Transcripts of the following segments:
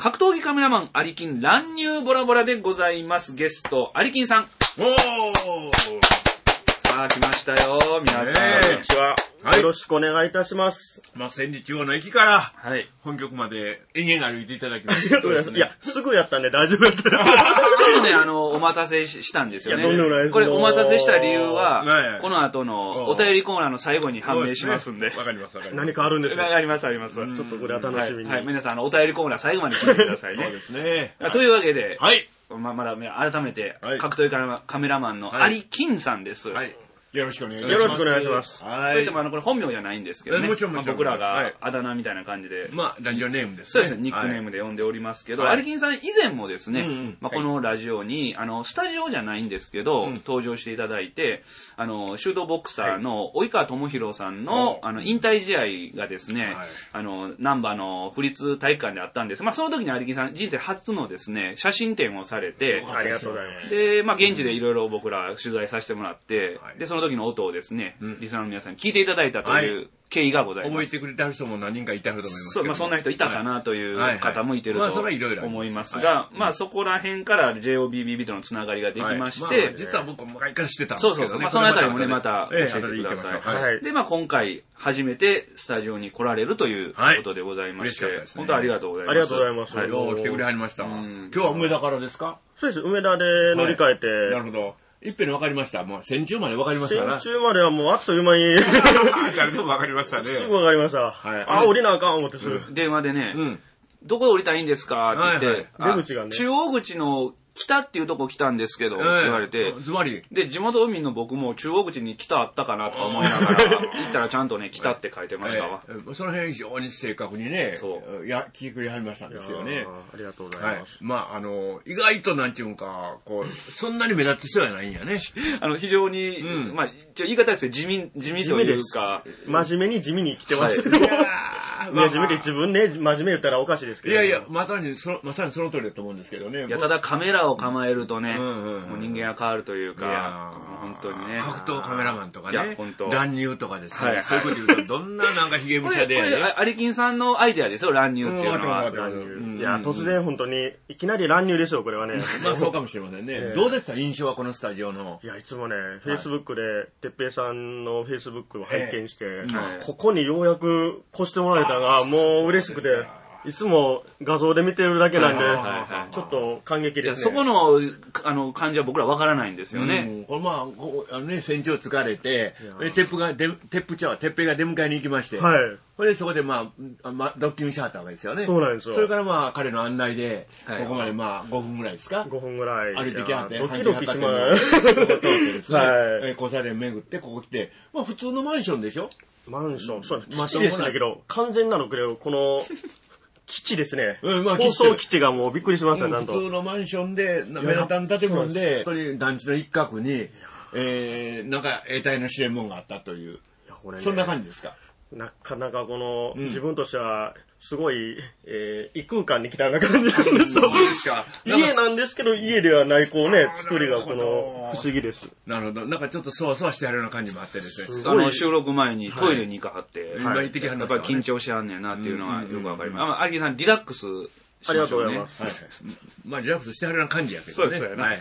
格闘技カメラマン、アリキン乱入ボラボラでございます。ゲスト、アリキンさん。 おーさあ、来ましたよ、皆さん。 こんにちは。はい、よろしくお願いいたします。 まあ、千里中央の駅から、 はい。 本局まで延々歩いていただきました。 そうですね。いや、すぐやったんで大丈夫だったです。ちょっとね、お待たせしたんですよね。 いや、とんでもないです。 これ、お待たせした理由は、この後のお便りコーナーの最後に判明しますんで。 わかります、わかります。 何かあるんでしょうか。 あります、あります。ちょっとこれは楽しみに。 はい、皆さん、お便りコーナー最後まで聞いてくださいね。 そうですね。 というわけで、 はい。 まだ改めて、格闘技カメラマンのアリキンさんです。 はい。よろしくお願いします。 よろしくお願いします。 はい。といっても、これ本名じゃないんですけどね。 もちろん、 僕らがあだ名みたいな感じで。 まあ、ラジオネームですね。 そうですね、ニックネームで呼んでおりますけど、アリキンさん以前もですね、このラジオに、スタジオじゃないんですけど、登場していただいて、シュートボクサーの及川智弘さんの、引退試合がですね、難波の府立体育館であったんです。まあ、その時にアリキンさん、人生初のですね、写真展をされて、 ありがとうございます。 で、まあ、現地でいろいろ僕ら取材させてもらって、で、その時の音をですね、リスナーの皆さんに聞いていただいたという経緯がございます。 覚えてくれた人も何人かいたと思いますけど。 そう、まあそんな人いたかなという方もいてると思いますが、まあそこら辺から JOBBB とのつながりができまして、 実は僕も前から知ってたんですけどね。 そうそう、まあそのあたりもね、また教えてください。で、まあ今回初めてスタジオに来られるということでございまして、本当ありがとうございます。 ありがとうございます。 よう来てくれはりました。今日は梅田からですか？ そうです、梅田で乗り換えて。 なるほど。いっぺんに分かりました。もう、戦中まで分かりましたな。 戦中まではもうあっという間に。 誰でも分かりましたね。 すぐ分かりました。はい。あ、降りなあかん思ってすぐ。 電話でね、どこで降りたらいいんですかって言って、 出口がね。 中央口の北っていうとこ来たんですけど、言われて。 ズバリ。 で、地元民の僕も中央口に北あったかなとか思いながら、行ったらちゃんとね、北って書いてましたわ。 その辺非常に正確にね、聞いてくれはりましたんですよね。 ありがとうございます。 まあ、意外となんちゅうんか、こう、そんなに目立つ人はないんやね。 非常に、まあ、言い方ですね、地味というか。 真面目に地味に生きてます。真面目で自分ね、真面目言ったらおかしいですけど。 いやいや、まさにその通りだと思うんですけどね。 いや、ただカメラを構えるとね、もう人間が変わるというか、本当にね。 格闘カメラマンとかね、 本当乱入とかですね、そういうこと言うと、どんななんかヒゲムチャで。 これ、アリキンさんのアイデアですよ、乱入っていうのは。 いや、突然本当に、いきなり乱入ですよ、これはね。 まあそうかもしれませんね。どうでした印象はこのスタジオの。 いや、いつもね、Facebook で、てっぺいさんの Facebook を拝見して、ここにようやく越してもらえたのが、もう嬉しくて、いつも画像で見てるだけなんで、ちょっと感激ですね。 そこの、感じは僕らわからないんですよね。 これまあ、戦場疲れて、てっぺいが出迎えに行きまして、それでそこでまあ、ドッキングしはったわけですよね。 そうなんですよ。 それからまあ、彼の案内で、ここまでまあ、5分ぐらいですか ?5 分ぐらい。 歩いてきはって、 ドキドキします。 交差点巡って、ここ来て、まあ、普通のマンションでしょ？ マンション、そう基地ですけど、完全なのくれよ、この、基地ですね。放送基地がもうびっくりしました、 普通のマンションで、目立たん建物で、本当に団地の一角に、なんか、永代の試練門があったという、そんな感じですか？ なかなかこの、自分としては、すごい、異空間に来たような感じなんですよ。家なんですけど、家ではないこうね、作りがこの、不思議です。 なるほど。なんかちょっとそわそわしてあるような感じもあってですね。 収録前にトイレに行かはって、 今行ってきはんやっぱり緊張しはんねんなっていうのはよくわかります。アリキンさん、リラックスしましょうね。ありがとうございます。 まあ、リラックスしてはるような感じやけどね。 そうですね。はいはい。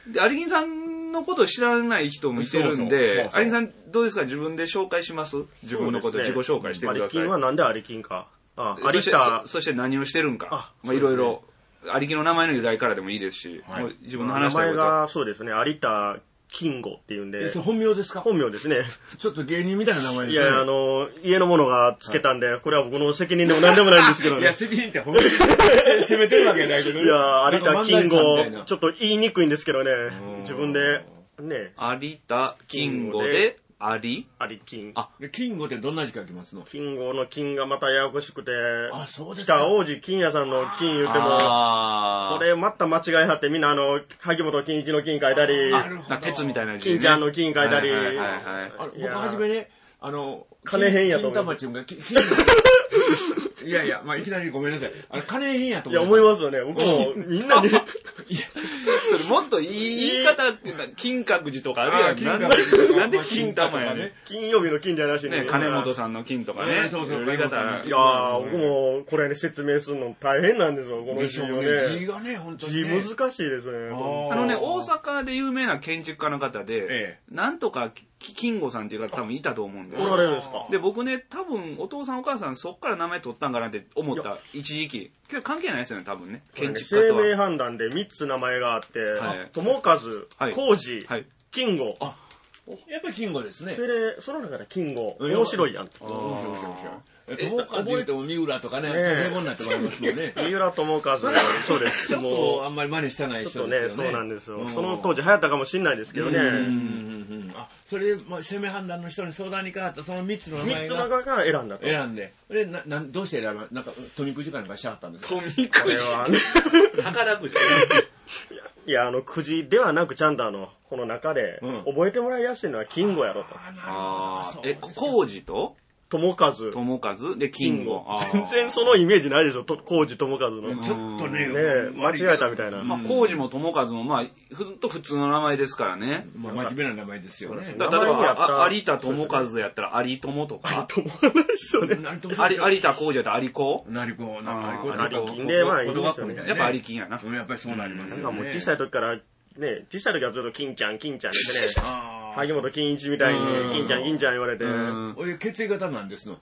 で、アリキンさんのことを知らない人もいてるんで、アリキンさんどうですか？自分で紹介します？自分のこと自己紹介してください。 アリキンはなんでアリキンか。 そして何をしてるんか。まあいろいろ、アリキンの名前の由来からでもいいですし、自分の話したいこと。 名前がそうですね、有田金吾っていうんで。 それ本名ですか？ 本名ですね。 ちょっと芸人みたいな名前ですね。 いや、家の者がつけたんで、これは僕の責任でも何でもないんですけどね。 いや、責任って本当に責めてるわけないけどね。 いや、有田金吾、ちょっと言いにくいんですけどね、自分で、ね。 有田金吾で、アリ金。 あ、金吾ってどんな字書きますの？ 金吾の金がまたややこしくて、 そうですか。 北王子金屋さんの金言うても、それまた間違いはってみんな萩本欽一の金書いたり、 鉄みたいな字金ちゃんの金書いたり、 僕はじめね、 金変やと思う。 金玉ちゅんが金いやいや、まあいきなりごめんなさい。金変やと思う。 いや、思いますよね。僕もみんなに。 そよりもっといい言い方、金閣寺とかあるやん。なんで金玉やね。 金曜日の金じゃなしに。 ね、金本さんの金とかね。 そうそう、 言い方。 いやー、僕もこれね、説明するの大変なんですよ、この字をね。 字がね、本当に。 字難しいですね。 大阪で有名な建築家の方で、なんとか金吾さんっていう方多分いたと思うんですよ。 おられるんですか？ で、僕ね、多分お父さんお母さんそっから名前取ったんかなって思った、一時期。けど関係ないですよね、多分ね。建築家とは。 生命判断で3つ名前があって、友和、浩二、金吾。 やっぱり金吾ですね。 それで、その中で金吾、面白いやん。 面白い。覚えても三浦とかね、そうになってもらいますもんね。 三浦友和、そうです。 ちょっとあんまり真似してない人ですよね。 そうなんですよ。その当時流行ったかもしれないですけどね。 あ、それで生命判断の人に相談にかかったその3つの名前が。 3つの中から選んだと。 選んで。で、どうして選ばなんか、富くじかなんかしちゃったんですか？ 富くじ宝くじ。 いや、くじではなく、ちゃんとこの中で、覚えてもらいやすいのは金吾やろと。 浩二と友和。 で、金吾。 全然そのイメージないでしょ、浩二友和の。 ちょっとね、 間違えたみたいな。 浩二も友和も、普通の名前ですからね。 真面目な名前ですよね。 例えば、有田友和やったら、有友とか。 友はないですよね。 有田浩二やったら、有子。 有子。 有金で、まあいいんですよね。 やっぱ有金やな。 やっぱりそうなりますよね。 なんかもう小さい時から、ね、小さい時はずっと金ちゃんですね。萩本欽一みたいに、金ちゃん言われて。 俺、血液型なんですの。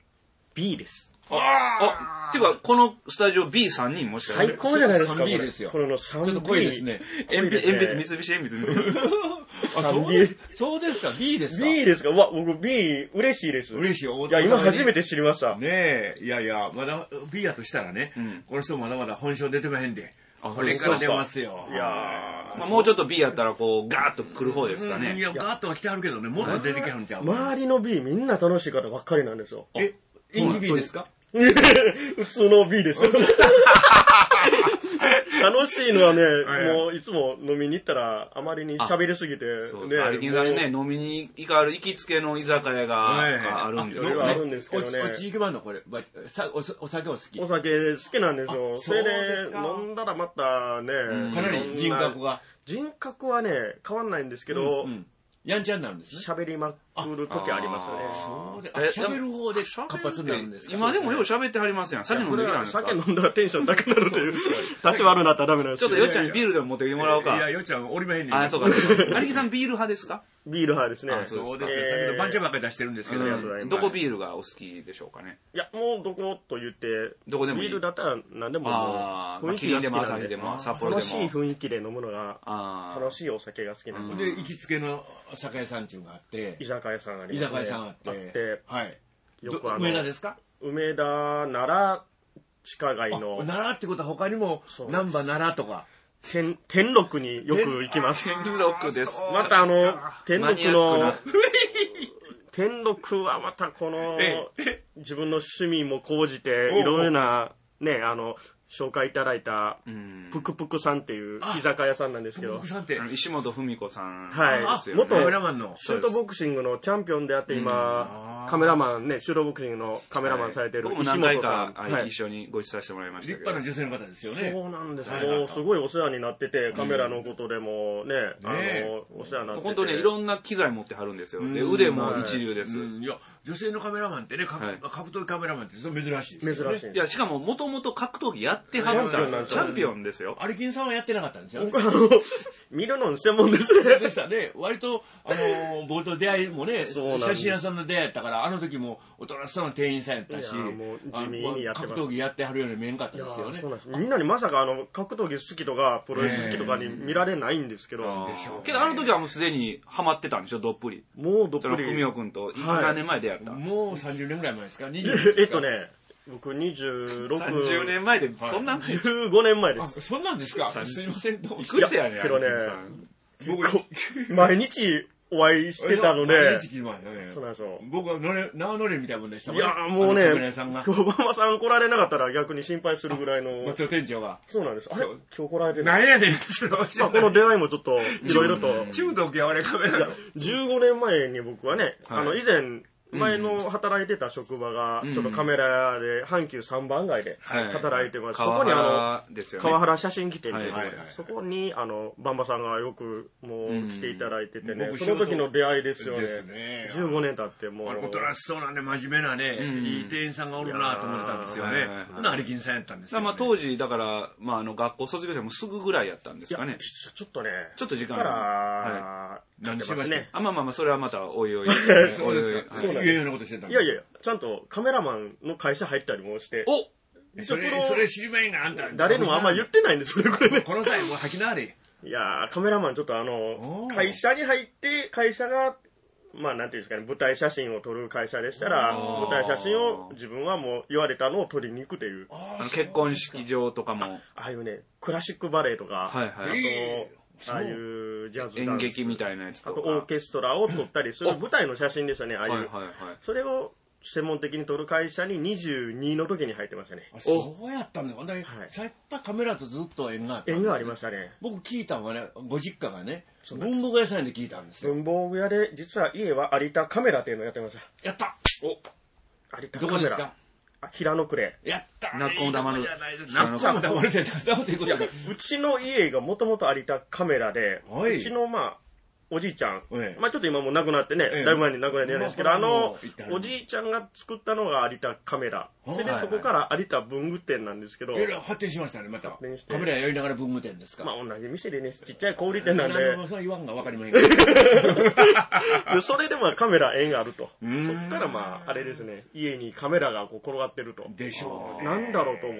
B です。 っていうか、このスタジオ B3 人もしかして。 最高じゃないですか、 3B ですよ。 この 3B。 ちょっと濃いですね。 三菱鉛筆みたいな。 そうですか、B ですか。 B ですか。うわ、僕 B 嬉しいです。 嬉しいよ。 いや、今初めて知りました。 ねえ、いや、まだ B やとしたらね、この人まだまだ本性出てまへんで。これから出ますよ。 いやもうちょっと B やったらこうガーッと来る方ですかね。 いや、ガーッとは来てはるけどね、もっと出てきはるんちゃう。 周りの B みんな楽しい方ばっかりなんですよ。 インジ B ですか？ 普通の B です。楽しいのはね、もういつも飲みに行ったらあまりに喋りすぎて、 有金さんにね、飲みに行かれる行きつけの居酒屋があるんですよね。 あるんですけどね。 おち行けばんのこれ。お酒は好き？ お酒好きなんですよ。それで飲んだらまたね、 かなり人格が。 人格はね、変わんないんですけど、 やんちゃになるんですね。 喋りまくる時ありますよね。 そうで、喋る方で活発になるんですか？ 今でもよう喋ってはりますやん。酒飲んできたんですか？ 酒飲んだらテンション高くなるという、立ち悪なったらダメなんですちょっとよっちゃんにビールでも持ってきてもらおうか。 いや、よっちゃんおりまへんねん。 あ、そうか。有木さんビール派ですか？ ビール派ですね。 そうですね。先ほど番茶ばっかり出してるんですけど、 どこビールがお好きでしょうかね。 いや、もうどこと言って、 どこでもいい。 ビールだったら何でも雰囲気が好きなんで、札幌でも楽しい雰囲気で飲むのが、楽しいお酒が好きなんで、行きつけの酒屋さんっていうのがあって、 居酒屋さんありますね。 居酒屋さんあって、はい。 よく梅田ですか？ 梅田、奈良、地下街の。 奈良ってことは他にも、難波奈良とか。 天禄によく行きます。 天禄です。 また天禄の、天禄はまたこの、自分の趣味も講じて、いろいろな、ね、紹介いただいた、ぷくぷくさんっていう居酒屋さんなんですけど。 ぷくぷくさんって、 石本文子さんですよね。元カメラマンの。シュートボクシングのチャンピオンであって今、カメラマンね、シュートボクシングのカメラマンされてる石本さん。僕も何回か一緒にご一緒させてもらいましたけど。 立派な女性の方ですよね。 そうなんです。もうすごいお世話になってて、カメラのことでもね、お世話になってて。 本当ね、いろんな機材持ってはるんですよ。で、腕も一流です。 いや、女性のカメラマンってね、格闘技カメラマンって珍しいですよね。珍しい。 いや、しかももともと格闘技やってはったチャンピオンですよ。 有金さんはやってなかったんですよ。 僕見るの専門ですね。 でしたね。割と、僕と出会いもね、写真屋さんの出会いやったから、あの時もおとなしそうな店員さんやったし、 地味にやってます。 格闘技やってはるように見えんかったですよね。 そうなんです。みんなにまさか格闘技好きとか、プロレス好きとかに見られないんですけど。 けどあの時はもうすでにハマってたんでしょ、どっぷり。 もうどっぷり。 その文雄君と何年前出会った？ もう30年ぐらい前ですか？ 僕26。 30年前で、そんな 15年前です。 そんなんですか？すいません。 いくつやねん。 けどね、毎日お会いしてたので、そうなんですよ。 僕は縄乗れみたいなもんでしたもんね。いや、もうね、今日馬場さん来られなかったら逆に心配するぐらいの。 松尾店長が。 そうなんです。あれ今日来られてる。 何やねん。 この出会いもちょっと、いろいろと。 中毒や俺カメラの。 15年前に僕はね、以前、 前の働いてた職場が、ちょっとカメラ屋で、阪急3番街で働いてます。そこに川原写真機店っていうところで、そこに、バンバさんがよくもう来ていただいててね、その時の出会いですよね。15年経ってもう。 おとなしそうなんで真面目なね、いい店員さんがおるなと思ったんですよね。有金さんやったんですよ。 当時、だから、学校卒業してもすぐぐらいやったんですかね。 ちょっとね、 ちょっと時間何しました？ まあ、それはまたおいおい。 そうですか。そういうようなことしてたいやいや、ちゃんとカメラマンの会社入ったりもして。 それ知りまえんが、あんた。 誰にもあんま言ってないんですよね、これね。 この際、もう吐きなれ。 いやカメラマンちょっと会社に入って、会社が、まあ、なんていうんですかね、舞台写真を撮る会社でしたら、舞台写真を自分はもう言われたのを撮りに行くという。 結婚式場とかも。 ああいうね、クラシックバレエとか、ああいうジャズ演劇みたいなやつとか。 あとオーケストラを撮ったりする舞台の写真ですよね、ああいう。それを専門的に撮る会社に22の時に入ってましたね。 そうやったんだよ。やっぱカメラとずっと縁があった。 縁がありましたね。 僕聞いたのがね、ご実家がね、文房具屋さんで聞いたんですよ。 文房具屋で、実は家は有田カメラっていうのをやってました。 やった！ 有田カメラ。 どこですか？ 平野暮れ。 やったなっこも黙る。 うちの家がもともと有田カメラで、うちのおじいちゃん、まあちょっと今もう亡くなってね、だいぶ前に亡くなってるんですけど、おじいちゃんが作ったのが有田カメラ。それでそこから有田文具店なんですけど。 発展しましたね、また。カメラやりながら文具店ですか。 まあ同じ店でね、ちっちゃい小売店なんで。 そう言わんが分かりませんけど。 それでカメラ縁があると。そっからあれですね、家にカメラが転がってると。 でしょう。 なんだろうと思って、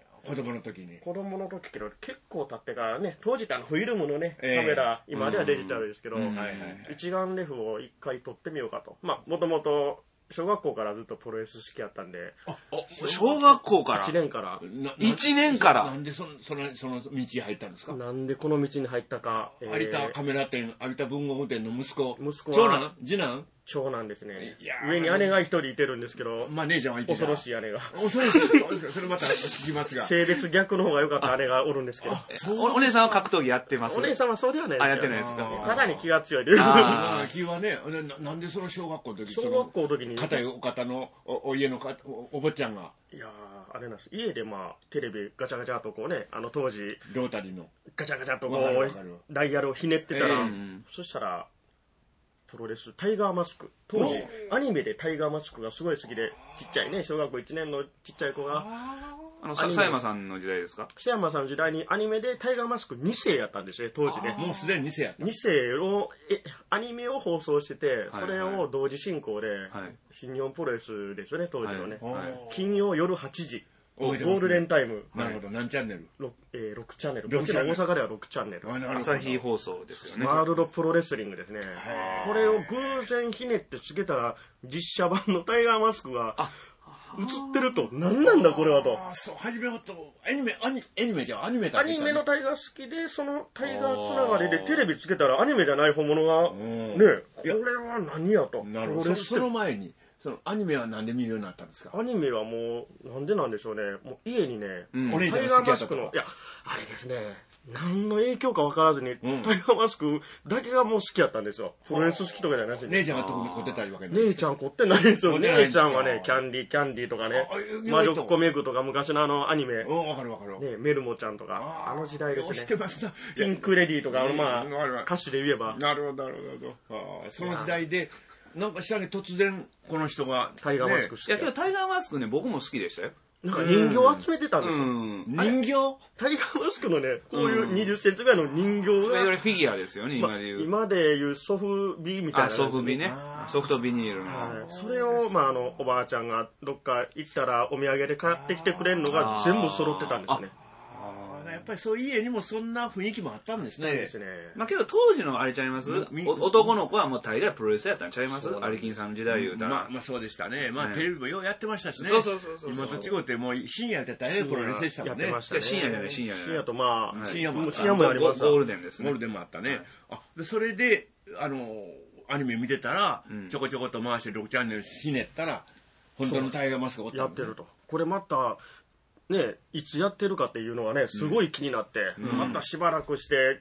子供の時けど結構経ってからね、当時ってフィルムのね、カメラ、今ではデジタルですけど、一眼レフを一回撮ってみようかと。まあ、もともと小学校からずっとプロレス好きやったんで。 小学校から ?1 年から。 1年からなんでその道に入ったんですか？ なんでこの道に入ったか。 有田カメラ店、有田文具店の息子。 長男？次男？ 長男ですね。上に姉が一人いてるんですけど、 姉ちゃんはいて恐ろしい姉が。 恐ろしい。そうですか。それまた聞きますが。 性別逆の方が良かった姉がおるんですけど。 お姉さんは格闘技やってます？ お姉さんはそうではないです。 やってないですか？ ただに気が強いです。 気はね、なんでその小学校の時に。硬いお方のお家のお坊ちゃんが。 いやあれなんです。家でテレビガチャガチャとこうね、当時。 ロータリーの。 ガチャガチャとこう、ダイヤルをひねってたら、そしたら、プロレス、タイガーマスク。当時、アニメでタイガーマスクがすごい好きで、ちっちゃいね、小学校1年のちっちゃい子が。 佐山さんの時代ですか？ 佐山さんの時代にアニメでタイガーマスク2世やったんですね、当時ね。 もうすでに2世やった。 2世を、アニメを放送してて、それを同時進行で、新日本プロレスですよね、当時のね。金曜夜8時。ゴールデンタイム。 なるほど。何チャンネル ？6チャンネル。こちら大阪では6チャンネル。 朝日放送ですよね。 ワールドプロレスリングですね。これを偶然ひねってつけたら、実写版のタイガーマスクが映ってると。何なんだこれはと。 そう、初めはと、アニメじゃん、アニメのタイガー好きで、そのタイガーつながりでテレビつけたらアニメじゃない本物が、ね、これは何やと。 なるほど。その前に。アニメはなんで見るようになったんですか？ アニメはもう、なんでなんでしょうね。もう家にね、 タイガーマスクの、いや、あれですね、何の影響か分からずに、タイガーマスクだけがもう好きやったんですよ。プロレス好きとかじゃなしに。 姉ちゃんが特に凝ってたわけない。 姉ちゃん凝ってないですよ。姉ちゃんはね、キャンディーとかね、魔女っ子メグとか昔のアニメ。 わかる。 ね、メルモちゃんとか、あの時代ですね。 知ってますな。 ピンクレディーとか、歌手で言えば。 なるほど。その時代で、なんか下に突然この人がタイガーマスクして。 いやけどタイガーマスクね僕も好きでしたよ。 なんか人形を集めてたんですよ。 人形？ タイガーマスクのね、こういう20センチぐらいの人形が。 フィギュアですよね、今でいう。 今でいうソフビみたいな。 ソフビね。ソフトビニールの。 それを、おばあちゃんがどっか行ったらお土産で買ってきてくれるのが全部揃ってたんですね。 やっぱりそういう家にもそんな雰囲気もあったんですね。 まあけど当時のあれちゃいます？男の子はもう大概プロレスやったんちゃいます？有金さんの時代言うたら。 まあそうでしたね。まあテレビもようやってましたしね。 そう。 今と違ってもう深夜やってたね、プロレスでしたもんね。 深夜じゃない。深夜と深夜もあります。 ゴールデンですね。 ゴールデンもあったね。それで、アニメ見てたら、ちょこちょこと回して6チャンネルひねったら、本当のタイガーマスクがおったんです。 やってると。これまた、ね、いつやってるかっていうのがね、すごい気になって、またしばらくして、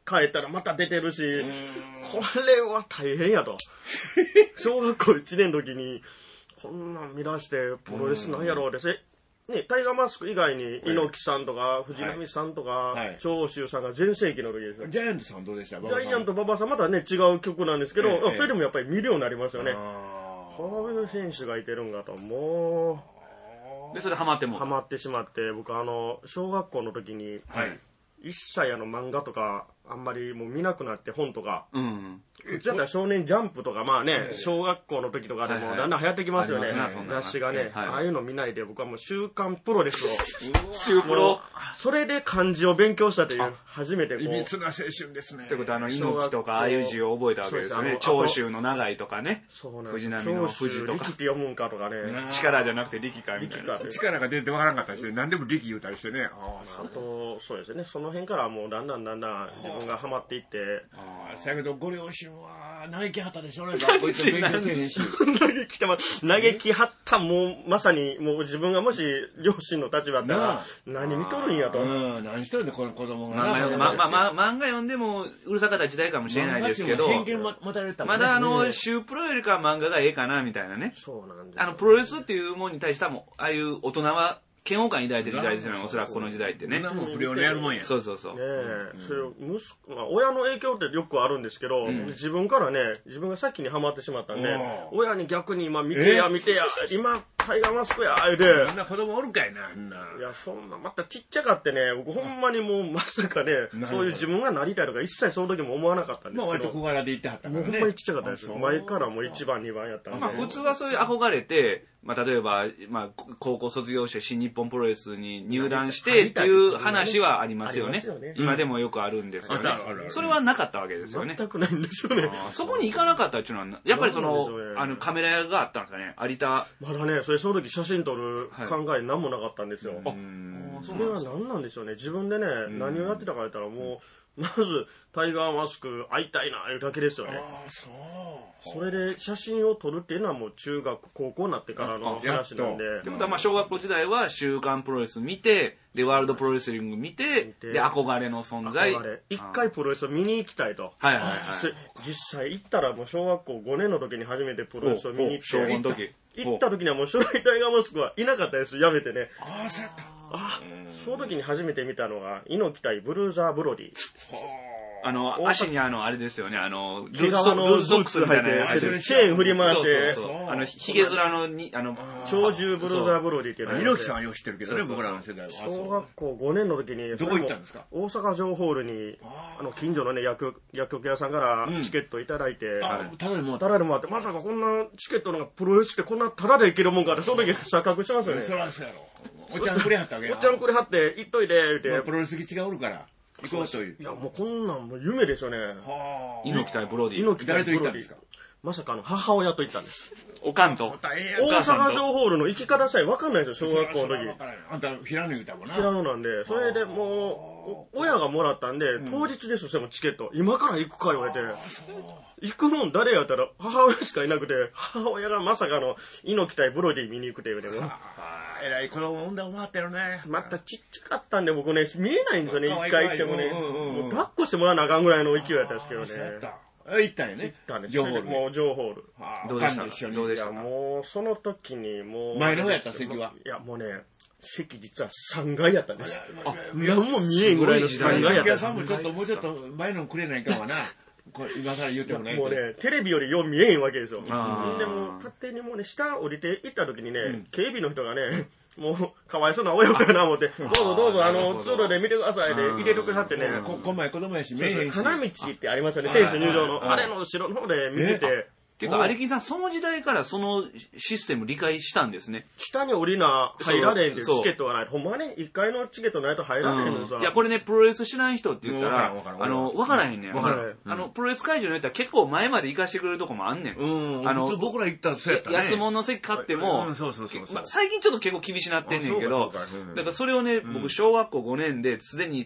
帰ったらまた出てるし、これは大変やと。小学校1年の時に、こんなん見出してプロレスなんやろうです。ね、タイガーマスク以外に猪木さんとか藤波さんとか長州さんが全盛期の時ですよ。 ジャイアントさんどうでした？ ジャイアント馬場さんまたね違う曲なんですけど、それでもやっぱり見るようになりますよね。こういう選手がいてるんかと、もうでそれハマってしまって、僕小学校の時に、一切漫画とかあんまりもう見なくなって、本とか、うちだったら少年ジャンプとか、まあね、小学校の時とかでもだんだん流行ってきますよね、雑誌がね。ああいうの見ないで、僕はもう週刊プロレスを、 週プロそれで漢字を勉強したという、初めてこう。 いびつな青春ですね。 ってことは猪木とかああいう字を覚えたわけですね。長州の長いとかね、藤波の藤とか。 力って読むんかとかね。 力じゃなくて力かみたいな。 力が出てわからなかったりして、何でも力言うたりしてね。 あと、そうですね、その辺からもうだんだん自分がハマっていって。 だけどご両親は嘆きはったでしょうね。学校行って勉強せへんし。 嘆きはった、もうまさにもう自分がもし両親の立場だったら何見とるんやと。 何しとるんだこの子供が。 漫画読んでもうるさかった時代かもしれないですけど、まだシュープロよりか漫画がええかなみたいなね。 そうなんです。 プロレスっていうもんに対してはもうああいう大人は嫌悪感抱いてる時代ですよね、おそらくこの時代ってね。 不良のやるもんや。 そうそうそう。 それ親の影響ってよくあるんですけど、自分からね、自分が先にハマってしまったんで、親に逆に今見てや、今タイガーマスクや、で。 そんな子供おるかいな、 いや、そんな、またちっちゃかってね、僕ほんまにもうまさかね、そういう自分がなりたいとか一切その時も思わなかったんですけど。 割と小柄で行ってはったからね。 もうほんまにちっちゃかったです。前からもう1番、2番やったんで。 普通はそういう憧れて、例えば、高校卒業して新日本プロレスに入団してっていう話はありますよね。今でもよくあるんですよね。それはなかったわけですよね。 全くないんですよね。 そこに行かなかったっていうのは、やっぱりカメラ屋があったんですかね、有田。 まだね、その時写真撮る考え何もなかったんですよ。それは何なんでしょうね。自分でね、何をやってたか言ったらもう、まずタイガーマスク会いたいないうだけですよね。それで写真を撮るっていうのはもう中学高校になってからの話なんで。 ってことは小学校時代は週刊プロレス見て、でワールドプロレスリング見て、で憧れの存在。 一回プロレスを見に行きたいと。実際行ったらもう小学校5年の時に初めてプロレスを見に行って。 小5の時。 行った時にはもう初代タイガーマスクはいなかったです。やめてね。 そうやった。 その時に初めて見たのが猪木対ブルーザー・ブロディ。 足にあれですよね、ルーズソックスみたいなチェーン振り回して、 ヒゲ面の長寿ブルーザー・ブロディっていうのは猪木さんはよく知ってるけどね、僕らの世代は。 小学校5年の時にどこ行ったんですか？ 大阪城ホールに近所のね薬局屋さんからチケットいただいて、 タダでもらって、まさかこんなチケットのプロレスってこんなタダで行けるもんかって、その時錯覚してますよね。 そらそうやろ。お茶んくれはったわけや。 お茶んくれはって行っといて言うて、 プロレス好きがおるから行こうという。 いやもうこんなんもう夢ですよね。 猪木対ブロディ。 誰と行ったんですか？ まさか母親と行ったんです。 おかんと。 大阪城ホールの行き方さえ分かんないですよ、小学校の時。 あんた平野言うたもんな。 平野なんで、それでもう親がもらったんで、当日ですよ、チケット今から行くか言われて、行くの誰やったら母親しかいなくて、母親がまさかの猪木対ブロディ見に行くって言うても、 えらい子供産んだも回ってるね。 またちっちゃかったんで僕ね、見えないんですよね、一回行ってもね。もう抱っこしてもらわなあかんぐらいの勢いやったんですけどね。 行ったんやね。 行ったんです。 情報ール。 もう情報ール。 どうでした？ もうその時にもう。 前の方やった席は？ いやもうね、席実は3階やったんです。何も見えんぐらいの3階やった。 さんももうちょっと前のくれないかもな。今更言うてもない。 もうね、テレビよりよう見えんわけですよ。でも勝手にもうね、下降りて行った時にね、警備の人がね、もうかわいそうな親子やな思って、どうぞどうぞ通路で見てくださいで入れてくださってね、 こんまい子供やし見えへんし、 花道ってありますよね、選手入場のあれの後ろの方で見せて。 っていうか、有木さん、その時代からそのシステム理解したんですね。 下に降りな、入られんってチケットがない。ほんまはね、1階のチケットないと入られへんのさ。 いや、これね、プロレス知らん人って言ったら、わからへんねん。プロレス会場によっては結構前まで行かしてくれるとこもあんねん。 普通僕ら行ったらそうやったね。 安物の席買っても、最近ちょっと結構厳しなってんねんけど、だからそれをね、僕、小学校5年ですでに、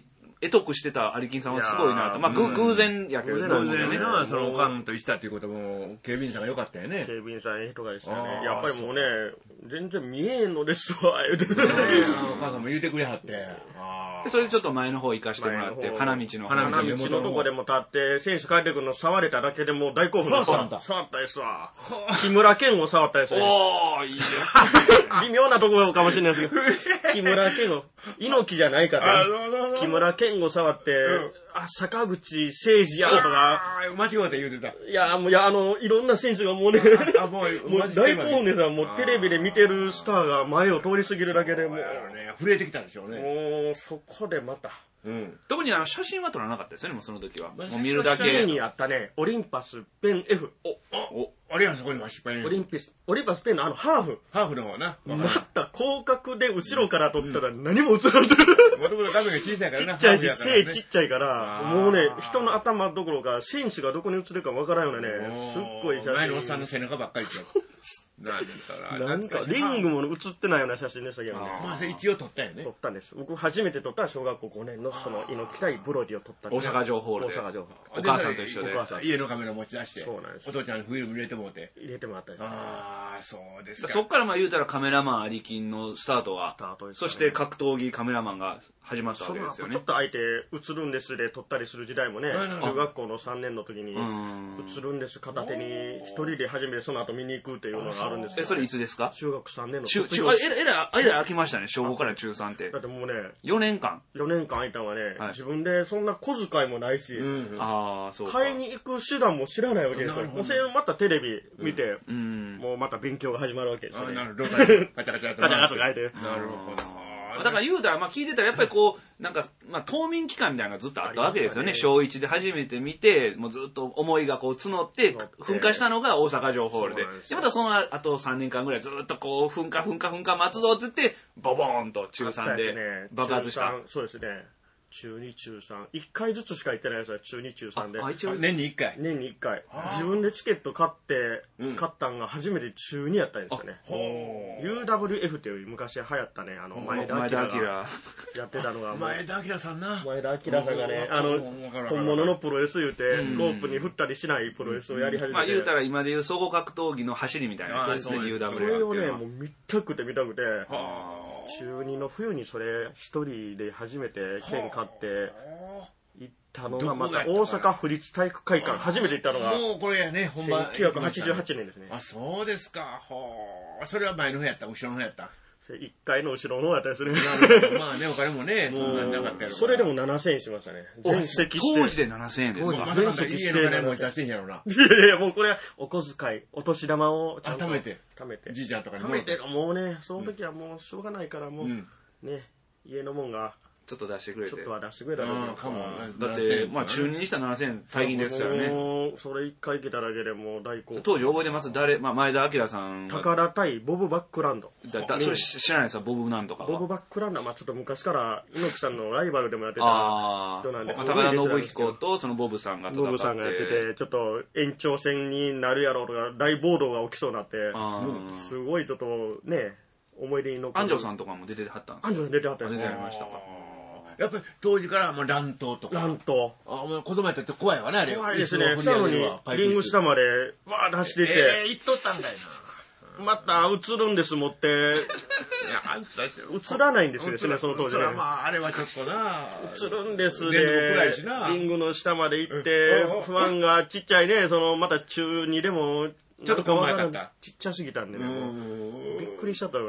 得得してた有金さんはすごいなと。まあ、偶然やけど、 偶然ね、そのおかんとしたっていうことも、警備員さんが良かったよね。 警備員さんええ人がでしたね。やっぱりもうね、全然見えんのですわ、言うて。 お母さんも言うてくれはって。 それでちょっと前の方行かしてもらって、花道のとこでも立って、選手帰ってくるの触れただけでもう大興奮だった。触ったですわ。木村健吾触ったですね。 おー、いいね。 微妙なところかもしれないですけど、木村健吾、猪木じゃないから、木村健吾触って、坂口誠二やとか。 間違って言うてた。 いや、もう、いろんな選手がもうね、もう大興奮ですわ。もうテレビで見てるスターが前を通り過ぎるだけでもう、 震えてきたんでしょうね。 もう、そこでまた。 特に写真は撮らなかったですよね、もうその時は。もう見るだけ。 写真にあったね、オリンパスペン F。 あれやん、そこにもペン。 オリンパスペンのハーフ。 ハーフの方な。 また広角で後ろから撮ったら何も映らんで。 もともと画面が小さいからな。 ちっちゃいし、背ちっちゃいから、もうね、人の頭どころか、選手がどこに映るかわからんようなね、すっごい写真。 前のおっさんの背中ばっかりですよ。 なんか、リングも映ってないような写真でしたけどね。 まあ、一応撮ったよね。 撮ったんです。僕初めて撮った小学校5年のその猪木対ブロディを撮ったんです。大阪城ホールで。 大阪城ホール。 お母さんと一緒で。 家のカメラ持ち出して。 そうなんです。 お父ちゃんにフィルム入れてもらって。 入れてもらったんです。 ああ、そうですか。 そっからまあ言うたらカメラマンありきんのスタートは、そして格闘技カメラマンが始まったわけですよね。 ちょっと相手映るんですで撮ったりする時代もね、中学校の3年の時に映るんです片手に一人で初めてその後見に行くっていうのがあるんですけど。 それいつですか？ 中学3年の時。間空きましたね、小5から中3って。 だってもうね、 4年間空いたのはね、自分でそんな小遣いもないし、買いに行く手段も知らないわけですよ。それまたテレビ見て、もうまた勉強が始まるわけですよね。 なるほど。ガチャガチャと書いて。 なるほど。 だから言うたら、まあ聞いてたらやっぱりこう、なんか、まあ冬眠期間みたいなのがずっとあったわけですよね。小1で初めて見て、もうずっと思いがこう募って、噴火したのが大阪城ホールで。で、またその後3年間ぐらいずっとこう、噴火待つぞって言って、ボボーンと中3で爆発した。 そうですね。中2、中3。1回ずつしか行ってないですよ、中2、中3で。 年に1回。 年に1回。自分でチケット買ったんが初めて中2やったんですよね。UWF っていう昔流行ったね、前田明がやってたのが。 前田明さんな。 前田明さんがね、本物のプロレス言うて、ロープに振ったりしないプロレスをやり始めて。 まあ言うたら今で言う総合格闘技の走りみたいなやつですね、UWF。 それをね、もう見たくて。中2の冬にそれ一人で初めて券買って行ったのがまた大阪府立体育会館初めて行ったのがもうこれやね本番1988年ですね。 あ、そうですか。それは前の方やった後ろの方やった。 1階の後ろの方やったですね。 まあね、お金もね、そんなんなかったやろ。 それでも7000円しましたね。 全席して。当時で7000円ですか？ 全席して。 家の金持ち出してんやろな。 いや、もうこれ、お小遣い、お年玉をちゃんと貯めて。 じいちゃんとかに貯めて。もうね、その時はもうしょうがないからもう、ね、家のもんが。 ちょっと出してくれて。 ちょっとは出してくれたらかも。だって、まあ中2にしたら7000円大金ですからね。 もう、それ1回行けただけでもう大好評。 当時覚えてます？まあ前田明さん。 高田対ボブ・バックランド。 それ知らないですか？ボブなんとかは。 ボブ・バックランドは、まあちょっと昔から猪木さんのライバルでもやってた人なんで。 高田信彦とそのボブさんが戦って。 ボブさんがやってて、ちょっと延長戦になるやろうとか、大暴動が起きそうになって、すごいちょっとね、思い出に残る。 安城さんとかも出てはったんですか？ 安城さん出てはったんです出てましたか。 やっぱり当時から乱闘とか。 乱闘。 子供やったって怖いわね、あれ。 怖いですね。したのに、リング下まで、わーって走ってて。 行っとったんだよな。また、映るんです、持って。映らないんですよね、その当時ね。 まあ、あれはちょっとな。 映るんですで、リングの下まで行って、不安がちっちゃいね、また中2でも、 ちょっと怖かった。 ちっちゃすぎたんでね、びっくりしちゃったから。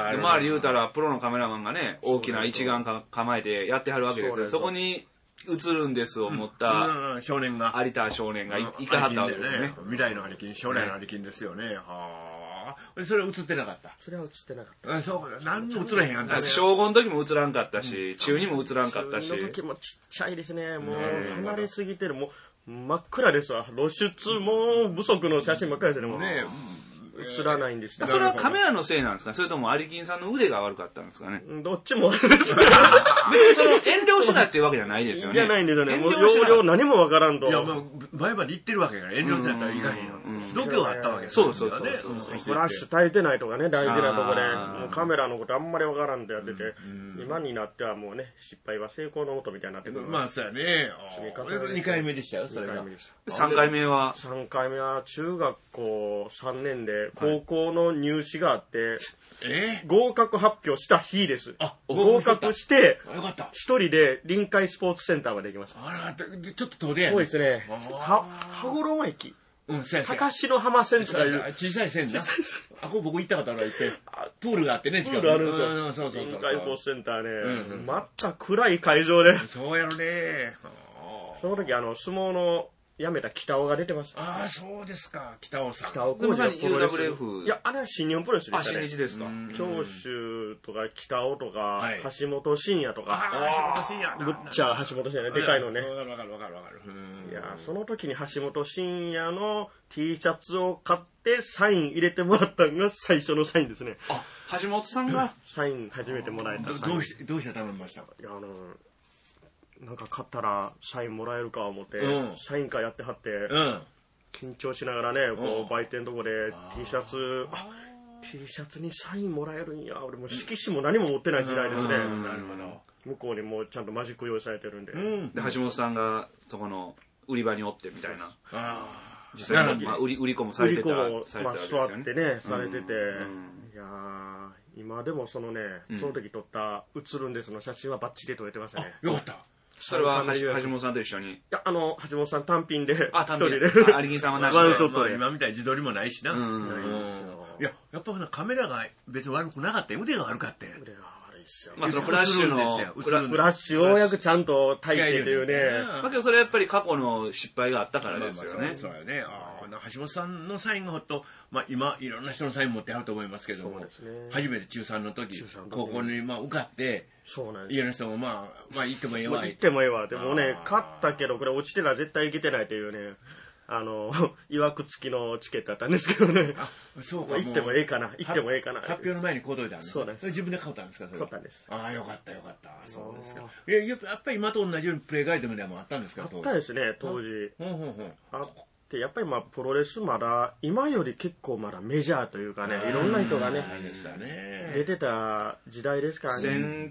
周り言うたら、プロのカメラマンがね、大きな一眼構えてやってはるわけですよ。そこに映るんですを持った少年が、 有田少年がいかはったわけですね。 未来の有金、将来の有金ですよね。それは映ってなかった。 それは映ってなかった。 そうか、何にも映らへんあんた。 小5の時も映らんかったし、中2も映らんかったし。 中2の時もちっちゃいですね。もう離れすぎてる。もう真っ暗ですわ。露出も不足の写真ばっかりですね。もうね。映らないんですよ。 それはカメラのせいなんですか？それとも有金さんの腕が悪かったんですかね？ どっちもあるんです。別にその遠慮しだっていうわけじゃないですよね。 じゃないんですよね。もう要領何もわからんと。 いや、もう、前まで行ってるわけやから、遠慮せんやったらいかへんよ。度胸あったわけですよ。そう。 フラッシュ耐えてないとかね、大事なとこで、もうカメラのことあんまりわからんとやってて、今になってはもうね、失敗は成功のもとみたいになってくる。 まあ、そうやね。2回目でしたよ、それが。 3回目は ?3 回目は中学校3年で、高校の入試があって、合格発表した日です。合格して、一人で臨海スポーツセンターまで行きました。 あら、ちょっと遠出やね。 そうですね。羽衣駅。高城浜線とかいう。 小さい線だ。ここ僕行ったことあるって。プールがあってね、 プールあるんですよ。臨海スポーツセンターね。また暗い会場で。 そうやろね。 その時、相撲の、辞めた北尾が出てました。 ああ、そうですか。北尾さん。 北尾浩二がプロレス。 UWF。 いや、あれは新日本プロレスでしたね。 新日ですか。 長州とか北尾とか、橋本真也とか。 橋本真也。 ブッチャー橋本真也ね。でかいのね。 わかる。 いや、その時に橋本真也の T シャツを買ってサイン入れてもらったのが最初のサインですね。 あ、橋本さんがサイン初めてもらえた。 どうして頼みました？いや、 なんか買ったらサインもらえるか思って、サイン会やってはって、緊張しながらね、こう売店のとこで T シャツ、T シャツにサインもらえるんや。俺も色紙も何も持ってない時代ですね。 なるほど。 向こうにもうちゃんとマジック用意されてるんで。 で、橋本さんがそこの売り場におってみたいな。実際に売り子もされてた。 売り子も座ってね、されてて。いや今でもそのね、その時撮った写るんですの写真はバッチリ撮れてましたね。 よかった。 それは橋本さんと一緒に。いや、橋本さん単品で、 一人で。有木さんはなしで。今みたいに自撮りもないしな。いや、やっぱカメラが別に悪くなかった。腕が悪かった。腕が悪いっすよ。 まあそのフラッシュの、 フラッシュようやくちゃんと炊いてというね。 まあけどそれやっぱり過去の失敗があったからですよね。 そうよね。橋本さんのサインがほっと、まあ今いろんな人のサイン持ってあると思いますけども、初めて中3の時、高校に受かって、家の人もまあ行ってもええわ。 行ってもええわ。でもね、勝ったけどこれ落ちてたら絶対行けてないというね、いわくつきのチケットだったんですけどね。 そうか。 行ってもええかな。発表の前に買うといたんですか？ そうです。 自分で買ったんですか？ 買ったんです。 ああ、よかった。そうですか。やっぱり今と同じようにプレイガイドでもあったんですか？ あったですね、当時。あってやっぱりプロレスまだ今より結構まだメジャーというかね、いろんな人がね出てた時代ですからね。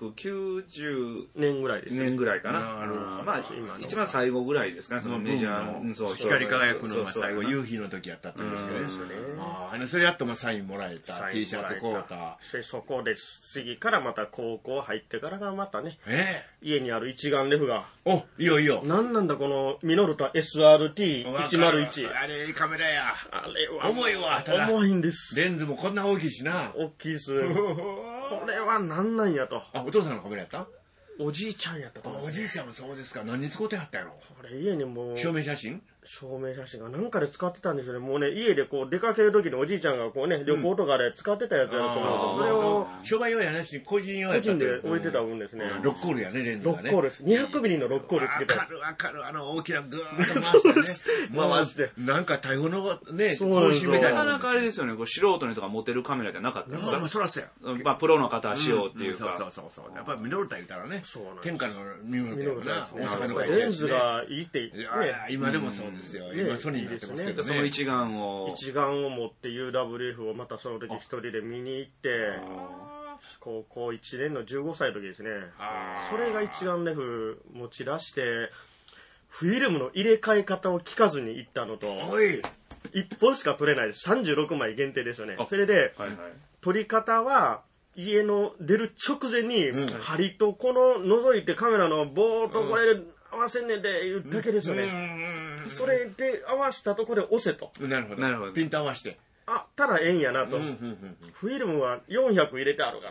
1990 年ぐらいですね。年ぐらいかな。まあ一番最後ぐらいですかね、そのメジャー。 光り輝くのが最後夕日の時やったってことですよね。それやっとサインもらえた、T シャツ買うた。 そこで次からまた高校入ってからがまたね、家にある一眼レフが。 いいよ。 なんだこのミノルタ SRT101。 あれいいカメラや。 あれは重いわ。 重いんです。 レンズもこんな大きいしな。 大きいです。これはなんやと。 お父さんのカメラやった？ おじいちゃんやったと思う。 おじいちゃんもそうですか。何に使ってやったやろ？ これ家にもう証明写真が何かで使ってたんですよね。もうね、家でこう出かける時におじいちゃんがこうね、旅行とかで使ってたやつやと思うんですよ。それを商売用やなし、個人用やった個人で置いてた分ですね。 ロッコールやね、レンズがね。 ロッコールです。200ミリのロッコールつけた。 わかる。大きなグーッと回してね。 回して。 なんか大砲のね、 講習みたいなかなかあれですよね、素人の人が持てるカメラじゃなかったんですか？ そらそうや。 まあプロの方はしようっていうか。 そう。やっぱりミノルタ言ったらね、天下のミノルタやな。大阪のレンズがいいってね。 今でもそうですよ。今ソニーになってますけどね。 その一眼を持って UWF をまたその時一人で見に行って、高校1年の15歳の時ですね。それが一眼レフ持ち出して、フィルムの入れ替え方を聞かずに行ったのと、1本しか撮れないです。36枚限定ですよね。それで、撮り方は、家の出る直前に、針とこの覗いてカメラの棒とこれで合わせんねんで言うだけですよね。それで合わせたところで押せと。 なるほど。ピント合わせて。 たらええんやなと。フィルムは400入れてあるから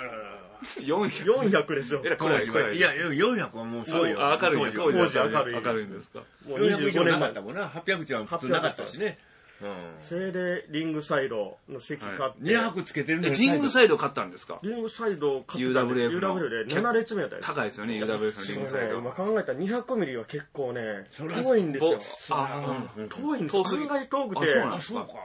。400ですよ。 いや、400はもうそうよ。 明るい。 当時明るいんですか。 もう25年前だもんな。800じゃ普通なかったしね。 それでリングサイドの席買って。 200つけてるのに。 リングサイド買ったんですか？ リングサイド買ったんです。UWF で7列目やったんです。 高いですよね、UWF のリングサイド。 今考えたら200ミリは結構ね、遠いんですよ。遠いんです。案外遠くて。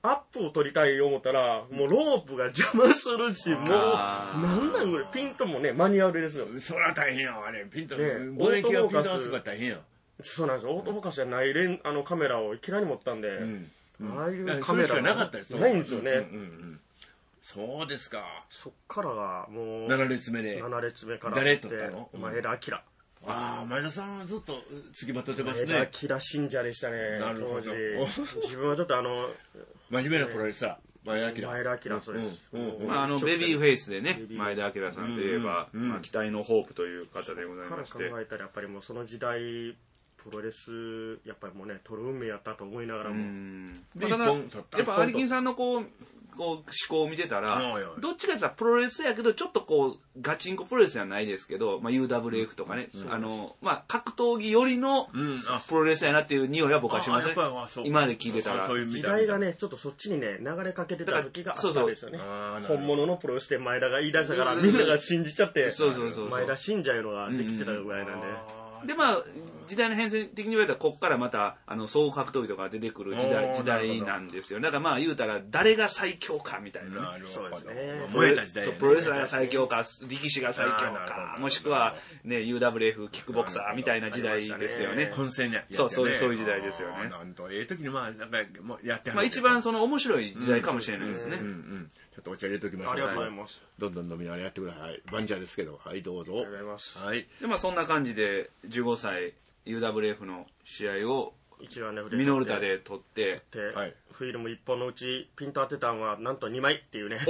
アップを撮りたい思ったら、もうロープが邪魔するし、もう、なんなんこれ、ピントもね、マニュアルですよ。 そりゃ大変よ、あれ。ピント、望遠鏡がピント合わすが大変よ。 そうなんですよ。オートフォーカスじゃないカメラをいきなり持ったんで、ああいうカメラしかなかったですないんですよね。 そうですか。 そっからがもう、 7列目で。 7列目から。 誰撮ったの？ 前田明。 ああ、前田さんはずっと付きまとってますね。 前田明信者でしたね、当時。自分はちょっと真面目なプロレスラー。前田明。 前田明、そうです。 ベビーフェイスでね、前田明さんといえば、期待のホープという方でございまして。 から考えたら、やっぱりもうその時代、プロレス、やっぱりもうね、取る運命やったと思いながらも。 ただ、やっぱ有金さんの思考を見てたら、どっちかって言ったらプロレスやけど、ちょっとガチンコプロレスじゃないですけど、UWF とかね、格闘技よりのプロレスやなっていう匂いは僕はしますね。今まで聞いてたら。 時代がね、ちょっとそっちにね、流れかけてた時があったんですよね。本物のプロレスで前田が言い出したから、みんなが信じちゃって、前田信者いうのができてたぐらいなんで。 で時代の変遷的に言われたらこっからまた総合格闘技とか出てくる時代なんですよ。だから言うたら誰が最強かみたいな、 そうですね。 プロレスラーが最強か、力士が最強か、もしくはね UWF キックボクサーみたいな時代ですよね。 混戦ね。 そういう時代ですよね。 なんと時になんかやって一番面白い時代かもしれないですね。 ちょっとお茶入れときましょう。 ありがとうございます。 どんどん飲みながらやってください。バンジャーですけど、はいどうぞ。 ありがとうございます。 はい。 でそんな感じで15歳 UWF の試合をミノルタで撮って、 フィルム1本のうちピント当てたんはなんと2枚っていうね。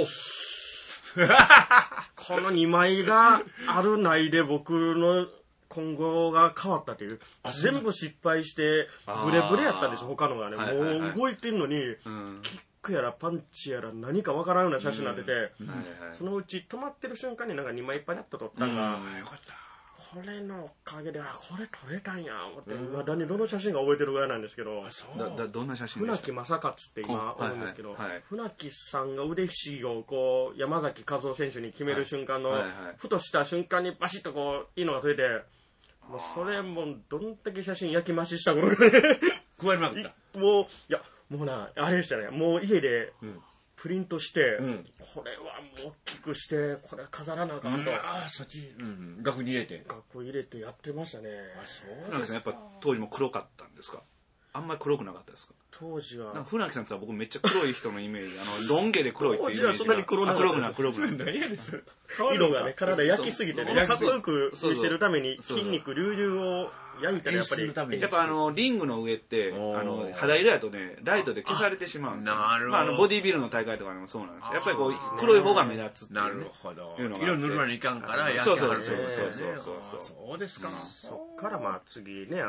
この2枚があるないで僕の今後が変わったという。全部失敗してブレブレやったんですよ、他のがね。もう動いてんのに、キックやらパンチやら何かわからんような写真になってて、そのうち止まってる瞬間になんか2枚パニャッと撮ったんが、これのおかげで、これ撮れたんや思って、未だにどの写真が覚えてるぐらいなんですけど、 どんな写真でした？ 船木正勝って今おるんですけど、船木さんが腕ひしぎを山崎和夫選手に決める瞬間の、ふとした瞬間にバシッといいのが撮れて、もうそれもどんだけ写真焼き増しした頃加えまくった。 もうな、あれでしたね、もう家でプリントして、これはもう大きくして、これ飾らなあかんと。 そっち、額に入れて。 額入れてやってましたね。 船木さんやっぱ当時も黒かったんですか？あんまり黒くなかったですか？ 当時は。 船木さんって僕めっちゃ黒い人のイメージ、ロン毛で黒いっていうイメージ。 当時はそんなに黒なかった。 黒くない。 何やです。 色がね、体焼きすぎてね、かっこよく見せるために筋肉隆々を焼いたらやっぱりリングの上って肌色やとねライトで消されてしまうんですよ。ボディービルの大会とかでもそうなんですよ。やっぱり黒い方が目立つっていう。 なるほど。色塗るのにいかんから焼きそうそうですか。 そっから次ね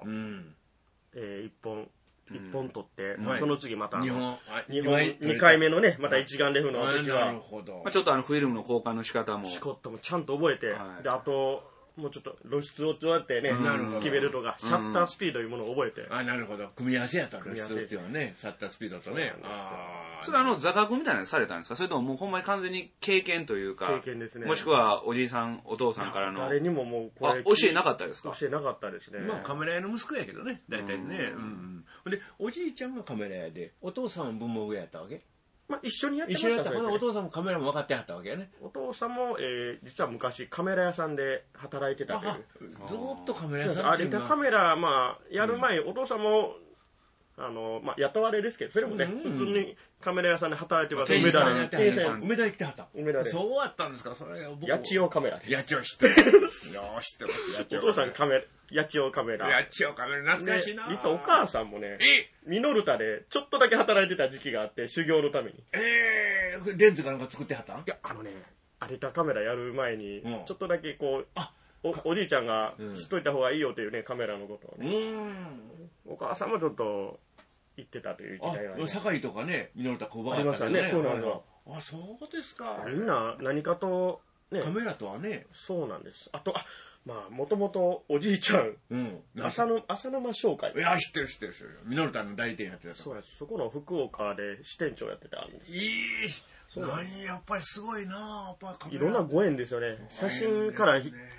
一本取って、その次また2回目のね、また一眼レフの時はちょっとフィルムの交換の仕方もちゃんと覚えて、であともうちょっと露出をどうやってね決めるとか、シャッタースピードいうものを覚えて。 なるほど。組み合わせやったんですよね。シャッタースピードとね。 それ座学みたいなのされたんですか？それとももうほんまに完全に経験というか、 経験ですね。 もしくはおじいさんお父さんからの誰にももうこれ教えなかったですか？ 教えなかったですね。 カメラ屋の息子やけどね、大体ね。でおじいちゃんがカメラ屋で、お父さんは文房具屋やったわけ？ 一緒にやってましたね。 お父さんもカメラも分かってはったわけやね。 お父さんも実は昔カメラ屋さんで働いてたという。 ずっとカメラ屋さん。 有田カメラやる前、お父さんも雇われですけど、それもね普通にカメラ屋さんで働いてます。 梅田に来てはった。 梅田で。 そうやったんですか？それ八千代カメラ。 八千代知ってる。よー知ってます。 お父さん八千代カメラ。 八千代カメラ懐かしいな。 実はお母さんもね、ミノルタでちょっとだけ働いてた時期があって、修行のために。 レンズかなんか作ってはったん？いや有田カメラやる前にちょっとだけおじいちゃんが知っといた方がいいよというね、カメラのことをね。お母さんもちょっと言ってたという時代はね。 堺とかね、ミノルタ工場ありましたね。そうなんですよ。 そうですか。 みんな何かとね。 カメラとはね。 そうなんです。あともともとおじいちゃん、浅沼商会。 いや、知ってる。ミノルタの代理店やってた。 そうです。そこの福岡で支店長やってたんです。 やっぱりすごいな。 いろんなご縁ですよね。写真から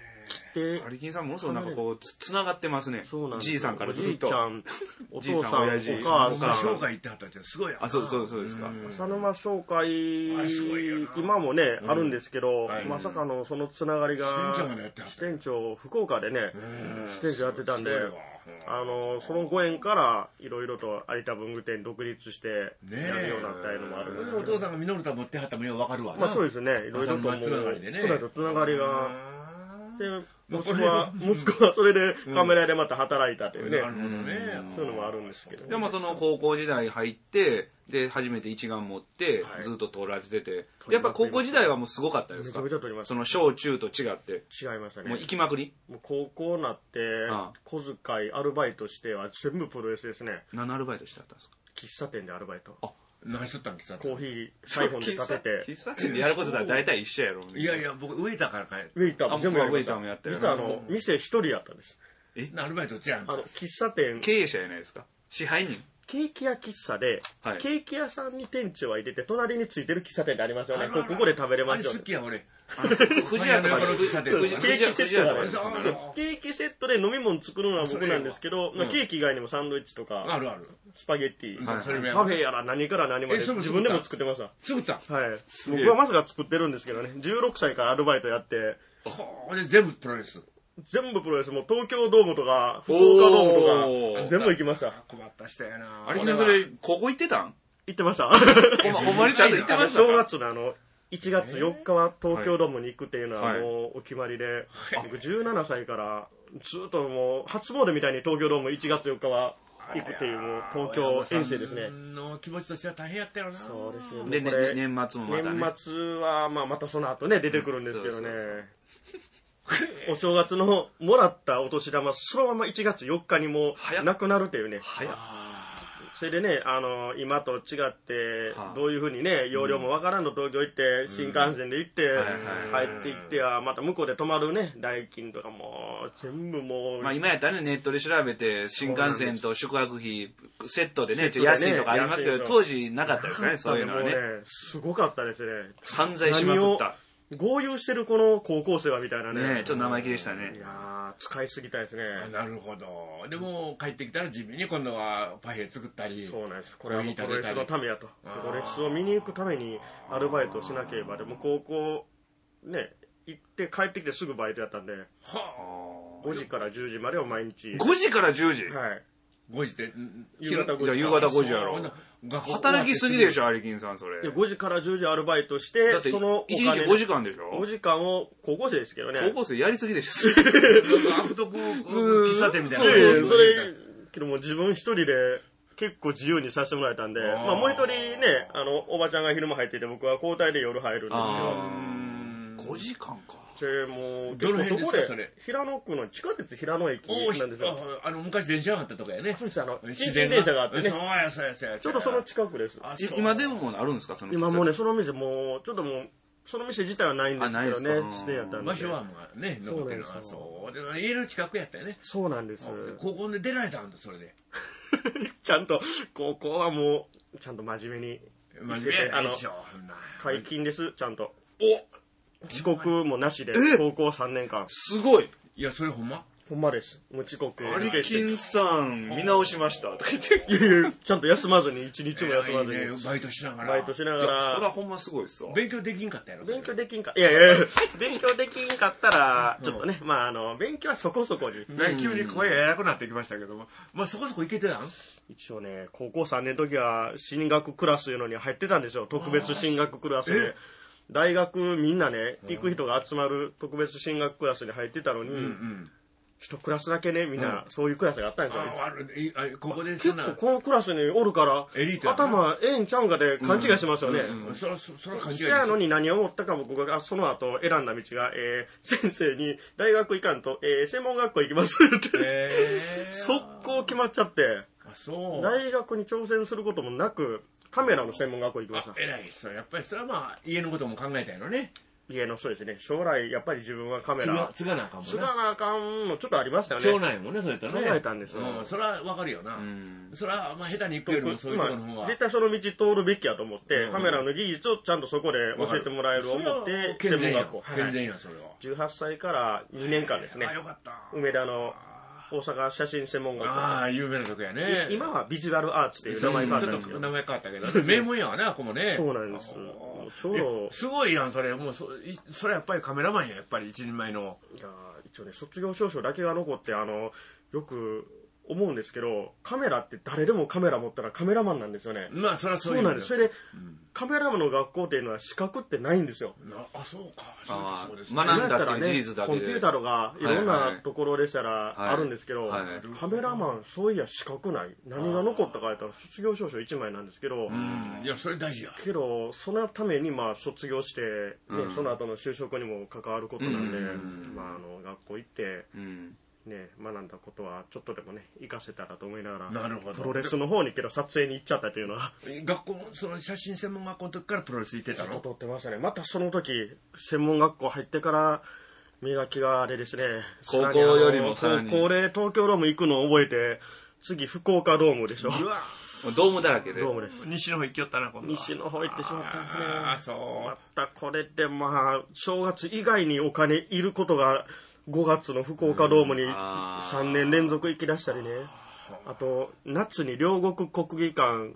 で、 アリキンさんものすごいなんかこう、つながってますね。 そうなんです。 じいさんからずっと。 おじいちゃん、お父さん、 親父お母さん。 商会行ってはったってすごいやな。 あ、そうですか。 浅沼商会、今もね、あるんですけど、まさかのそのつながりが、支店長、福岡でね、支店長やってたんで、そのご縁からいろいろと有田文具店独立してやるようになったのもあるんです。 お父さんがミノルタ持ってはったもよう分かるわな。 まあそうですね、いろいろともう、 つながりでね。 そうだとつながりが。で、息子はそれでカメラでまた働いたというね、そういうのもあるんですけど、 でもその高校時代入って、で、初めて一眼持って、ずっと撮られてて、やっぱ高校時代はもうすごかったですか？ めちゃくちゃ撮りました。 その小中と違って。 違いましたね。 もう行きまくり？ もう高校になって、小遣い、アルバイトしては全部プロレスですね。 何のアルバイトしてあったんですか？ 喫茶店でアルバイト。 何しとったん？喫茶店。 コーヒー、サイフォンで立てて。 喫茶店でやることだ大体一緒やろ。 いやいや、僕、ウェイターから帰る。 ウェイターも全部やりました。 ウェイターもやってる。 実は店一人やったんです。 アルバイト違うの？ 喫茶店。 経営者じゃないですか。支配人。 ケーキ屋喫茶で、ケーキ屋さんに店長はいてて、隣についてる喫茶店ってありますよね。ここで食べれますよね。 好きや、俺。 藤屋とかケーキセットがケーキセットで飲み物作るのは僕なんですけど、ケーキ以外にもサンドイッチとか、スパゲッティ、パフェやら何から何まで自分でも作ってました。 作った？ はい。僕はまさか作ってるんですけどね、16歳からアルバイトやって、 全部プロレス。 全部プロレス、もう東京ドームとか、福岡ドームとか、全部行きました。 困った人やな。 あれ、それ、高校行ってたん？ 行ってました。 ほんまにちゃんと行ってました。 正月の1月4日は東京ドームに行くっていうのはもうお決まりで、僕17歳からずっともう初詣みたいに東京ドーム1月4日は行くっていうもう東京遠征ですね。 の気持ちとしては大変やったよな。 そうですね。 で、年末もまたね。 年末はまたその後ね出てくるんですけどね。お正月のもらったお年玉そのまま1月4日にもなくなるっていうね。それでね、今と違ってどういうふうにね容量もわからんの東京行って新幹線で行って帰ってきてはまた向こうで泊まるね代金とかも全部もう、 まあ今やったらねネットで調べて新幹線と宿泊費セットでね安いとかありますけど当時なかったですかねそういうのはね。 すごかったですね。 散財しまくった。 豪遊してるこの高校生はみたいなね。 ちょっと生意気でしたね。 いや使いすぎたですね。 なるほど。でも帰ってきたら地味に今度はパフェ作ったり。 そうなんです。これはもうプロレスのためやと。プロレスを見に行くためにアルバイトをしなければ。でも高校ね、行って帰ってきてすぐバイトやったんで。5時から10時までを毎日。 5時から10時？ はい。 5時で夕方5時やろ。働きすぎでしょ、アリキンさん、それ。 5時から10時アルバイトして、 その1日5時間でしょ ?5 時間を高校生ですけどね。 高校生やりすぎでしょ。 悪徳喫茶店みたいな。 それ、けども自分一人で結構自由にさせてもらえたんで、まあもう一人ね、おばちゃんが昼間入ってて、僕は交代で夜入るんですけど。 5時間か。 もう結構そこで平野区の地下鉄平野駅なんですよ。 昔電車があったとこやね。 そうです、新鮮電車があってね。 そうやそうやそうや。 ちょうどその近くです。 今でもあるんですか、その今もね、その店もうちょっともうその店自体はないんですけどね、指定やったんで。 場所はもうね、残ってるのはそう。家の近くやったよね。 そうなんです。 高校で出られたんだ、それで。 ちゃんと高校はもうちゃんと真面目に真面目でしょ。 解禁です、ちゃんと。遅刻もなしで高校3年間。 すごい。 いやそれほんま？ ほんまです。無遅刻。 アリキンさん見直しましたとか言って。 いやちゃんと休まずに1日も休まずに。 バイトしながら。 バイトしながら。 それはほんますごいっすわ。 勉強できんかったやろ。 勉強できんか。いや勉強できんかったらちょっとね、まあ勉強はそこそこに。 急に声が偉くなってきましたけども、まあそこそこいけてたん？ 一応ね、高校3年の時は進学クラスいうのに入ってたんですよ。特別進学クラスで。大学みんなね、行く人が集まる特別進学クラスに入ってたのに、一クラスだけね、みんなそういうクラスがあったんですよ。 ここで結構このクラスにおるから、頭ええんちゃうんかで勘違いしますよね。 それ勘違いしやのに何を思ったか僕がその後選んだ道が、先生に大学行かんと、専門学校行きますって、速攻決まっちゃって、大学に挑戦することもなく、カメラの専門学校行きました。 偉い。やっぱりそれはまあ家のことも考えたやろね。 家のそうですね、将来やっぱり自分はカメラ継がなあかんもんね。 継がなあかんのちょっとありましたよね。 長男やもんね、それとね。 考えたんですよ。 それはわかるよな。それは、まあ、下手に行くよりもそういうところの方が。 絶対その道通るべきやと思って、カメラの技術をちゃんとそこで教えてもらえると思って、 専門学校。健全や、それは。 18歳から2年間ですね。 よかった。 梅田の大阪写真専門学校。 ああ、有名なとこやね。 今はビジュアルアーツっていう名前変わったんですけど。 名前変わったけど。名門やわね、ここもね。 そうなんです。ちょうど。 すごいやん、それ。もう、それやっぱりカメラマンや、やっぱり一人前の。 いや一応ね、卒業証書だけが残って、よく思うんですけど、カメラって誰でもカメラ持ったらカメラマンなんですよね。 まあ、そりゃそうなんです。それで、カメラマンの学校っていうのは資格ってないんですよ。 あ、そうか。 そうですね。学んだっていう事実だけで。 コンピューターとかいろんなところでしたらあるんですけど、カメラマンそういや資格ない。何が残ったか言ったら卒業証書1枚なんですけど、 いや、それ大事や。 けど、そのためにまあ卒業して、その後の就職にも関わることなんで、まあ学校行って、ね、学んだことはちょっとでもね活かせたらと思いながら、 なるほど、 プロレスの方にけど撮影に行っちゃったというのは。 学校その写真専門学校の時からプロレス行ってたの？ 撮ってましたね。またその時専門学校入ってから磨きがあれですね。 高校よりもさらに高校で東京ドーム行くのを覚えて、次福岡ドームでしょ。 うわドームだらけで。 ドームです。 西の方行きよったな、今度は。 西の方行ってしまったんですね。 ああ、そう。 またこれでまあ正月以外にお金いることが5月の福岡ドームに3年連続行き出したりね。あと夏に両国国技館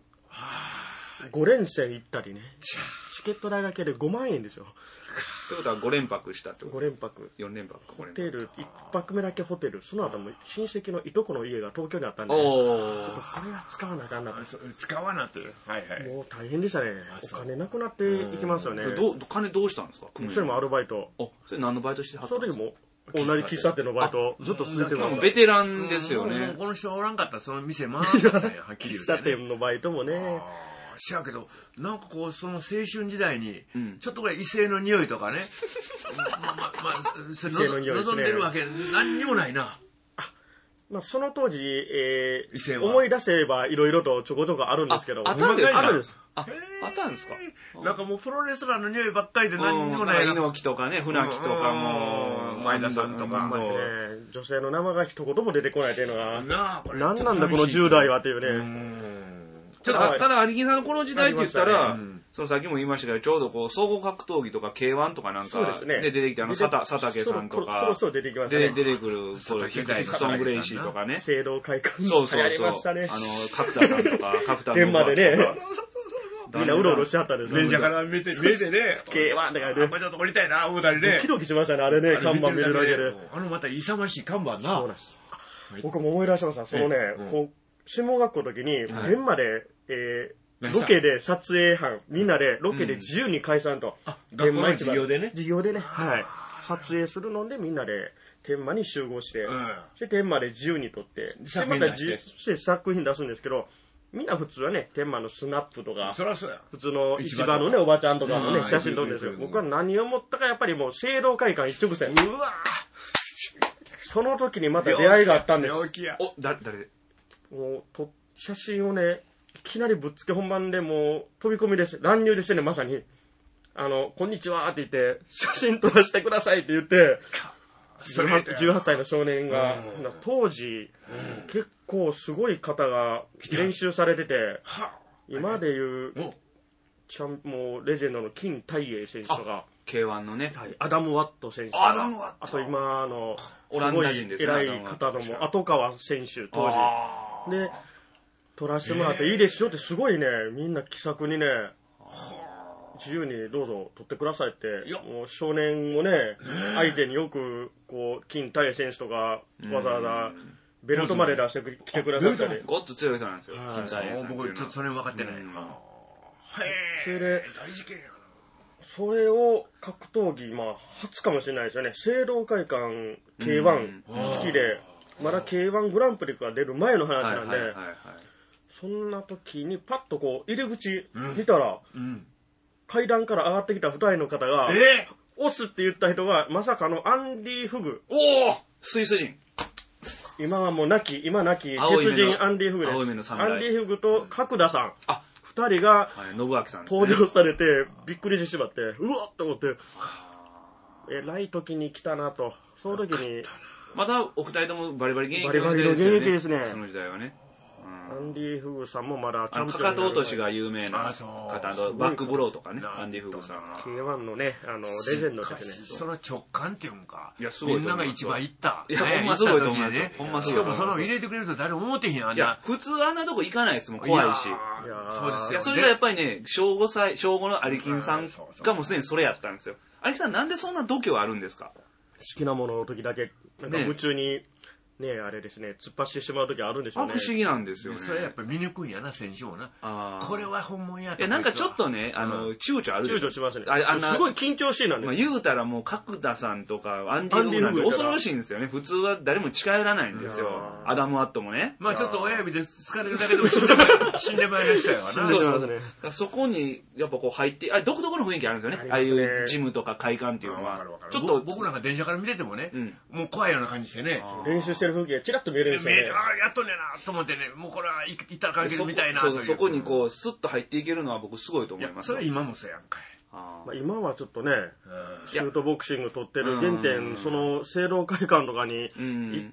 5連戦行ったりね。チケット代だけで5万円ですよ。 ってことは5連泊したってこと？ 5 連泊。 4連泊。 ホテル1泊目だけホテル。その後も親戚のいとこの家が東京にあったんで、ちょっとそれは使わなあかんな。 使わなっていう。はいはい。 もう大変でしたね。お金なくなっていきますよね。 金どうしたんですか？ それもアルバイト。 それ何のバイトしてはったんですか？ その時も同じ喫茶店のバイトずっと続けてます。 ベテランですよね。 この人おらんかったらその店回らない。はっきり言うてね。 喫茶店のバイトもね。 しやけどなんかこうその青春時代にちょっとぐらい異性の匂いとかね、望んでるわけ何にもないな。 まあその当時、思い出せればいろいろとちょこちょこあるんですけど。 あったんですか？ あるんです。 あったんですか？ なんかもうプロレスラーの匂いばっかりで何にもない。 猪木とかね、船木とかも前田さんとか。 女性の名前が一言も出てこないというのが、何なんだこの10代はというね。 ただ、有木さんのこの時代って言ったら、そのさっきも言いましたけど、ちょうどこう、総合格闘技とか K1 とかなんかで出てきて、佐竹さんとか、 そう出てきましたね。 出てくる、ソングレイシーとかね。 聖堂会館そうそうそう。角田さんとか、角田天までね。みんなうろうろしちゃったんですよ。 電車から見てね、 K1 って書いて。 やっぱちょっと降りたいな、思ったりね。 ドキドキしましたね、あれね、看板見るだけで。 また勇ましい看板な。 そうなんです。僕も思い出しました。そのね、専門学校の時に、天まで、ロケで撮影班、みんなでロケで自由に解散と。 学校の授業でね。 授業でね。はい。撮影するのでみんなで天満に集合して、で天満で自由に撮って、でまた作品出すんですけど、みんな普通はね、天満のスナップとか、普通の市場のね、おばちゃんとかのね、写真撮るんですよ。僕は何を思ったかやっぱりもう、聖堂会館一直線。うわその時にまた出会いがあったんです。 誰もう写真をね、いきなりぶっつけ本番でもう飛び込みです。乱入ですね、まさに。こんにちはって言って、写真撮らせてくださいって言って、18歳の少年が、当時、結構すごい方が練習されてて、今でいう、もうレジェンドの金大英選手とか、 K1 のね、 アダム・ワット選手とか、あと今オランダ人ですね、 偉い方のも、後川選手、当時。で、撮らせてもらっていいですよってすごいね、みんな気さくにね、自由にどうぞ撮ってくださいって、もう少年をね、相手によく、こう、金大英選手とか、わざわざ、ベルトまで出してきてくださったり。 ごっつ強い人なんですよ、金大英さん。 僕、ちょっとそれ分かってない。 それで、それを格闘技、まあ、初かもしれないですよね。聖堂会館 K1 好きで、まだ K1 グランプリが出る前の話なんで、そんな時にパッとこう、入り口見たら、階段から上がってきた2人の方が、押すって言った人が、まさかのアンディ・フグ。 スイス人。 今はもう亡き、鉄人アンディ・フグです。アンディ・フグと角田さん。2人が登場されてびっくりしてしまって、うわっと思って、 えらい時に来たなと。その時に。 またお二人ともバリバリ現役の時代ですよね。 バリバリの現役ですね。 その時代はね。 アンディ・フグさんもまだチャンピオン。かかと落としが有名な方、バックブローとかね、アンディ・フグさんは。 K1 のね、レジェンドですね。 その直感っていうんか。 いや、すごい。 みんなが一番行った。 いや、ほんますごいと思いますよ。 ほんますごい。しかもその入れてくれると誰も思ってへんやん。いや、 普通あんなとこ行かないですもん、怖いし。 そうですよ。いや、 それがやっぱりね、小5のアリキンさんがもうすでにそれやったんですよ。アリキンさんなんでそんな度胸あるんですか？ 好きなものの時だけ、なんか夢中に、ねあれですね、突っ走ってしまう時あるんでしょうね。 不思議なんですよね。 それやっぱり見抜くんやな、選手もな。これは本物やと。 いや、なんかちょっとね、躊躇あるでしょ。 躊躇しますね。すごい緊張しいなんです。 言うたらもう角田さんとかアンディ・フグなんて恐ろしいんですよね。普通は誰も近寄らないんですよ。アダム・ワットもね。 まあちょっと親指で疲れるだけでも死んでまいりましたよな。 そう。そこにやっぱこう入って、独特の雰囲気あるんですよね。ああいうジムとか会館っていうのは。 ちょっと僕なんか電車から見ててもね、もう怖いような感じしてね。 練習してる風景チラッと見えるんですよね。 やっとんねんなと思ってね、もうこれは行ったら関係みたいな。 そこにこうスッと入っていけるのは僕すごいと思います。 それは今もそうやんかい。 まあ今はちょっとね、シュートボクシング取ってる原点、その聖堂会館とかに行って、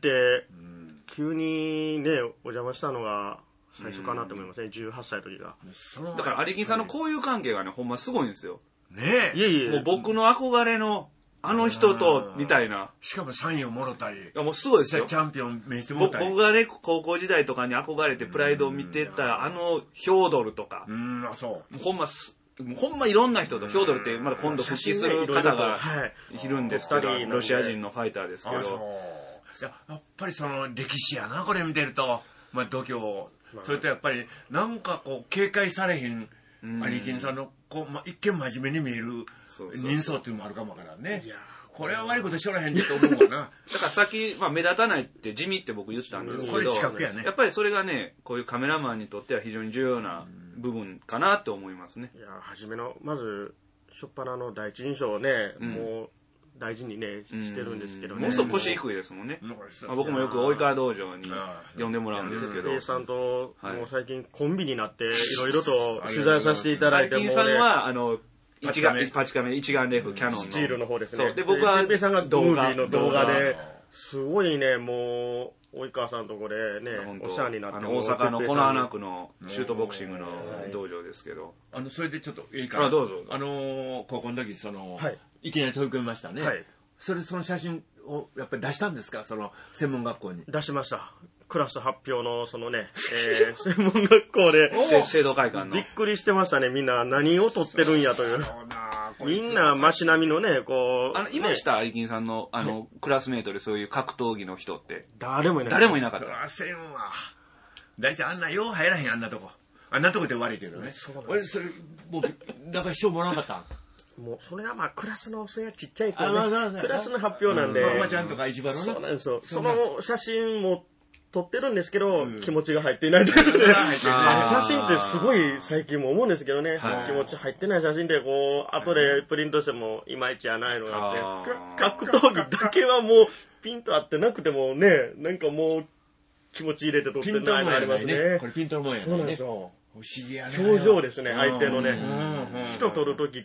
急にね、お邪魔したのが最初かなと思いますね、18歳の時が。 だからアリキンさんの交友関係がね、ほんますごいんですよ。 ねえ。もう僕の憧れのあの人と、みたいな。 しかもサインをもろたり。いや、もうすごいですよ。 チャンピオン名してもろたり。 僕がね、高校時代とかに憧れてプライドを見てた、ヒョードルとか。 そう。 ほんまいろんな人と、ヒョードルってまだ今度復帰する方がいるんですけど、ロシア人のファイターですけど。 やっぱりその歴史やな、これ見てると。まあ度胸。それとやっぱり、なんかこう、警戒されへん。アリキンさんのこう、一見真面目に見える人相っていうのもあるかもわからんね。これは悪いことしょらへんねと思うわな。だからさっき、目立たないって地味って僕言ったんですけど、 これ資格やね。 やっぱりそれがね、こういうカメラマンにとっては非常に重要な部分かなって思いますね。 いや、初めの、まず、初っ端の第一印象をね、もう、大事にね、してるんですけどね。 もうすぐ腰低いですもんね。僕もよく及川道場に呼んでもらうんですけど。 平さんと、もう最近コンビになって、いろいろと取材させていただいて、 アリキンさんは、パチカメ、一眼レフ、キャノンの。 スチールの方ですね。 で、僕は、 平さんがムービーの動画で、すごいね、もう、及川さんとこでね、お世話になって、 大阪のコナーナ区のシュートボクシングの道場ですけど。 それでちょっといいかな。 どうぞ。 高校の時、いきなり飛び込みましたね。はい。その写真をやっぱり出したんですか、その専門学校に。 出しました。クラス発表のそのね、専門学校で聖堂会館のびっくりしてましたね。みんな何を撮ってるんやという。みんな街並みのね、こう。 いました、アリキンさんのクラスメートでそういう格闘技の人って。 誰もいなかった。 誰もいなかった。 せんわ。大体あんなよう入らへん、あんなとこ。あんなとこって悪いけどね。俺それ僕なんか賞もらわなかった。 もうそれはまあクラスのそれはちっちゃい子ね、クラスの発表なんで、 ママちゃんとか一番のそうなんですよ。その写真も撮ってるんですけど、気持ちが入っていないというね。写真ってすごい最近も思うんですけどね、気持ち入ってない写真でこう後でプリントしてもいまいちやないのがあって、格闘技だけはもうピント合ってなくてもね、なんかもう気持ち入れて撮ってないのありますね。 これピントのもんやね。 そうなんですよ。 不思議やね。 表情ですね、相手のね。人撮るときって、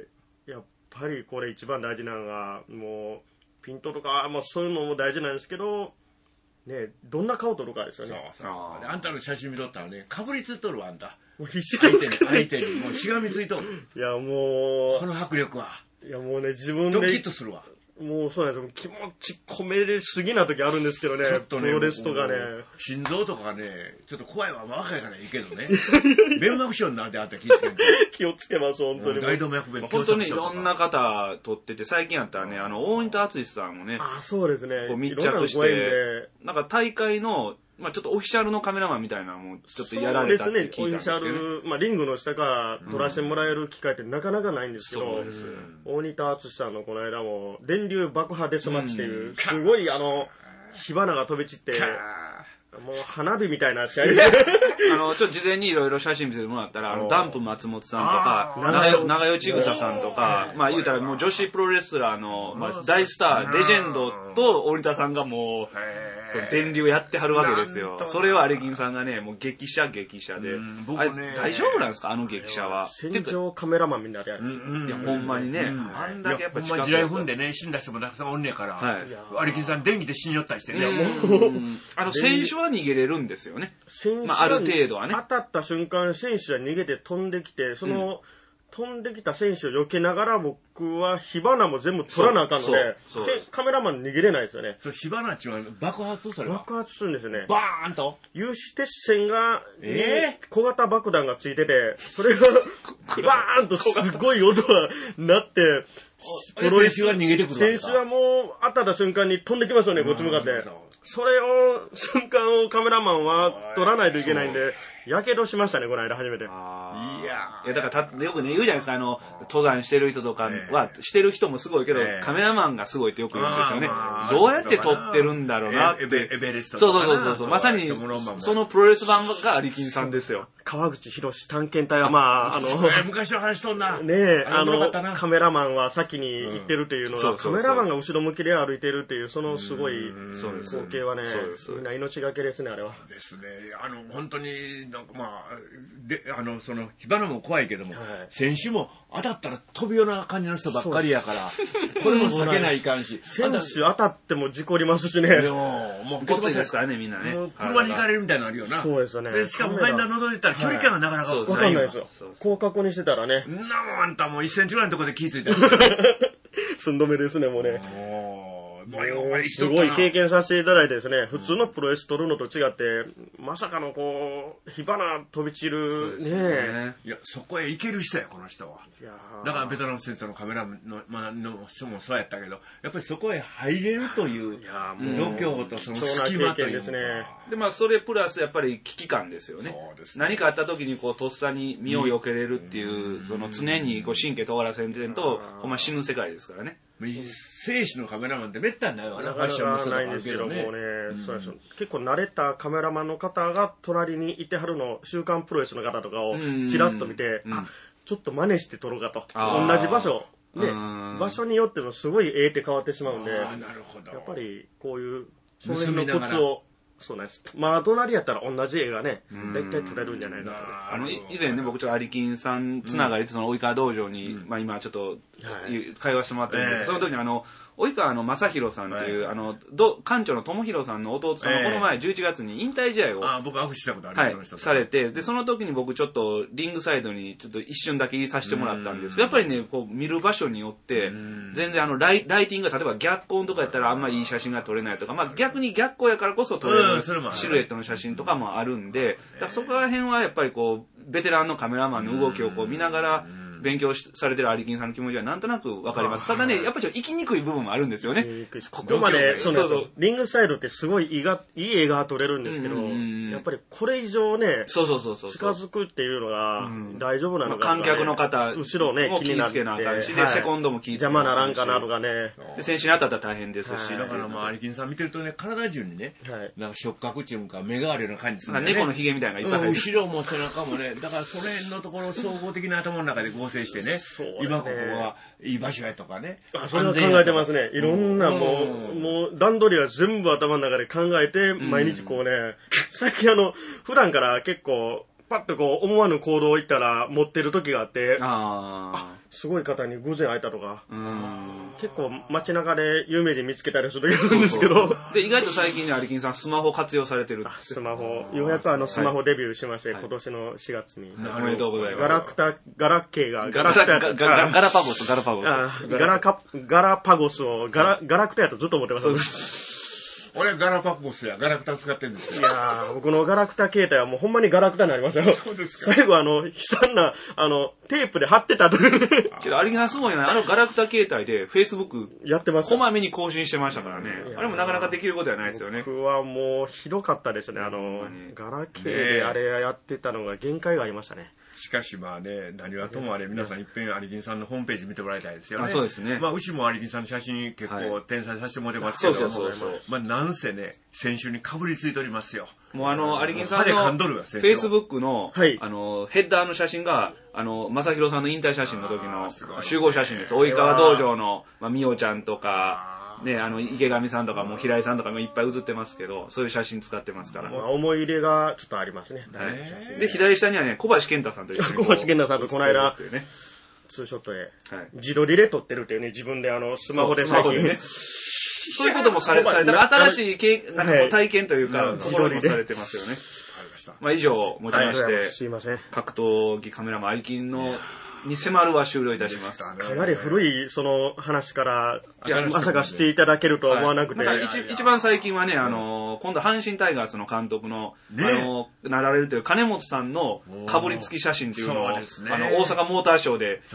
やっぱりこれ一番大事なのが、もう、ピントとか、まあそういうのも大事なんですけど、ね、どんな顔撮るかですよね。 そう。あんたの写真見とったらね、かぶりついとるわ、あんた。 もう必死です相手に、もうしがみついとる。 いや、もう。 この迫力は。 いや、もうね、自分で。 ドキッとするわ。 もうそうなんですよ。気持ち込めれすぎな時あるんですけどね。プロレスとかね。 心臓とかね、ちょっと怖いわ。若いからいいけどね。弁膜症になってあったら気をつけて。 気をつけます、本当に。 大動脈弁本当にいろんな方撮ってて、最近やったらね、大仁田敦さんもね。 そうですね。 こう密着して、なんか大会の、まあちょっとオフィシャルのカメラマンみたいなのもちょっとやられたって聞いたんですけど、ね。 そうですね。オフィシャル、まあリングの下から撮らせてもらえる機会ってなかなかないんですけど、大仁田敦さんのこの間も、電流爆破デスマッチっていう、すごい火花が飛び散って、 もう花火みたいな試合ちょっと事前にいろいろ写真見せてもらったら、ダンプ松本さんとか、長与千草さんとか、まあ言うたらもう女子プロレスラーの、まあ、大スター、レジェンドと折田さんがもう、その電流やってはるわけですよ。それをアレキンさんがね、もう激写で。あれ、大丈夫なんですかあの激写は。 戦場カメラマンみんなでやる。 いや、ほんまにね、あんだけやっぱ近く。ほんま地雷踏んでね、死んだ人もたくさんおんねやから、アレキンさん電気で死によったりしてね。 選手は逃げれるんですよね。まあ、ある程度はね。 当たった瞬間、選手は逃げて飛んできて、その、飛んできた選手を避けながら僕は火花も全部取らなあかんので、カメラマン逃げれないですよね。 そう、火花っていうのは爆発それは爆発するんですよね。 バーンと有刺鉄線が、小型爆弾がついてて、それがバーンとすごい音が鳴って、 選手は逃げてくるわけだ。 選手はもう当たった瞬間に飛んできますよね、こっち向かって。それを、瞬間をカメラマンは撮らないといけないんで、やけどしましたね、この間初めて。いや、だからよくね、言うじゃないですか、登山してる人とかは、してる人もすごいけど、カメラマンがすごいってよく言うんですよね。どうやって撮ってるんだろうなって。 エベレストとか。 そう。まさに、そのプロレス版がアリキンさんですよ。 川口博探検隊はまあ、 昔の話しとんな。 ねえ、カメラマンは先に行ってるっていうのは、カメラマンが後ろ向きで歩いてるっていう、そのすごい光景はね、みんな命がけですね、あれは。 ですね。本当に、なんかまあ、で、その、火花も怖いけども、選手も当たったら飛ぶような感じの人ばっかりやから、これも避けないかんし。 選手当たっても事故りますしね。 もう、ごっついですからね、みんなね。 車に行かれるみたいなのあるよな。 そうですよね。 しかも、前に覗いたら距離感がなかなかわかんないですよ。広角にしてたらね。 なもんあんたもう1センチぐらいのところで気づいてる。 寸止めですね、もうね。すごい経験させていただいてですね、普通のプロレス撮るのと違って、まさかのこう、火花飛び散る、ね。 いや、そこへ行ける人や、この人は。だからベトナム戦争のカメラの人もそうやったけど、やっぱりそこへ入れるという、度胸とその隙間というか。 で、まあ、それプラスやっぱり危機感ですよね。何かあった時にこう、とっさに身を避けれるっていう、その常にこう神経尖らせんと、ほんま死ぬ世界ですからね。 生死のカメラマンってめったにないわな、ファッションの人とかあるけどね。 結構慣れたカメラマンの方が隣にいてはるの、週刊プロレスの方とかをちらっと見て、ちょっと真似して撮ろうかと。同じ場所。ね、場所によってもすごいって変わってしまうんで、やっぱりこういう、その辺のコツを、そうなんです。まあ、隣やったら同じ絵がね、大体撮れるんじゃないかな。 以前ね、僕ちょっとアリキンさんつながりで、その及川道場に、まあ今ちょっと、会話してもらってるんですけど、その時に及川正弘さんっていう、館長の友弘さんの弟さんがこの前11月に引退試合を、 僕握手したことあります。 されて、で、その時に僕ちょっとリングサイドにちょっと一瞬だけ入れさせてもらったんですけど、やっぱりね、こう見る場所によって、全然ライティングが例えば逆光とかやったらあんまりいい写真が撮れないとか、まあ逆に逆光やからこそ撮れるシルエットの写真とかもあるんで、だからそこら辺はやっぱりこう、ベテランのカメラマンの動きをこう見ながら、勉強されてるアリキンさんの気持ちはなんとなくわかります。ただね、やっぱり生きにくい部分もあるんですよね。 ここまで、リングサイドってすごいいい映画が撮れるんですけど、やっぱりこれ以上ね、近づくっていうのが大丈夫なのか、 観客の方後ろね、 気につけなあかんし、で、セコンドも気につけなあかんし。 邪魔ならんかなとかね。 で、選手に当たったら大変ですし。 だからまあ、アリキンさん見てるとね、体中にね、なんか触覚っていうか、目があるような感じする。 猫のヒゲみたいなのがいっぱい入る。 後ろも背中もね、だからそれのところを総合的な頭の中で合成してね、今ここがいい場所やとかね。 それは考えてますね。いろんなもう段取りは全部頭の中で考えて、毎日こうね、最近普段から結構、パッとこう思わぬ行動を言ったら持ってる時があって、すごい方に偶然会えたとか、結構街中で有名人見つけたりする時あるんですけど。 で、意外と最近ね、アリキンさんスマホ活用されてる。 スマホ。ようやくスマホデビューしまして、今年の4月に。 おめでとうございます。 ガラパゴスを、ガラクタやとずっと思ってます。 俺ガラパゴスやガラクタ使ってるんですよ。いやー、僕のガラクタ携帯はもうほんまにガラクタになりましたよ。 そうですか。 最後悲惨な、テープで貼ってたと。 けど、あれがすごいな。ガラクタ携帯で Facebook やってます。 こまめに更新してましたからね。あれもなかなかできることじゃないですよね。 僕はもうひどかったですね。ガラケーであれやってたのが限界がありましたね。 しかしまあね、何はともあれ皆さん一遍有金さんのホームページ見てもらいたいですよね。 そうですね。 まあうちも有金さんの写真結構転載させてもらってますけど、まあなんせね、先週にかぶりついておりますよ。 もう有金さんのフェイスブックの、ヘッダーの写真が、正弘さんの引退写真の時の集合写真です。及川道場の、美代ちゃんとか、ね、池上さんとかも平井さんとかもいっぱい写ってますけど、そういう写真使ってますから。 思い入れがちょっとありますね。 で、左下にはね、小橋健太さんと一緒に。 小橋健太さんとこの間、ツーショットで、自撮りで撮ってるっていうね、自分でスマホで最近ね。 そういうこともされて、新しいなんか体験というか、ところもされてますよね。まあ以上をもちまして、 すいません。 格闘技カメラマン有金のに迫るは終了いたします。 かなり古いその話からまさかしていただけるとは思わなくて、 一番最近はね、今度阪神タイガースの監督の、なられるという金本さんのかぶりつき写真っていうのを、大阪モーターショーで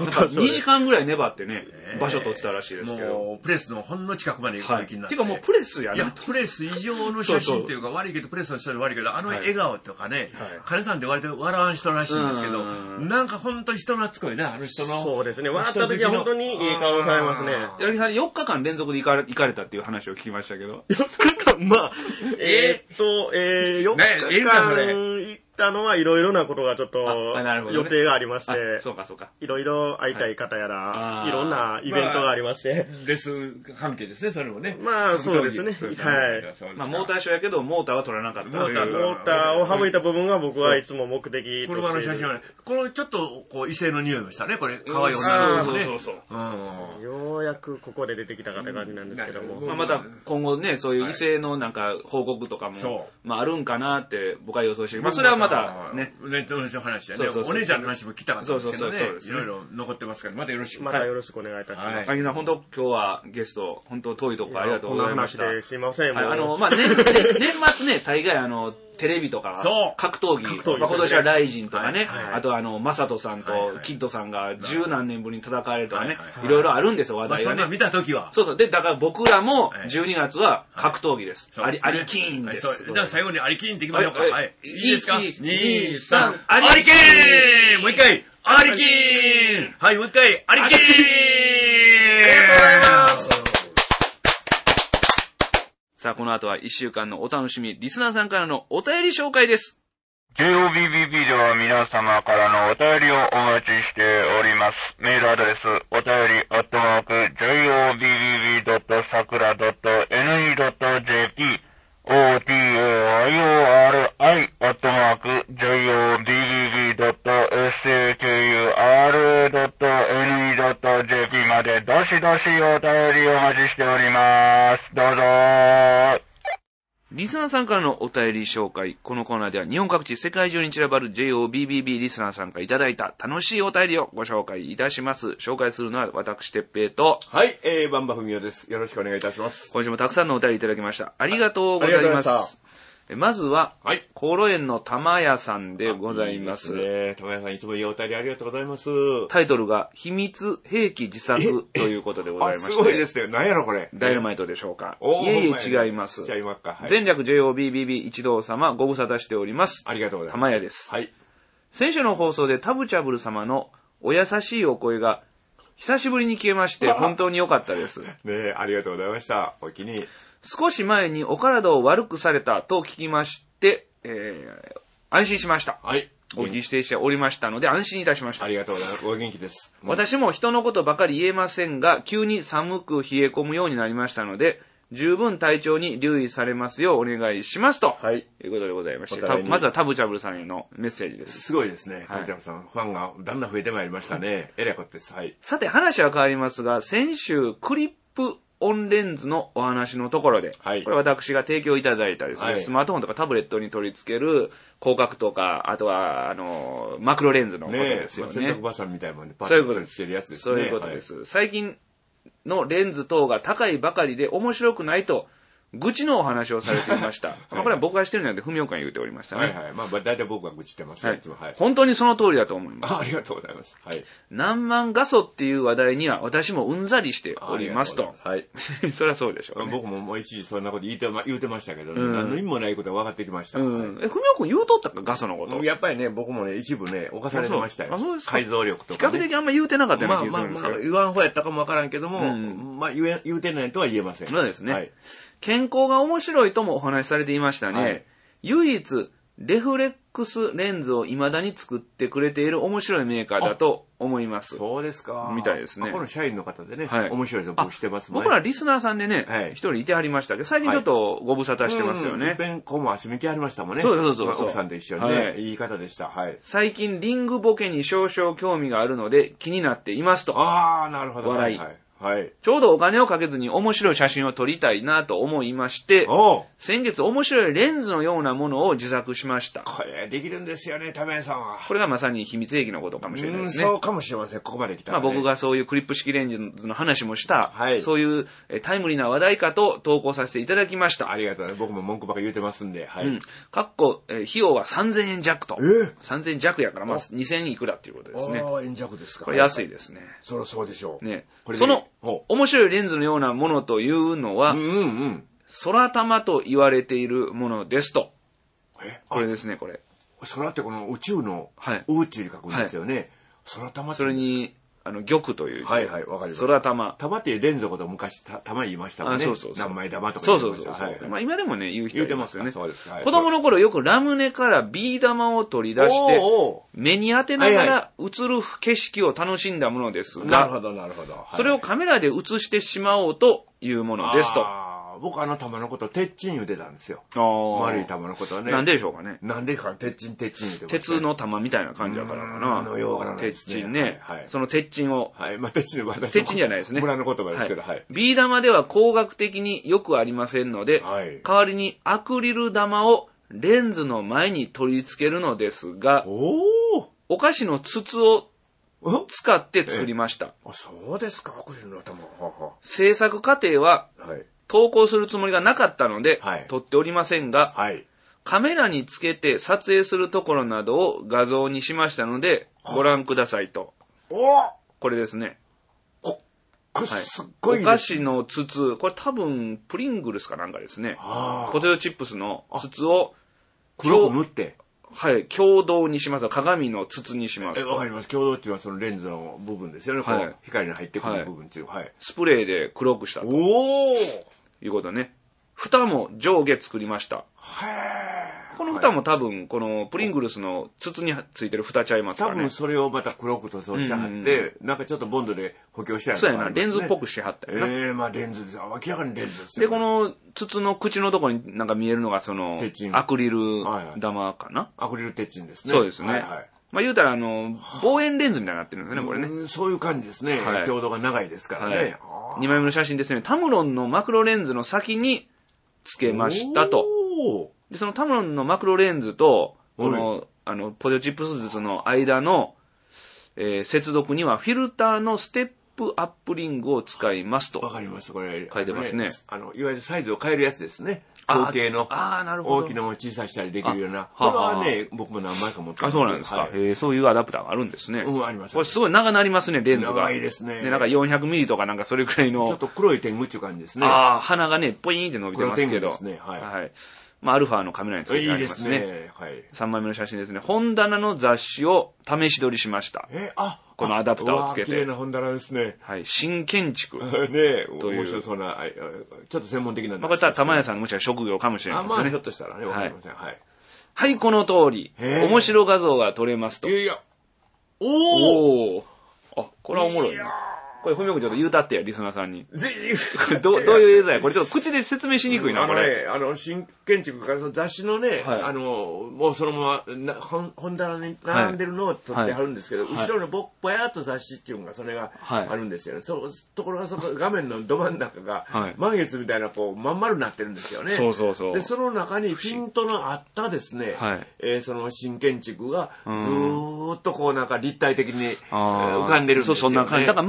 2時間ぐらい粘ってね、場所取ってたらしいですけど、 もうプレスのほんの近くまで行く気になって、 ていうかもうプレスやね。 いやプレス以上の写真っていうか、悪いけどプレスの人で悪いけど、笑顔とかね、金さんって割と笑わん人らしいんですけど、なんか本当に人懐っこいな、あの人の。 そうですね。笑った時は本当にいい顔されますね。 柳さん4日間連続で行かれたっていう話を聞きましたけど。 4日間、まあ、4日間行ったのはいろいろなことがちょっと予定がありまして、 そうかそうか。 いろいろ会いたい方やら、いろんなイベントがありまして。 レス関係ですね、それもね。 まあそうですね。はい。 まあモーターショーやけど、モーターは取らなかった。モーターを省いた部分が僕はいつも目的として。 車の写真はね、このちょっとこう異性の匂いもしたね、これ。可愛い女の子ね。 そうようやくここで出てきたかって感じなんですけども。 また今後ね、そういう異性のなんか報告とかも、まああるんかなって僕は予想して、まあそれはまたね。 ネットの話でね、お姉ちゃんの話も聞きたかったんですけどね、いろいろ残ってますから、またよろしく。 またよろしくお願いいたします。 有木さん、本当今日はゲスト、本当遠いとこありがとうございました。 こんな話ですいません。 まあ年末ね、大概テレビとか格闘技、今年はライジンとかね、あとマサトさんとキッドさんが十何年ぶりに戦われるとかね、いろいろあるんですよ、話題がね。 見た時は。 そうそう。で、だから僕らも12月は格闘技です。アリキーンです。 じゃあ最後にアリキーンっていきましょうか。はい。いいですか ?1、2、3、 アリキーンもう一回、アリキーンはい、もう一回、アリキーンありがとうございます。さあ、この後は1週間のお楽しみ、リスナーさんからのお便り紹介です。 JOBBB では皆様からのお便りをお待ちしております。メールアドレス、お便り@jobb.sakura.ne.jp otayori@jobb.sakur.ne.jp までどしどしお便りをお待ちしております。どうぞ。 リスナーさんからのお便り紹介。このコーナーでは日本各地世界中に散らばる JOBBB リスナーさんからいただいた楽しいお便りをご紹介いたします。紹介するのは私、てっぺいと。 はい、バンバふみおです。よろしくお願いいたします。 今週もたくさんのお便りいただきました。ありがとうございます。まずは、コロ園の玉屋さんでございます。 いいですね。玉屋さんいつもいいお便りありがとうございます。 タイトルが秘密兵器自作ということでございまして。 すごいですよ。何やろこれ。 ダイナマイトでしょうか。いえいえ違います。 違いますか。 前略 JOBBB 一同様ご無沙汰しております。 ありがとうございます。 玉屋です。 はい。 先週の放送でタブチャブル様のお優しいお声が久しぶりに消えまして本当に良かったです。 ねえ、ありがとうございました。お気に。 少し前にお体を悪くされたと聞きまして、安心しました。 はい。 お聞きしておりましたので安心いたしました。 ありがとうございます。お元気です。 私も人のことばかり言えませんが、急に寒く冷え込むようになりましたので、十分体調に留意されますようお願いしますと。 はい。 いうことでございまして、まずはタブチャブルさんへのメッセージです。 すごいですね。タブチャブルさん、ファンがだんだん増えてまいりましたね。えらいことです。はい。 さて話は変わりますが、先週クリップオンレンズのお話のところで、これ私が提供いただいたですね、スマートフォンとかタブレットに取り付ける広角とか、あとはマクロレンズのことですよね。 洗濯バサミみたいなもんでパッとつけるやつですね。 そういうことです。最近のレンズ等が高いばかりで面白くないと愚痴のお話をされていました。これは僕がしてるんじゃなくて、文岡に言うておりましたね。 まあ、大体僕は愚痴ってます。 本当にその通りだと思います。 ありがとうございます。 南蛮画素っていう話題には私もうんざりしておりますと。それはそうでしょうね。 僕ももう一時そんなこと言うてましたけど、何の意味もないことが分かってきました。 文岡君言うとったか、画素のこと。 やっぱりね、僕もね、一部ね、犯されてましたよ。解像力とか。 比較的あんま言うてなかったような気がするんですけど。 言わん方やったかも分からんけども、まあ言うてないとは言えません。 そうですね。健康が面白いともお話しされていましたね。唯一、レフレックスレンズを未だに作ってくれている面白いメーカーだと思います。 そうですか。 みたいですね。 この社員の方でね、面白いと僕してますもんね。 僕らリスナーさんでね、一人いてはりましたけど、最近ちょっとご無沙汰してますよね。 いっぺんこうも遊びに来はりましたもんね。 そう。 奥さんと一緒にね、いい方でした。 最近リングボケに少々興味があるので気になっていますと。 ああ、なるほど。 笑い。ちょうどお金をかけずに面白い写真を撮りたいなと思いまして、先月面白いレンズのようなものを自作しました。 これできるんですよね、玉井さんは。 これがまさに秘密兵器のことかもしれないですね。 そうかもしれません、ここまで来たら、ね。 僕がそういうクリップ式レンズの話もした、そういうタイムリーな話題かと投稿させていただきました。 ありがとうね。僕も文句ばっか言うてますんで。費用は3000円弱と。3000円弱やから、まあ2000いくらっていうことですね。 円弱ですか。 これ安いですね。 そうでしょう。 ね。その、面白いレンズのようなものというのは、空玉と言われているものですと。これですね、これ。 空ってこの宇宙の、宇宙に書くんですよね。空玉って。 それに、玉という。 わかります。 空玉。 玉っていうレンズのことを昔、玉言いましたもんね。何枚玉とか。 そう。まあ今でもね、言うてますよね。子供の頃よくラムネからビー玉を取り出して、目に当てながら映る景色を楽しんだものですが、 なるほど。 それをカメラで映してしまおうというものですと。 僕玉のこと鉄鎮言うてたんですよ。丸い玉のことはね。 なんででしょうかね。 なんでか、鉄鎮言うてます。 鉄の玉みたいな感じだからかな。鉄鎮ね。その鉄鎮を。鉄鎮じゃないですね。 村の言葉ですけど、 ビー玉では工学的によくありませんので、代わりにアクリル玉をレンズの前に取り付けるのですが、お菓子の筒を使って作りました。 そうですか、アクリルの玉。 制作過程は、投稿するつもりがなかったので、撮っておりませんが、カメラにつけて撮影するところなどを画像にしましたので、ご覧くださいと。これですね。 これすっごいですね。 お菓子の筒、これ多分プリングルスかなんかですね。ポテトチップスの筒を黒く塗って。 共同にします。鏡の筒にします。 わかります。共同っていうのはそのレンズの部分ですよね。光に入ってくる部分っていう。 スプレーで黒くしたと。いうことね。蓋も上下作りました。この蓋も多分、このプリングルスの筒についてる蓋ちゃいますかね。 多分それをまた黒く塗装してはって、なんかちょっとボンドで補強してある。 そうやな、レンズっぽくしてはったよな。 まあレンズです。明らかにレンズですね。で、この筒の口のところになんか見えるのが、その、アクリル玉かな。 アクリル鉄鎮ですね。 そうですね。まあ言うたら、望遠レンズみたいになってるんですね、これね。 そういう感じですね。強度が長いですからね。 2枚目の写真ですね。タムロンのマクロレンズの先につけましたと。で、そのタムロンのマクロレンズと、この、ポテトチップス筒の間の、接続にはフィルターのステップアップリングを使いますと。 わかります。これ。 書いてますね。 いわゆるサイズを変えるやつですね。合計の。大きなものを小さしたりできるような。これはね、僕も何枚か持ってます。 そうなんですか。そういうアダプターがあるんですね。 あります。 これすごい長なりますね、レンズが。 長いですね。 なんか400ミリとかなんかそれくらいの。 ちょっと黒い点ぐっていう感じですね。 鼻がね、ポイーンって伸びてますけど。 ですね。 まあ、アルファのカメラについてありますね。いいですね。3枚目の写真ですね。本棚の雑誌を試し撮りしました。このアダプターをつけて。 綺麗な本棚ですね。 新建築。 ね面白そうな、ちょっと専門的な。 これは玉屋さんのもしかしたら職業かもしれないですね。 ひょっとしたらね、わかりません。 はい、この通り。面白画像が撮れますと。おー。これはおもろいね。これ、ふみおくんちょっと言うたってや、リスナーさんに。どういう映像やこれちょっと口で説明しにくいな、これ。 新建築から雑誌のね、もうそのまま、本棚に並んでるのを撮ってはるんですけど、後ろのぼやっと雑誌っていうのが、それがあるんですよね。ところがその画面のど真ん中が、満月みたいな、こう、まん丸になってるんですよね。 そう。 で、その中にピントのあったですね、その新建築が、ずーっとこうなんか立体的に浮かんでるんですよね。 そんな感じ。だから周り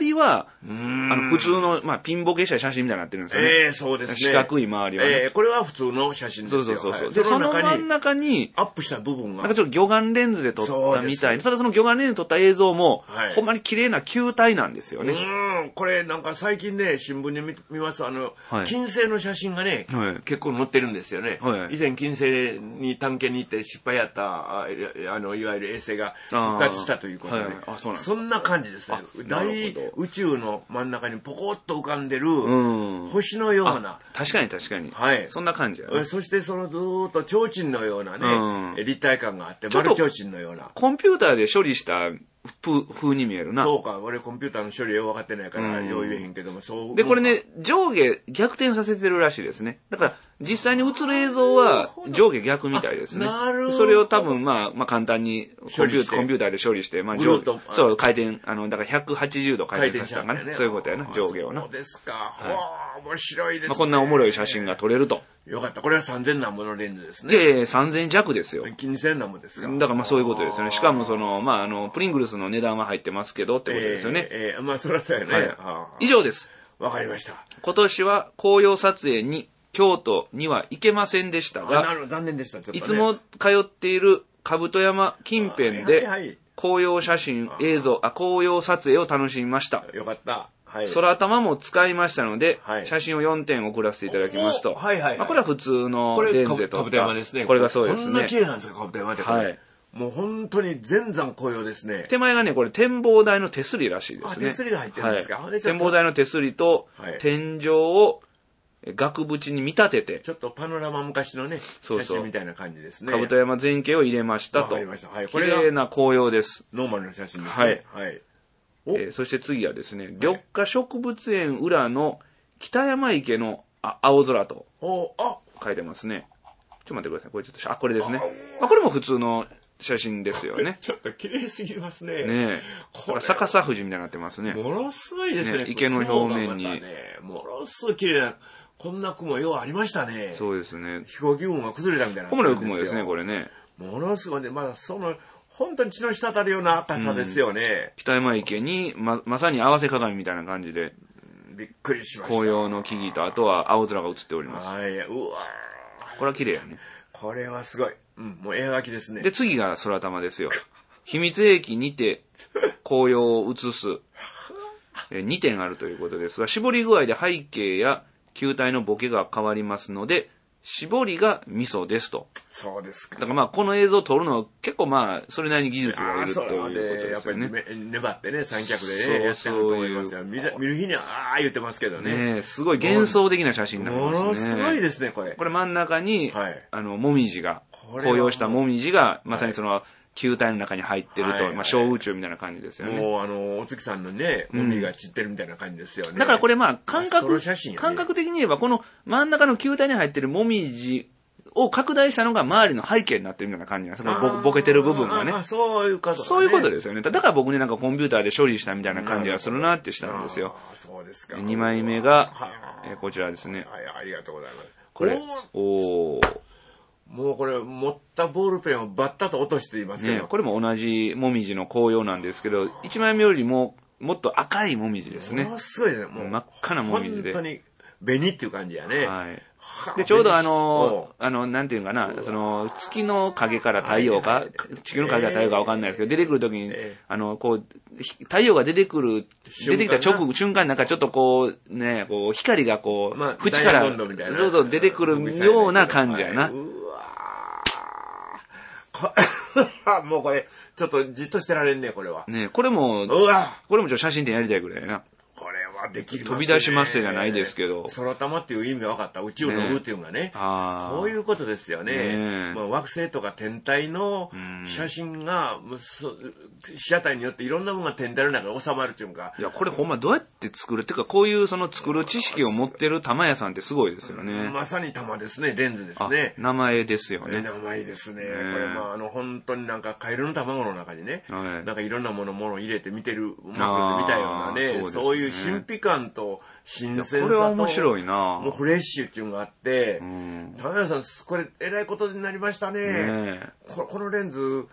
りは、普通の、まあ、ピンボケした写真みたいになってるんですよね。 そうですね。 四角い周りはね。 これは普通の写真ですよ。 そう。で、その真ん中に、 アップした部分が。 なんかちょっと魚眼レンズで撮ったみたいな。ただその魚眼レンズで撮った映像も、ほんまに綺麗な球体なんですよね。 これなんか最近ね、新聞に見ます、金星の写真がね、結構載ってるんですよね。以前金星に探検に行って失敗やった、いわゆる衛星が復活したということで、そんな感じですね。大宇宙の真ん中にポコッと浮かんでる星のような。 確かに。そんな感じやね。 そしてそのずーっと提灯のようなね、立体感があって、丸提灯のような。 コンピューターで処理した風に見えるな。 そうか、俺コンピューターの処理よう分かってないからよう言えへんけども、そう。 で、これね、上下逆転させてるらしいですね。だから、実際に映る映像は上下逆みたいですね。 なるほど。 それを多分、まあ簡単にコンピューターで処理して、まあ上下、そう、回転、だから180度回転させたかな。そういうことやな、上下をな。 そうですか。わあ、面白いですね。 まあこんなおもろい写真が撮れると。 よかった。これは3000何本のレンズですね。 3000弱ですよ。 金銭何本ですか。 だからまあそういうことですよね。しかもまあプリングルスの値段は入ってますけどってことですよね。 まあそりゃそうやね。 以上です。 わかりました。 今年は紅葉撮影に京都には行けませんでしたが、 残念でした。 いつも通っている兜山近辺で紅葉写真、紅葉撮影を楽しみました。 よかった。 空玉も使いましたので、写真を4点送らせていただきますと。これは普通のレンズで撮った。 兜山ですね。 これがそうですね。 こんな綺麗なんですか、兜山って。もう本当に全山紅葉ですね。 手前がね、これ展望台の手すりらしいですね。 手すりが入ってるんですか。 展望台の手すりと、天井を額縁に見立てて。 ちょっとパノラマ昔のね、写真みたいな感じですね。 兜山全景を入れましたと。 わかりました。 綺麗な紅葉です。 ノーマルの写真ですね。 そして次はですね、緑化植物園裏の北山池の青空と書いてますね。ちょっと待ってください。これちょっと、これですね。これも普通の写真ですよね。 ちょっと綺麗すぎますね。 ねえ。逆さ富士みたいになってますね。 ものすごいですね。 池の表面に。 ものすごい綺麗な、こんな雲ようありましたね。 そうですね。 飛行機雲が崩れたみたいな。 この雲ですね、これね。 ものすごいね。まだ本当に血の滴るような赤さですよね。 北山池に、まさに合わせ鏡みたいな感じで。 びっくりしました。 紅葉の木々と、あとは青空が映っております。 うわこれは綺麗やね。 これはすごい。もう絵描きですね。 で、次が空玉ですよ。秘密兵器にて紅葉を映す。2点あるということですが、絞り具合で背景や球体のボケが変わりますので、絞りがミソですと。 そうですか。 だからまあこの映像を撮るのは結構まあそれなりに技術がいるということですよね。 やっぱり粘ってね、三脚でね、やってると思いますよ。見る日には言ってますけどね。 ね、すごい幻想的な写真になりますね。 ものすごいですね、これ。 これ真ん中に、もみじが、紅葉したもみじが、まさにその、球体の中に入ってると、まあ小宇宙みたいな感じですよね。 もうお月さんのね、もみが散ってるみたいな感じですよね。 だからこれまあ感覚的に言えば、この真ん中の球体に入ってるもみじを拡大したのが周りの背景になってるみたいな感じなんです。ボケてる部分がね。 そういうこと。 そういうことですよね。だから僕ね、なんかコンピューターで処理したみたいな感じがするなってしたんですよ。 そうですか。 2枚目が、こちらですね。 ありがとうございます。 これ、 もうこれ、持ったボールペンをバッタと落としていますけど。 これも同じもみじの紅葉なんですけど、1枚目よりももっと赤いもみじですね。 ものすごいね。 もう真っ赤なもみじで。 本当に紅っていう感じやね。 で、ちょうどなんていうかな、月の影から太陽か、地球の影から太陽かわかんないですけど、出てくるときに、太陽が出てきた瞬間になんかちょっと光が縁から、出てくるような感じやな。 もうこれ、ちょっとじっとしてられんね、これは。 ね、これもちょっと写真展やりたいぐらいやな。 できる飛び出しますじゃないですけど。 空玉っていう意味が分かった。宇宙の宇っていうのがね。こういうことですよね。惑星とか天体の写真が、被写体によっていろんなものが天体の中に収まるっていうか。 いや、これほんまどうやって作るっていうか、こういう作る知識を持ってる玉屋さんってすごいですよね。 まさに玉ですね。レンズですね。 名前ですよね。 名前ですね。これ本当になんかカエルの卵の中にね、なんかいろんなものを入れて見てる、マクロで見たようなね、そういう神秘感と新鮮さと、 これは面白いな。 もうフレッシュっていうのがあって、玉屋さん、これ、えらいことになりましたね。このレンズ、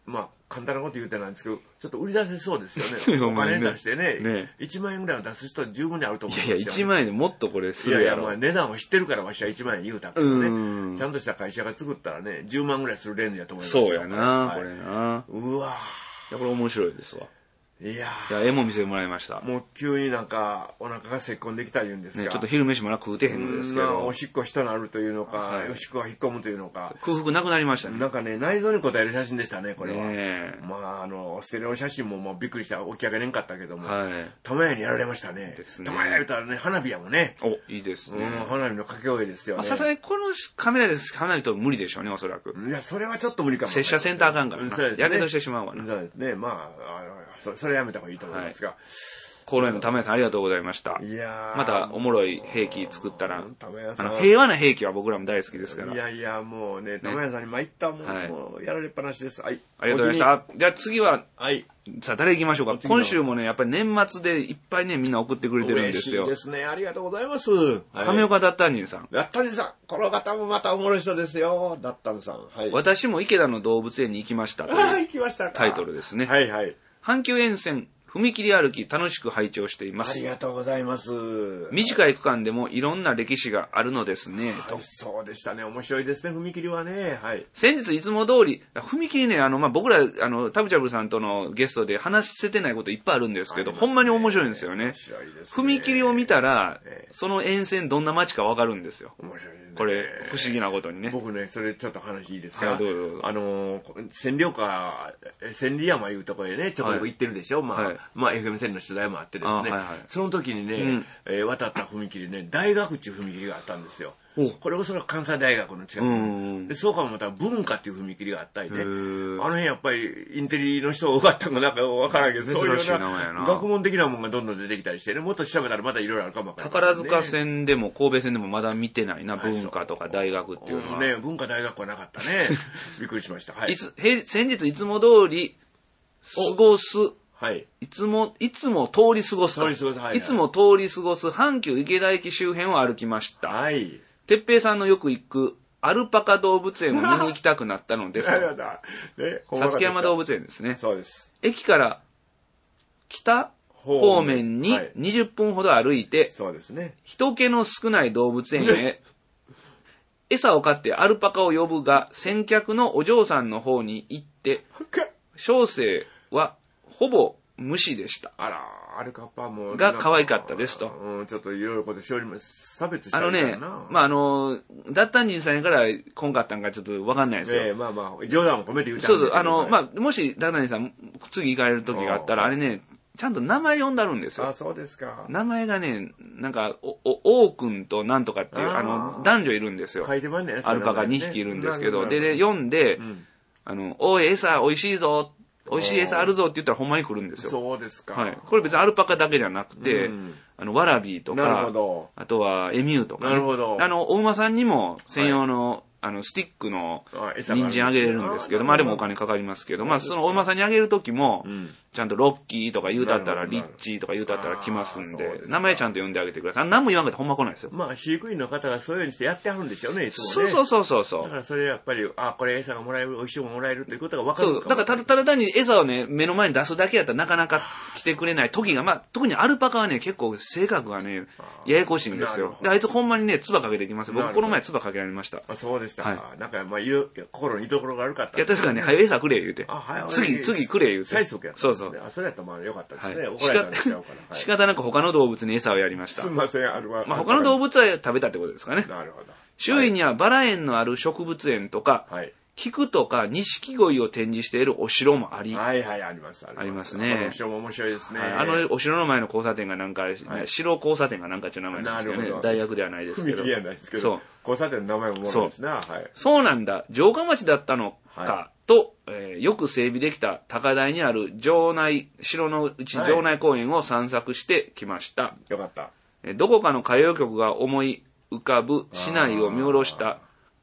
まあ、簡単なこと言うてないんですけど、ちょっと売り出せそうですよね。お金出してね、1万円ぐらいを出す人は十分にあると思うんですよ、ね。 いや、1万円でもっとこれするやろ。 まあ値段を知ってるからわしは1万円言うたけどね。ちゃんとした会社が作ったらね、10万ぐらいするレンズやと思いますよ。 そうやな、これな。 うわこれ面白いですわ。 いや絵も見せてもらいました。 もう急になんかお腹がせっこんできた言うんですが、 ちょっと昼飯も食うてへんのですけど、 おしっこしたなるというのか、おしっこが引っ込むというのか、 空腹なくなりましたね。 なんかね、内臓に応える写真でしたね、これは。まあステレオ写真ももうびっくりした、起き上がれんかったけども、玉屋にやられましたね。玉屋言うたらね、花火やもね。 お、いいですね。 花火の掛け声ですよね。 さすがにこのカメラで花火と無理でしょうね、おそらく。 いや、それはちょっと無理かも。 接写センターあかんからな。やけどしてしまうわな。 そうですね、まあ、それやめた方がいいと思いますが。 コロナの玉屋さんありがとうございました。 いやまたおもろい兵器作ったら、平和な兵器は僕らも大好きですから。 いや、もうね、玉屋さんに参ったもうやられっぱなしです。はい。 ありがとうございました。じゃあ次は、さあ誰行きましょうか。今週もね、やっぱり年末でいっぱいね、みんな送ってくれてるんですよ。 嬉しいですね。ありがとうございます。 亀岡ダッタンニンさん。 ダッタンニンさん。この方もまたおもろい人ですよ。ダッタンさん。 私も池田の動物園に行きました。 行きましたか。 タイトルですね。 はいはい。 阪急沿線。踏切歩き楽しく拝聴しています。 ありがとうございます。 短い区間でもいろんな歴史があるのですね。 そうでしたね。面白いですね、踏切はね。はい。 先日いつも通り、踏切ね、僕ら、タブチャブルさんとのゲストで話せてないこといっぱいあるんですけど、ほんまに面白いんですよね。踏切を見たら、その沿線どんな街かわかるんですよ。 面白いですね。 これ、不思議なことにね。 僕ね、それちょっと話いいですか。千里山いうところへね、ちょこちょこ行ってるでしょ。まあ、FM 線の取材もあってですね。その時にね、渡った踏切ね、大学っていう踏切があったんですよ。これおそらく関西大学の近くに。で、そうかもまた文化っていう踏切があったりね。あの辺やっぱりインテリの人が多かったのかなんかわからんけど、そういうような学問的なものがどんどん出てきたりしてね、もっと調べたらまたいろいろあるかもわからない。 宝塚線でも神戸線でもまだ見てないな、文化とか大学っていうのは。 ね、文化大学はなかったね。びっくりしました。 先日いつも通り過ごす。いつも通り過ごすか。いつも通り過ごす阪急池田駅周辺を歩きました。哲平さんのよく行くアルパカ動物園を見に行きたくなったのです。さつき山動物園ですね。 そうです。 駅から北方面に20分ほど歩いて、 そうですね。 人気の少ない動物園へ、餌を買ってアルパカを呼ぶが、先客のお嬢さんの方に行って、小生はほぼ無視でした。 あら、アルカパも。 が可愛かったですと。 ちょっといろいろことしております。差別したりかな。 まあダッタンジンさんやから来んかったんかちょっとわかんないですよ。 まあ、冗談も込めて言うたんですけど。まあ、もしダッタンジンさん次行かれる時があったら、あれね、ちゃんと名前呼んであるんですよ。 あ、そうですか。 名前がね、なんか、王くんとなんとかっていう、男女いるんですよ。 書いてますね。 アルパカ2匹いるんですけど、で、読んで、おい、餌美味しいぞ。美味しい餌あるぞって言ったらほんまに来るんですよ。 そうですか。 はい。これ別にアルパカだけじゃなくて、ワラビーとか、あとはエミューとか、 なるほど。 お馬さんにも専用の、スティックの人参あげれるんですけど、まあでもお金かかりますけど、まあそのお馬さんにあげるときも、ちゃんとロッキーとか言うたったらリッチーとか言うたったら来ますんで、名前ちゃんと呼んであげてください。何も言わんかったらほんま来ないですよ。 まあ飼育員の方がそういうようにしてやってはるんでしょうね、いつもね。 そう。 だからそれやっぱり、これ餌がもらえる、美味しいものもらえるということが分かる。そう。 だからただ単に餌をね、目の前に出すだけやったらなかなか来てくれない時が、まあ特にアルパカはね、結構性格がね、ややこしいんですよ。で、あいつほんまにね、唾かけてきます。僕この前唾かけられました。 あ、そうでしたか。なんか、まあ、心に居所が悪かった。 いや、確かに、早餌くれ言うて。次くれ言うて。 最速やった。 そう。 それやったらまあよかったですね。怒られたんでしょうから。 仕方なく他の動物に餌をやりました。 すみません、 まあ他の動物は食べたってことですかね。 なるほど。 周囲にはバラ園のある植物園とか、菊とか錦鯉を展示しているお城もあり。 あります。 ありますね。 お城も面白いですね。 お城の前の交差点がなんか、城交差点がなんかっていう名前なんですよね。大学ではないですけど。 踏切はないですけど。そう。交差点の名前ももろいですね。 そうなんだ。城下町だったのか。と、よく整備できた高台にある城内公園を散策してきました。 よかった。 どこかの歌謡曲が思い浮かぶ市内を見下ろした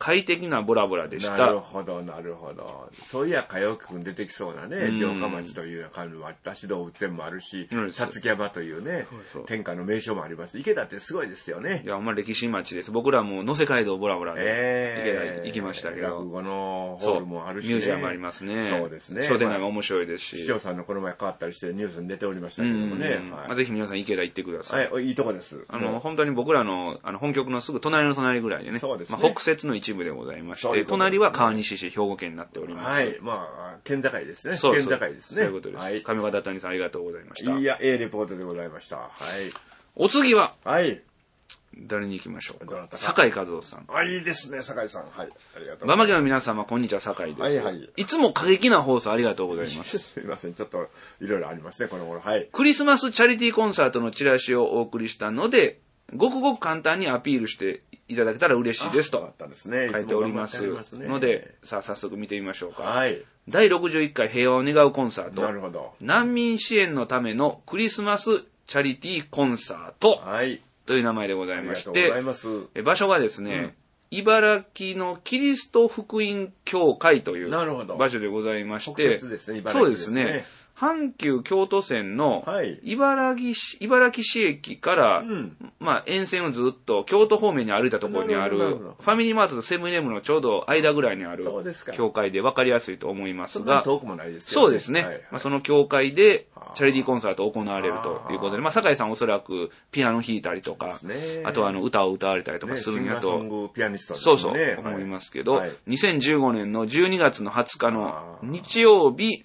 快適なボラボラでした。 なるほど、なるほど。そういや、歌謡曲に出てきそうなね、城下町というような感じもあったし、動物園もあるし、さつき山というね、天下の名所もあります。池田ってすごいですよね。 いや、歴史町です。僕らも能勢街道ボラボラで、池田行きましたけど。 落語のホールもあるし、 ミュージアムありますね。 そうですね。 商店街も面白いですし。 市長さんのこの前変わったりしてニュースに出ておりましたけどもね。 ぜひ皆さん池田行ってください。 はい、いいとこです。 本当に僕らの本局のすぐ隣の隣ぐらいでね。そうですね。北摂の一部でございまして、隣は川西市、兵庫県になっております。 はい、県境ですね。県境ですね。 そういうことです。上方谷さんありがとうございました。 いや、レポートでございました。はい。 お次は、 はい。 誰に行きましょうか。酒井和夫さん。 いいですね、酒井さん。はい。ありがとう。 ママ家の皆様、こんにちは、酒井です。はいはい。いつも過激な放送ありがとうございます。 すいません、ちょっといろいろありますね、この頃。はい。 クリスマスチャリティーコンサートのチラシをお送りしたので、ごくごく簡単にアピールしていただけたら嬉しいですと書いておりますので、さあ早速見てみましょうか。はい。第61回平和を願うコンサート。 なるほど。 難民支援のためのクリスマスチャリティーコンサート。はい。という名前でございまして、場所がですね、茨城のキリスト福音教会という場所でございまして、そうですね。阪急京都線の茨城市駅から、沿線をずっと京都方面に歩いたところにあるファミリーマートとセブンイレブンのちょうど間ぐらいにある教会で分かりやすいと思いますが、そうですね。その教会でチャリティーコンサート行われるということで、酒井さんおそらくピアノ弾いたりとか、あとは歌を歌われたりとかするんやと、そうそう思いますけど、2015年の12月の20日の日曜日、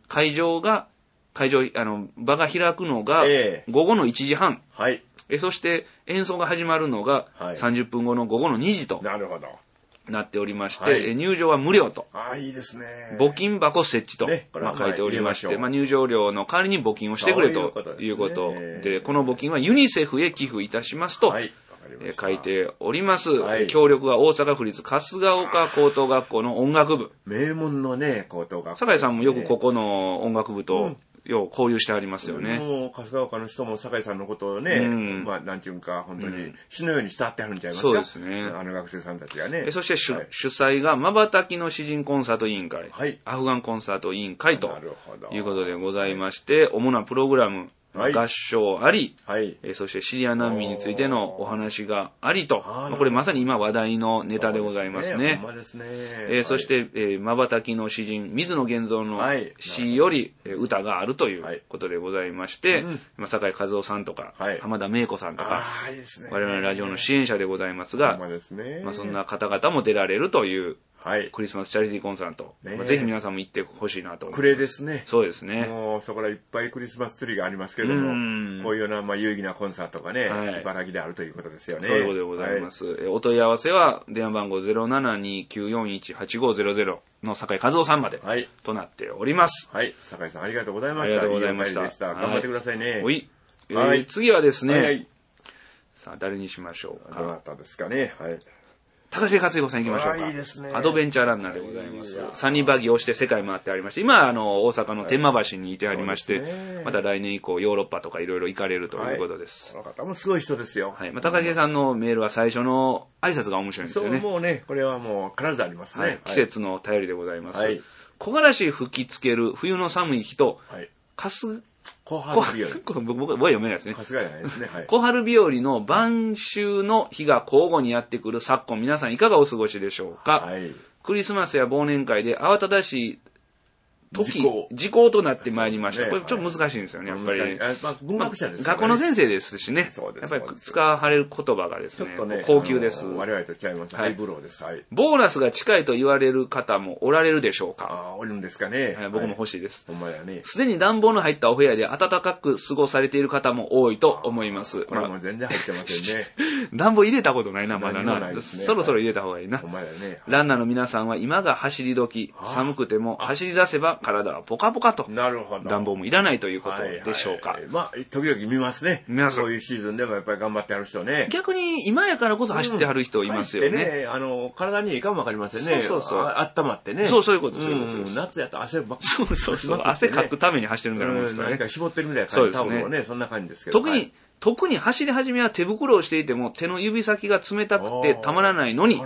場が開くのが午後の1時半。そして演奏が始まるのが30分後の午後の2時となっておりまして、入場は無料と。 いいですね。 募金箱設置と書いておりまして、入場料の代わりに募金をしてくれということで、この募金はユニセフへ寄付いたしますと。書いております。協力は大阪府立春日丘高等学校の音楽部。 名門のね、高等学校。 酒井さんもよくここの音楽部と、交流してありますよね。 もう、春日丘の人も酒井さんのことをね、なんちゅうか、本当に死のように慕ってはるんちゃいますか。そうですね。学生さんたちがね。 そして主催が、瞬きの詩人コンサート委員会、アフガンコンサート委員会ということでございまして、主なプログラム、合唱あり、そしてシリア難民についてのお話がありと、これまさに今話題のネタでございますね。そして、瞬きの詩人、水野源三の詩より歌があるということでございまして、酒井和夫さんとか、浜田芽衣子さんとか、我々ラジオの支援者でございますが、そんな方々も出られるという、クリスマスチャリティーコンサート。ぜひ皆さんも行ってほしいなと思います。 暮れですね。 そうですね。 もうそこらいっぱいクリスマスツリーがありますけれども、こういうような有意義なコンサートがね、茨城であるということですよね。 そういうことでございます。お問い合わせは電話番号 072-941-8500 の酒井和夫さんまでとなっております。 はい。酒井さんありがとうございました。ありがとうございました。頑張ってくださいね。 次はですね、さあ誰にしましょうか。 どなたですかね。はい。 高重克彦さん行きましょうか。 いいですね。 アドベンチャーランナーでございます。サニーバギーをして世界回ってありまして、今大阪の天満橋にいてありまして、また来年以降ヨーロッパとかいろいろ行かれるということです。 この方もすごい人ですよ。 はい。高重さんのメールは最初の挨拶が面白いんですよね。 そう、もうね、これはもう必ずありますね。 季節の便りでございます。木枯らし吹きつける冬の寒い日と、 小春日和。 僕は読めないですね。 春日じゃないですね。 小春日和の晩秋の日が交互にやってくる昨今、皆さんいかがお過ごしでしょうか。クリスマスや忘年会で慌ただしい時効となってまいりました。これちょっと難しいんですよね、やっぱり。 文学者ですね。 学校の先生ですしね。やっぱり使われる言葉がですね、高級です。 我々と違います。ハイブローです。 ボーナスが近いと言われる方もおられるでしょうか。 おるんですかね。 僕も欲しいです。 ほんまやね。 すでに暖房の入ったお部屋で暖かく過ごされている方も多いと思います。 これも全然入ってませんね。 暖房入れたことないな、まだな。そろそろ入れた方がいいな。ほんまやね。ランナーの皆さんは今が走り時、寒くても走り出せば体はポカポカと。 なるほど。 暖房もいらないということでしょうか。 時々見ますね。そういうシーズンでもやっぱり頑張ってはる人ね。 逆に今やからこそ走ってはる人いますよね。 体にいいかもわかりませんね。そう。温まってね。 そういうことです。 夏やと汗ばっかり。そう。汗かくために走ってるみたいなもんですからね。 何か絞ってるみたいな感じ。タオルもね、そんな感じですけど。 特に走り始めは手袋をしていても手の指先が冷たくてたまらないのに、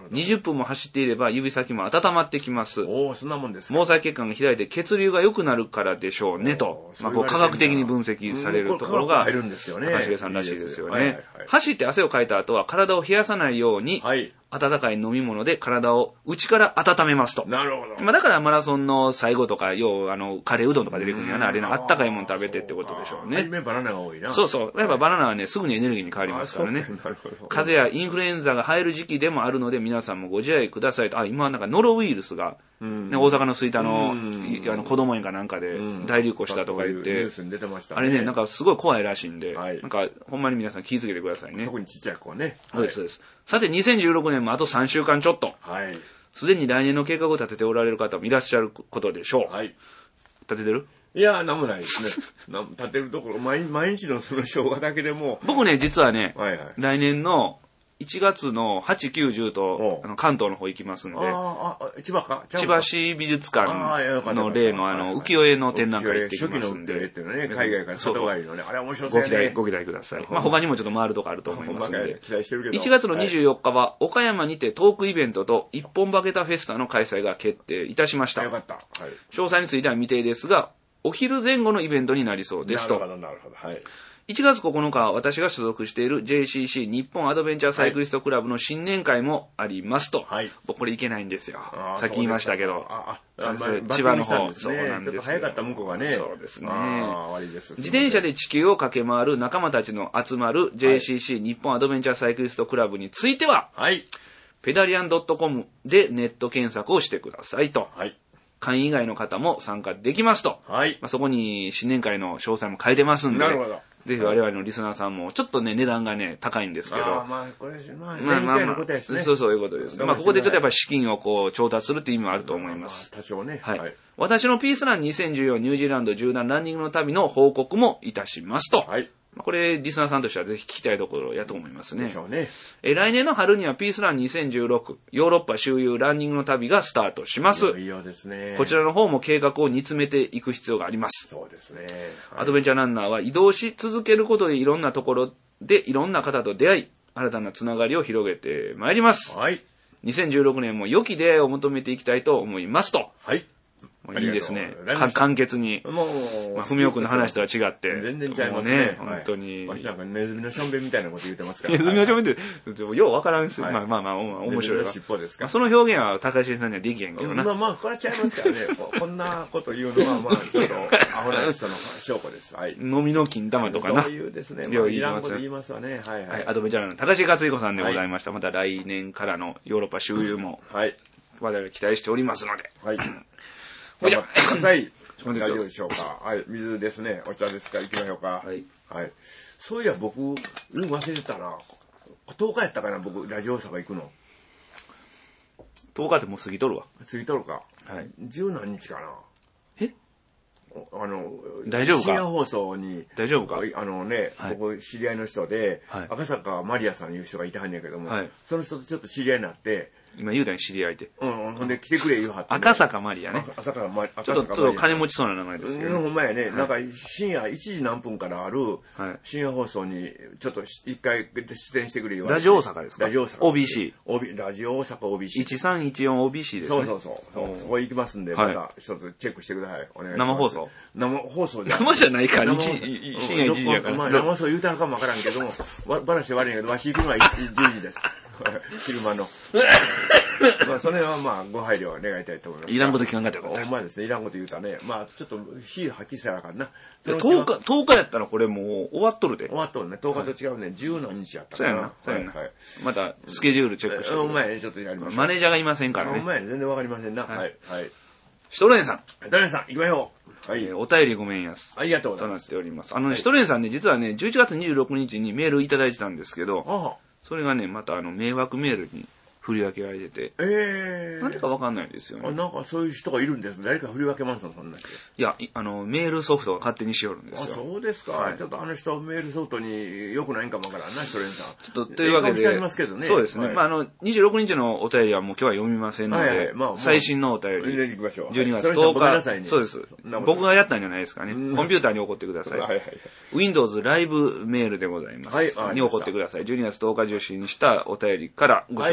20分も走っていれば指先も温まってきます。 おお、そんなもんですか。 毛細血管が開いて血流が良くなるからでしょうねと、こう科学的に分析されるところが、高重さんらしいですよね。走って汗をかいた後は体を冷やさないように、温かい飲み物で体を内から温めますと。 なるほど。 だからマラソンの最後とか、カレーうどんとか出てくるんやな、あれな、あったかいもの食べてってことでしょうね。 初めバナナが多いな。 そうそう。やっぱバナナはね、すぐにエネルギーに変わりますからね。風邪やインフルエンザが入る時期でもあるので、皆さんもご自愛くださいと。今なんかノロウイルスが、大阪の吹田の子供園かなんかで大流行したとか言って、あれね、なんかすごい怖いらしいんで、なんかほんまに皆さん気をつけてくださいね。 特にちっちゃい子はね。 そうです、そうです。さて、2016年もあと3週間ちょっと。すでに来年の計画を立てておられる方もいらっしゃることでしょう。立ててる？ いや、なんもないですね。立てるところ、毎日のその生姜だけでも。 僕ね、実はね、来年の1月の8、9、10と関東の方行きますんで。 千葉か？ 千葉市美術館の例の浮世絵の展覧会行ってきますんで。 初期の浮世絵っていうのね、海外から里帰りのね、あれ面白そうですね。 ご期待ください。他にもちょっと回るとこあると思いますんで。 期待してるけど。 1月の24日は岡山にてトークイベントと一本バケタフェスタの開催が決定いたしました。 よかった。 詳細については未定ですが、お昼前後のイベントになりそうですと。 なるほど。 1月9日は私が所属している JCC 日本アドベンチャーサイクリストクラブの新年会もありますと。僕これ行けないんですよ。さっき言いましたけど。千葉の方、そうなんですよ。 ちょっと早かった向こうがね。 そうですね。自転車で地球を駆け回る仲間たちの集まる JCC 日本アドベンチャーサイクリストクラブについては、ペダリアン .com でネット検索をしてくださいと。会員以外の方も参加できますと。そこに新年会の詳細も書いてますんで。 なるほど。 ぜひ我々のリスナーさんも、ちょっとね、値段がね、高いんですけど。 これ、年1回のことですね。 そういうことですね。ここでちょっとやっぱり資金をこう、調達するっていう意味もあると思います。 多少ね。 私のピースラン2014ニュージーランド縦断ランニングの旅の報告もいたしますと。これ、リスナーさんとしてはぜひ聞きたいところやと思いますね。 でしょうね。 来年の春にはピースラン2016ヨーロッパ周遊ランニングの旅がスタートします。 いよですね。 こちらの方も計画を煮詰めていく必要があります。 そうですね。 アドベンチャーランナーは移動し続けることでいろんなところでいろんな方と出会い、新たなつながりを広げてまいります。2016年も良き出会いを求めていきたいと思いますと。いいですね。簡潔に。文雄君の話とは違って。 全然違いますね。 本当に。 わしなんかネズミのしょんべんみたいなこと言ってますから。 ネズミのしょんべんって、ようわからんし、面白い。 尻尾ですか。 その表現は高橋さんにはできへんけどな。 これは違いますからね。こんなこと言うのは、ちょっと、アホな人の証拠です。 飲みの金玉とかな。 そういうですね。いらんこと言いますわね。 アドベンチャーランナー、高橋克彦さんでございました。また来年からのヨーロッパ周遊も、我々期待しておりますので。 頑張ってください。大丈夫でしょうか。水ですね。お茶ですか。行きましょうか。そういや、僕、忘れてたな。10日やったかな、僕、ラジオ大阪行くの。 10日ってもう過ぎとるわ。 過ぎとるか。十何日かな。 大丈夫か深夜放送に、 大丈夫か僕、知り合いの人で、赤坂マリアさんいう人がいたはんやけども、その人とちょっと知り合いになって、 今言うたに知り合いで。 ほんで来てくれ言うはって。 赤坂マリアね。 赤坂マリア。 ちょっと金持ちそうな名前ですけど。 ほんまやね。なんか深夜1時何分からある深夜放送にちょっと一回出演してくれ言われて。 ラジオ大阪ですか？ ラジオ大阪。 OBC。 ラジオ大阪 OBC。 1314OBC ですね。 そう。そこ行きますんで、また一つチェックしてください。お願いします。 生放送？ 生放送じゃ生じゃないか。深夜1時やから。 生放送言うたのかもわからんけども、話悪いんやけど、わし行くのは10時です。昼間の。それはご配慮を願いたいと思います。 いらんこと聞かんかったよかった。 ほんまですね、いらんこと言うたね。ちょっと火発揮せなあかんな。 10日やったらこれもう終わっとるで。 終わっとるね。10日と違うね。十何日やったかな。 そうやな。またスケジュールチェックして。 ほんまやね、ちょっとやりましょう。 マネージャーがいませんからね。 ほんまやね、全然わかりませんな。 シトレンさん。 シトレンさん、行きましょう。お便りごめんやす。 ありがとうございます。 となっております。シトレンさんね、実はね、11月26日にメールいただいてたんですけど、それがね、また迷惑メールに振り分けられてて。なんでかわかんないですよね。 なんかそういう人がいるんです。誰か振り分けますのそんな人。 いや、メールソフトが勝手にしよるんですよ。 そうですか。ちょっとメールソフトに良くないんかもわからんな、シトレンさん。 ちょっと、というわけで。そうですね。26日のお便りはもう今日は読みませんので、最新のお便り。 12月 10日。そうです。僕がやったんじゃないですかね。コンピューターに送ってください。Windows ライブメールでございます。に送ってください。12月10日受信したお便りからご紹介いたします。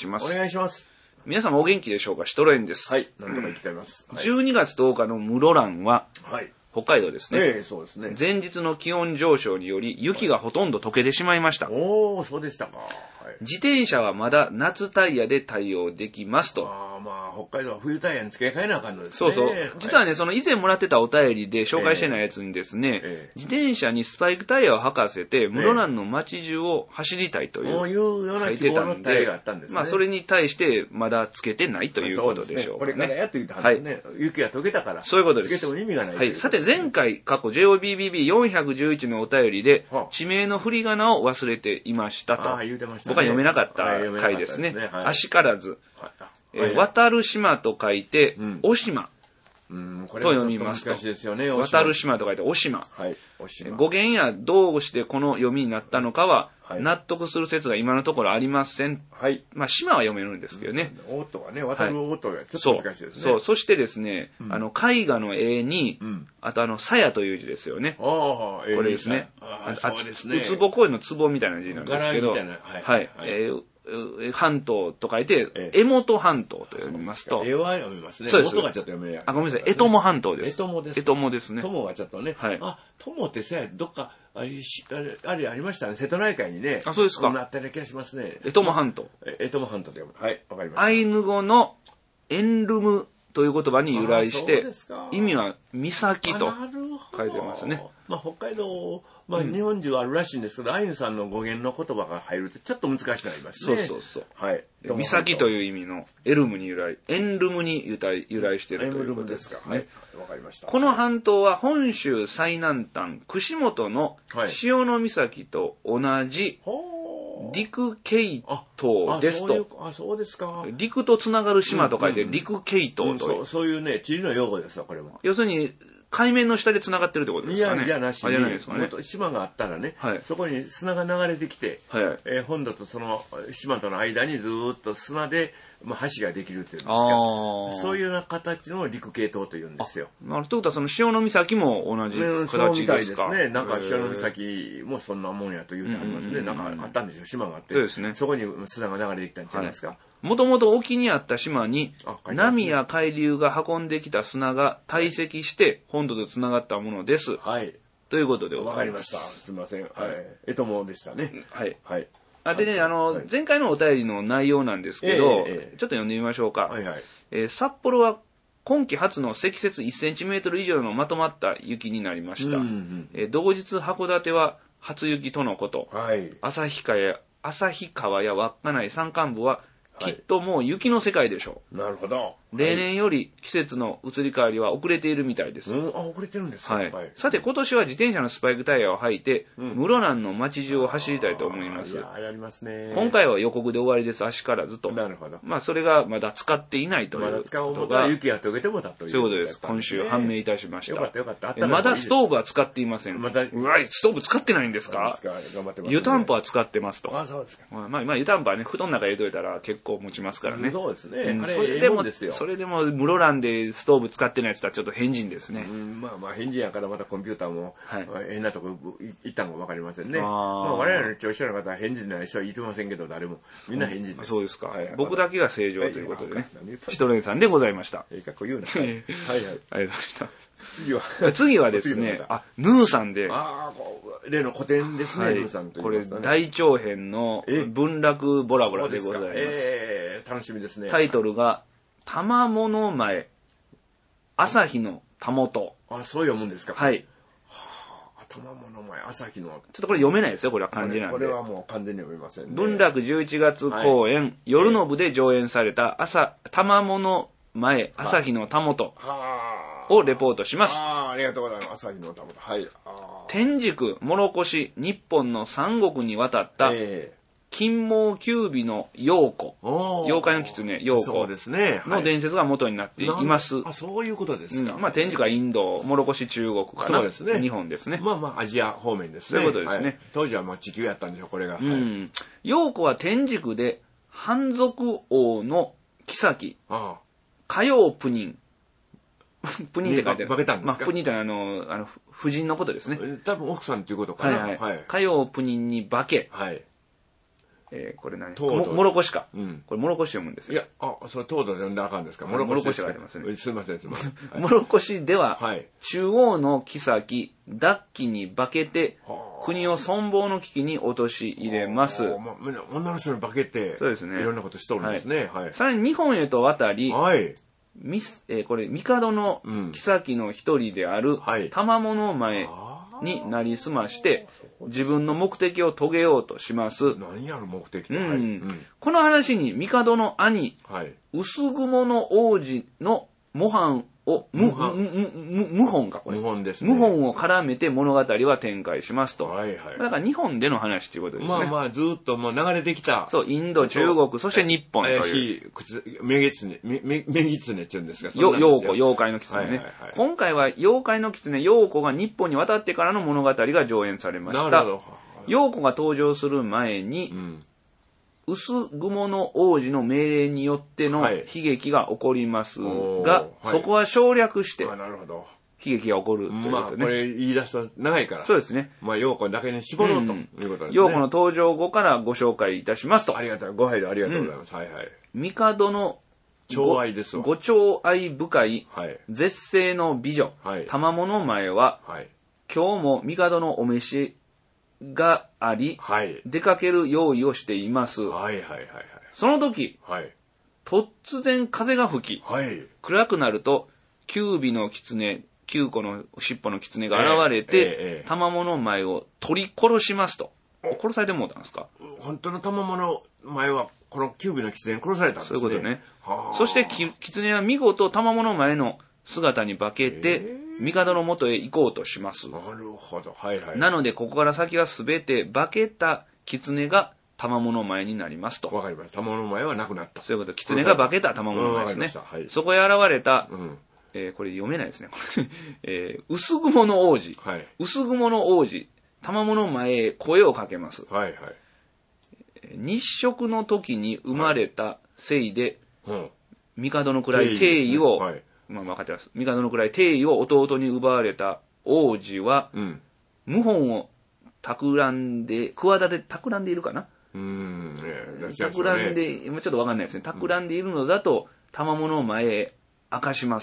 ます。 お願いします。 皆様お元気でしょうか？シトロエンです。 はい。なんとか生きております。 12月10日の室蘭は、 はい。 北海道ですね。 そうですね。 前日の気温上昇により雪がほとんど溶けてしまいました。 おー、そうでしたか。 自転車はまだ夏タイヤで対応できますと。 まあ、北海道は冬タイヤに付け替えなあかんのですね。 そうそう。実はね、その以前もらってたお便りで紹介してないやつにですね、自転車にスパイクタイヤを履かせて、室蘭の街中を走りたいという、 ような希望のタイヤがあったんですね。 まあ、それに対してまだ付けてないということでしょうかね。 これからやって言ったはずね。雪が溶けたから。 そういうことです。 付けても意味がない。 はい。さて、前回、過去 JOBBB411 のお便りで、地名の振り仮名を忘れていましたと。 言うてましたね。 僕は読めなかった回ですね。あしからず。渡る島と書いて、お島と読みますと。渡る島と書いて、お島。語源やどうしてこの読みになったのかは、納得する説が今のところありません。まあ、島は読めるんですけどね。 おとはね、渡るおとがちょっと難しいですね。そう。 そしてですね、絵画の絵に、あと鞘という字ですよね。これですね。うつぼ声のつぼみたいな字なんですけど、はい。半島と書いて、江本半島と読みますと。 絵は読みますね。 そうです。 元がちょっと読めない。 ごめんなさい。江友半島です。 江友です。 江友ですね。 友がちょっとね。はい。友ってさ、どっか、あれありましたね。瀬戸内海にね。 そうですか。 なったような気がしますね。 江友半島。 江友半島で読む。はい、わかりました。 アイヌ語のエンルムという言葉に由来して、意味は岬と書いてますね。 まあ、北海道、日本中あるらしいんですけど、アイヌさんの語源の言葉が入るとちょっと難しくなりますね。 そう。 はい。 岬という意味のエルムに由来、エンルムに由来しているということですか。 はい。わかりました。 この半島は本州最南端、串本の潮岬と同じ陸系島ですと。 そうですか。 陸とつながる島と書いて陸系島と。 そういうね、地理の用語ですわ、これも。 要するに、海面の下で繋がってるってことですかね。 じゃなしに、 じゃないですかね。 島があったらね、そこに砂が流れてきて、本土とその島との間にずっと砂で、橋ができるっていうんですか。そういうような形の陸系統というんですよ。 なるほど。ということは、その潮岬も同じ形ですか。 ね。なんか潮岬もそんなもんやと言うてありますね。なんかあったんですよ、島があって。 そうですね。 そこに砂が流れてきたんじゃないですか。 もともと沖にあった島に、波や海流が運んできた砂が堆積して本土とつながったものです。 はい。 ということでございます。 わかりました。すみません。はい。江友でしたね。 はい。はい。でね、前回のお便りの内容なんですけど、ちょっと読んでみましょうか。はいはい。札幌は今季初の積雪1センチメートル以上のまとまった雪になりました。同日函館は初雪とのこと。はい。旭川や稚内山間部はきっともう雪の世界でしょう。 なるほど。 例年より季節の移り変わりは遅れているみたいです。 遅れてるんですか。 はい。さて今年は自転車のスパイクタイヤを履いて、室蘭の街中を走りたいと思います。 やりますね。 今回は予告で終わりです。あしからずと。 なるほど。 まあそれがまだ使っていないということが。 まだ使おうとは雪が溶けてもだという。 そういうことです。今週判明いたしました。 よかったよかった。 まだストーブは使っていません。うわ、ストーブ使ってないんですか？ 頑張ってます。 湯たんぽは使ってますと。 そうですか。 まあ湯たんぽはね、布団の中入れといたら結構持ちますからね。 そうですね。 それでも室蘭でストーブ使ってないやつはちょっと変人ですね。 まあ変人やからまたコンピューターも変なとこ行ったのか分かりませんね。我々の聴取者の方は変人ない人は言ってませんけど、誰もみんな変人です。 そうですか。僕だけが正常ということでね。シトレンさんでございました。 かっこ言うな。はいはい。ありがとうございました。次はですね、ヌーさんで。 例の古典ですね、ヌーさんという。 これ大長編の文楽ボラボラでございます。 楽しみですね。 タイトルが、玉物前、朝日のたもと。 そう読むんですか。 はい。 玉物前、朝日の。ちょっとこれ読めないですよ、これは漢字なんで。 これはもう完全に読めませんね。 文楽11月公演、夜の部で上演された玉物前、朝日のたもとをレポートします。 ありがとうございます。朝日のたもと。はい。 天竺、諸越、日本の三国に渡った、金毛九尾の陽子、妖怪の狐陽子の伝説が元になっています。 そういうことですか。 まあ天竺はインド、諸越中国かな。そうですね。日本ですね。 まあアジア方面ですね。 そういうことですね。 当時はまあ地球やったんでしょう、これが。 陽子は天竺で藩属王の妃、火曜プニン。プニンって書いてある。 化けたんですか？ プニンって夫人のことですね。 多分奥さんということかな。 はいはい。火曜プニンに化け。 これ何もろこしか。これもろこし読むんですよ。 いや、それ糖度で読んだらあかんですか。もろこしがありますね。 すいません。 もろこしでは、中央の妃、脱旗に化けて、国を存亡の危機に陥れます。 女の人に化けて、そうですね。いろんなことしとるんですね。 さらに日本へと渡り、これ、帝の妃の一人である、玉物前になりすまして、自分の目的を遂げようとします。 何やろ目的って。 この話に帝の兄、薄雲の王子の模範を、謀反か、これ。 謀反ですね。 謀反を絡めて物語は展開しますと。だから日本での話ということですね。 まあずっともう流れてきた。 そう、インド、中国、そして日本という。 女狐って言うんですか。 妖怪の狐ね。今回は妖怪の狐、妖狐が日本に渡ってからの物語が上演されました。妖狐が登場する前に、薄雲の王子の命令によっての悲劇が起こりますが、そこは省略して、悲劇が起こるということね。 これ言い出すと長いから。 そうですね。 妖怪だけに絞ろうということですね。 妖怪の登場後からご紹介いたしますと。 ご配慮ありがとうございます。 帝の寵愛ですわ。 ご寵愛深い、絶世の美女、玉物前は、今日も帝のお召しがあり、出かける用意をしています。その時、突然風が吹き、暗くなると、九尾の狐、9個の尻尾の狐が現れて、玉物前を取り殺しますと。殺されてもうたんですか？ 本当の玉物前は、この九尾の狐に殺されたんですね。 そういうことね。そして狐は見事玉物前の姿に化けて、帝の元へ行こうとします。 なるほど。 なので、ここから先はすべて化けた狐が玉物前になりますと。 わかりました。玉物前はなくなった。 そういうこと。狐が化けた玉物前ですね。そこへ現れた、これ読めないですね。薄雲の王子。薄雲の王子。玉物前へ声をかけます。日食の時に生まれたせいで、帝の位帝位を、分かってます。帝の位帝位を弟に奪われた王子は、謀反を企んでいるかな？企んで、今ちょっと分かんないですね。企んでいるのだと、玉物前へ明かします。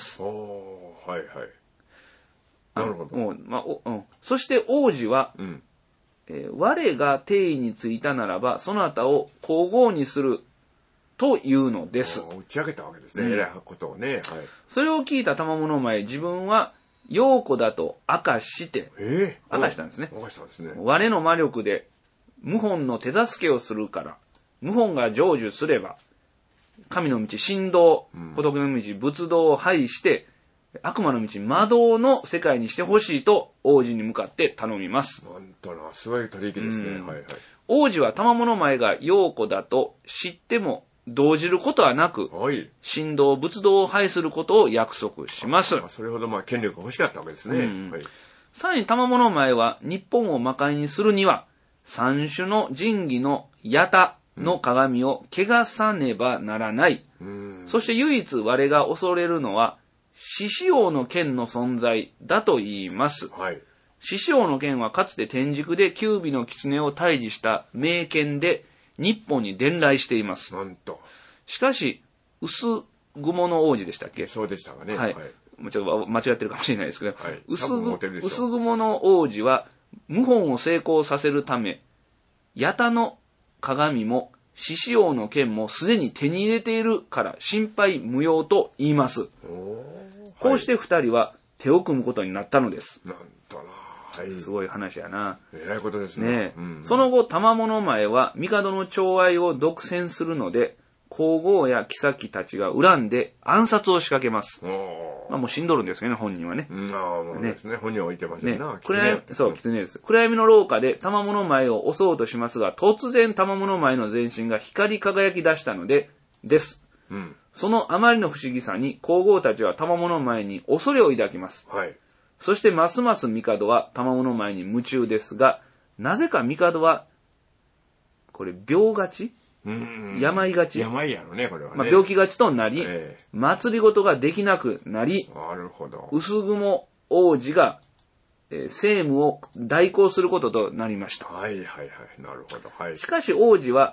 なるほど。 そして王子は、我が帝位についたならば、そなたを皇后にするというのです。 打ち上げたわけですね。偉いことをね。 それを聞いた玉物前、自分は妖狐だと明かして、明かしたんですね。我の魔力で謀反の手助けをするから、謀反が成就すれば、神の道、神道、仏の道、仏道を廃して、悪魔の道、魔道の世界にしてほしいと王子に向かって頼みます。 なんとな、すごい取引ですね。 王子は玉物前が妖狐だと知っても動じることはなく、神道、仏道を廃することを約束します。 それほど権力が欲しかったわけですね。 さらに玉物前は日本を魔界にするには、三種の神器の矢田の鏡を汚さねばならない。そして唯一我が恐れるのは、獅子王の剣の存在だと言います。獅子王の剣はかつて天竺で九尾の狐を退治した名剣で日本に伝来しています。しかし、薄雲の王子でしたっけ？ そうでしたかね。 ちょっと間違ってるかもしれないですけど、薄雲の王子は謀反を成功させるため、矢田の鏡も獅子王の剣もすでに手に入れているから心配無用と言います。こうして二人は手を組むことになったのです。 なんとな、 すごい話やな。 えらいことですね。 その後、玉物前は帝の寵愛を独占するので、皇后や妃たちが恨んで暗殺を仕掛けます。もう死んどるんですけどね、本人はね。 本人は置いてませんな。 そう、狐です。暗闇の廊下で玉物前を襲おうとしますが、突然玉物前の全身が光り輝き出したので、です。そのあまりの不思議さに皇后たちは玉物前に恐れを抱きます。そしてますます帝は玉物前に夢中ですが、なぜか帝は、これ病がち？病がち？ 病やろね、これはね。 病気がちとなり、祭りごとができなくなり、薄雲王子が、政務を代行することとなりました。 なるほど。 しかし王子は、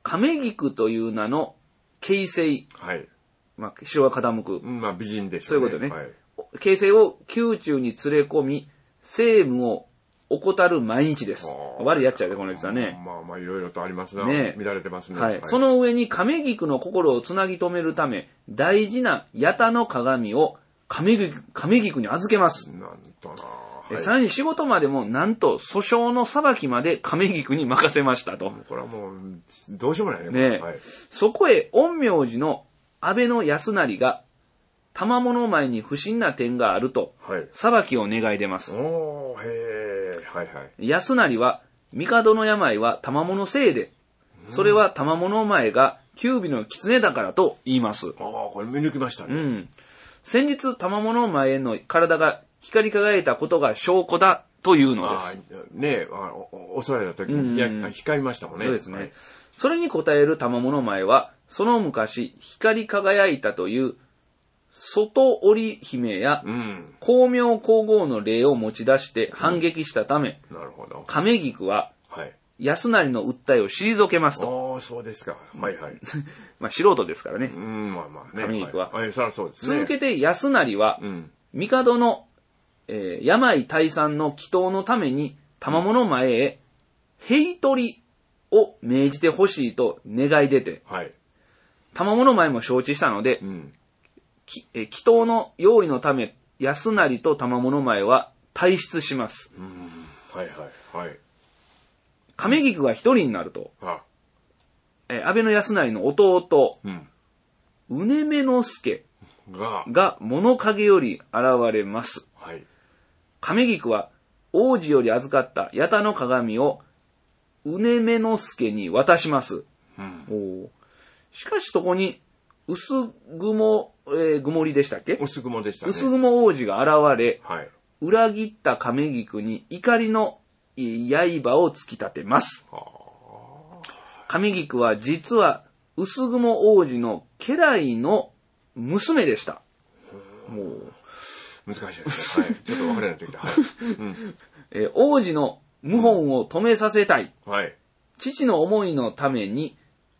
亀菊という名の形勢。 はい。 まあ、城が傾く。 まあ、美人でしょうね。そういうことね。はい、形勢を宮中に連れ込み、政務を怠る毎日です。悪いやっちゃうね、この人はね。 まあまあ、いろいろとありますな。ね。乱れてますね。 はい。その上に亀菊の心をつなぎ止めるため、大事な八田の鏡を亀菊に預けます。 なんとな。 さらに仕事までも、なんと訴訟の裁きまで亀菊に任せましたと。 これはもう、どうしようもないね。 ね、はい、そこへ、陰陽師の安倍の康成が、賜物前に不審な点があると、裁きを願い出ます。 おー、へー、はいはい。 康成は、帝の病は賜物せいで、それは賜物前が九尾の狐だからと言います。 ああ、これ見抜きましたね。 うん。先日、賜物前の体が光り輝いたことが証拠だというのです。 ねえ、襲われた時に光りましたもんね。 そうですね。はい、それに答える賜物前は、その昔、光り輝いたという、外織姫や、光明皇后の例を持ち出して反撃したため、 なるほど。 亀菊は、安成の訴えを退けますと。 ああ、そうですか。はいはい。 まあ素人ですからね。 まあまあね。 亀菊は。 はい、そりゃそうですね。 続けて安成は、帝の、病退散の祈祷のために、賜物前へ、兵取りを命じてほしいと願い出て、賜物前も承知したので、祈祷の用意のため、安成と賜物前は退出します。 はいはいはい。 亀菊が一人になると、安倍の康成の弟、うねめの助が物陰より現れます。亀菊は王子より預かった八田の鏡をうねめの助に渡します。しかしそこに薄雲、曇りでしたっけ？ 薄雲でしたね。 薄雲王子が現れ、裏切った亀菊に怒りの刃を突き立てます。亀菊は実は薄雲王子の家来の娘でした。 もう難しいですね。はい、ちょっと分からないときた。 王子の謀反を止めさせたい。父の思いのために、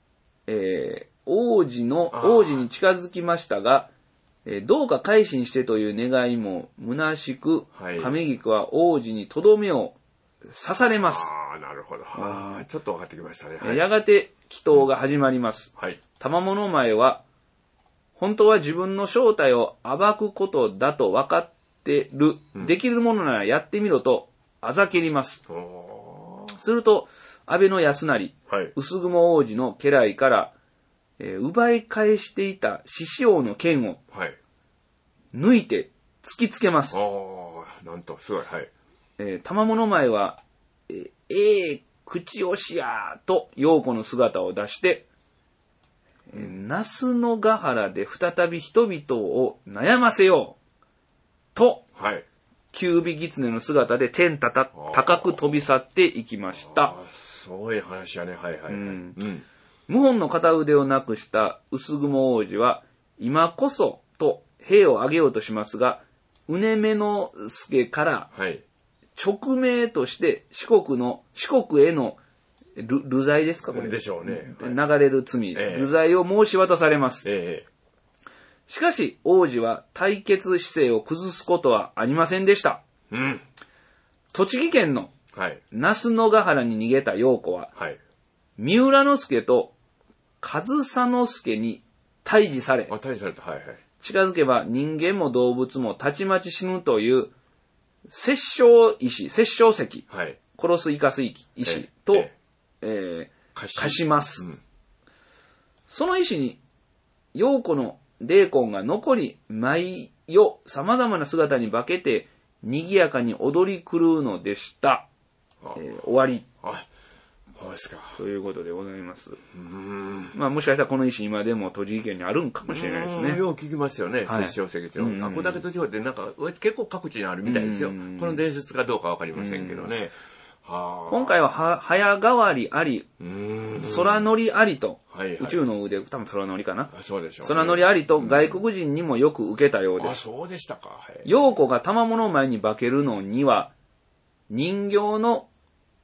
王子に近づきましたが、どうか改心してという願いも虚しく、亀菊は王子にとどめを刺されます。 なるほど。ちょっと分かってきましたね。 やがて祈祷が始まります。賜物前は、本当は自分の正体を暴くことだと分かってる。できるものならやってみろと、あざけります。すると、安倍の康成、薄雲王子の家来から、奪い返していた獅子王の剣を、抜いて突きつけます。 なんと、すごい。 賜物前は、口押しやと陽子の姿を出して、那須のヶ原で再び人々を悩ませようと、九尾狐の姿で天高く飛び去っていきました。 すごい話やね。 謀反の片腕をなくした薄雲王子は、今こそと兵を挙げようとしますが、うねめの助から、勅命として四国への流罪ですかこれ。 でしょうね。 流れる罪、流罪を申し渡されます。しかし、王子は対決姿勢を崩すことはありませんでした。栃木県の那須野ヶ原に逃げた陽子は、三浦之助と上総之助に退治され、近づけば人間も動物もたちまち死ぬという殺生石、殺生石、殺す生かす石と、貸します。その石に陽子の霊魂が残り、毎夜様々な姿に化けて賑やかに踊り狂うのでした。終わり。 そうですか。 ということでございます。まあもしかしたらこの石今でも栃木県にあるんかもしれないですね。 よう聞きますよね、殺生石の。ここだけ栃木ってなんか結構各地にあるみたいですよ。この伝説かどうかわかりませんけどね。 今回は早変わりあり、空乗りありと、宇宙の腕、多分空乗りかな。 そうでしょう。 空乗りありと外国人にもよく受けたようです。 そうでしたか。 陽子が賜物前に化けるのには、人形の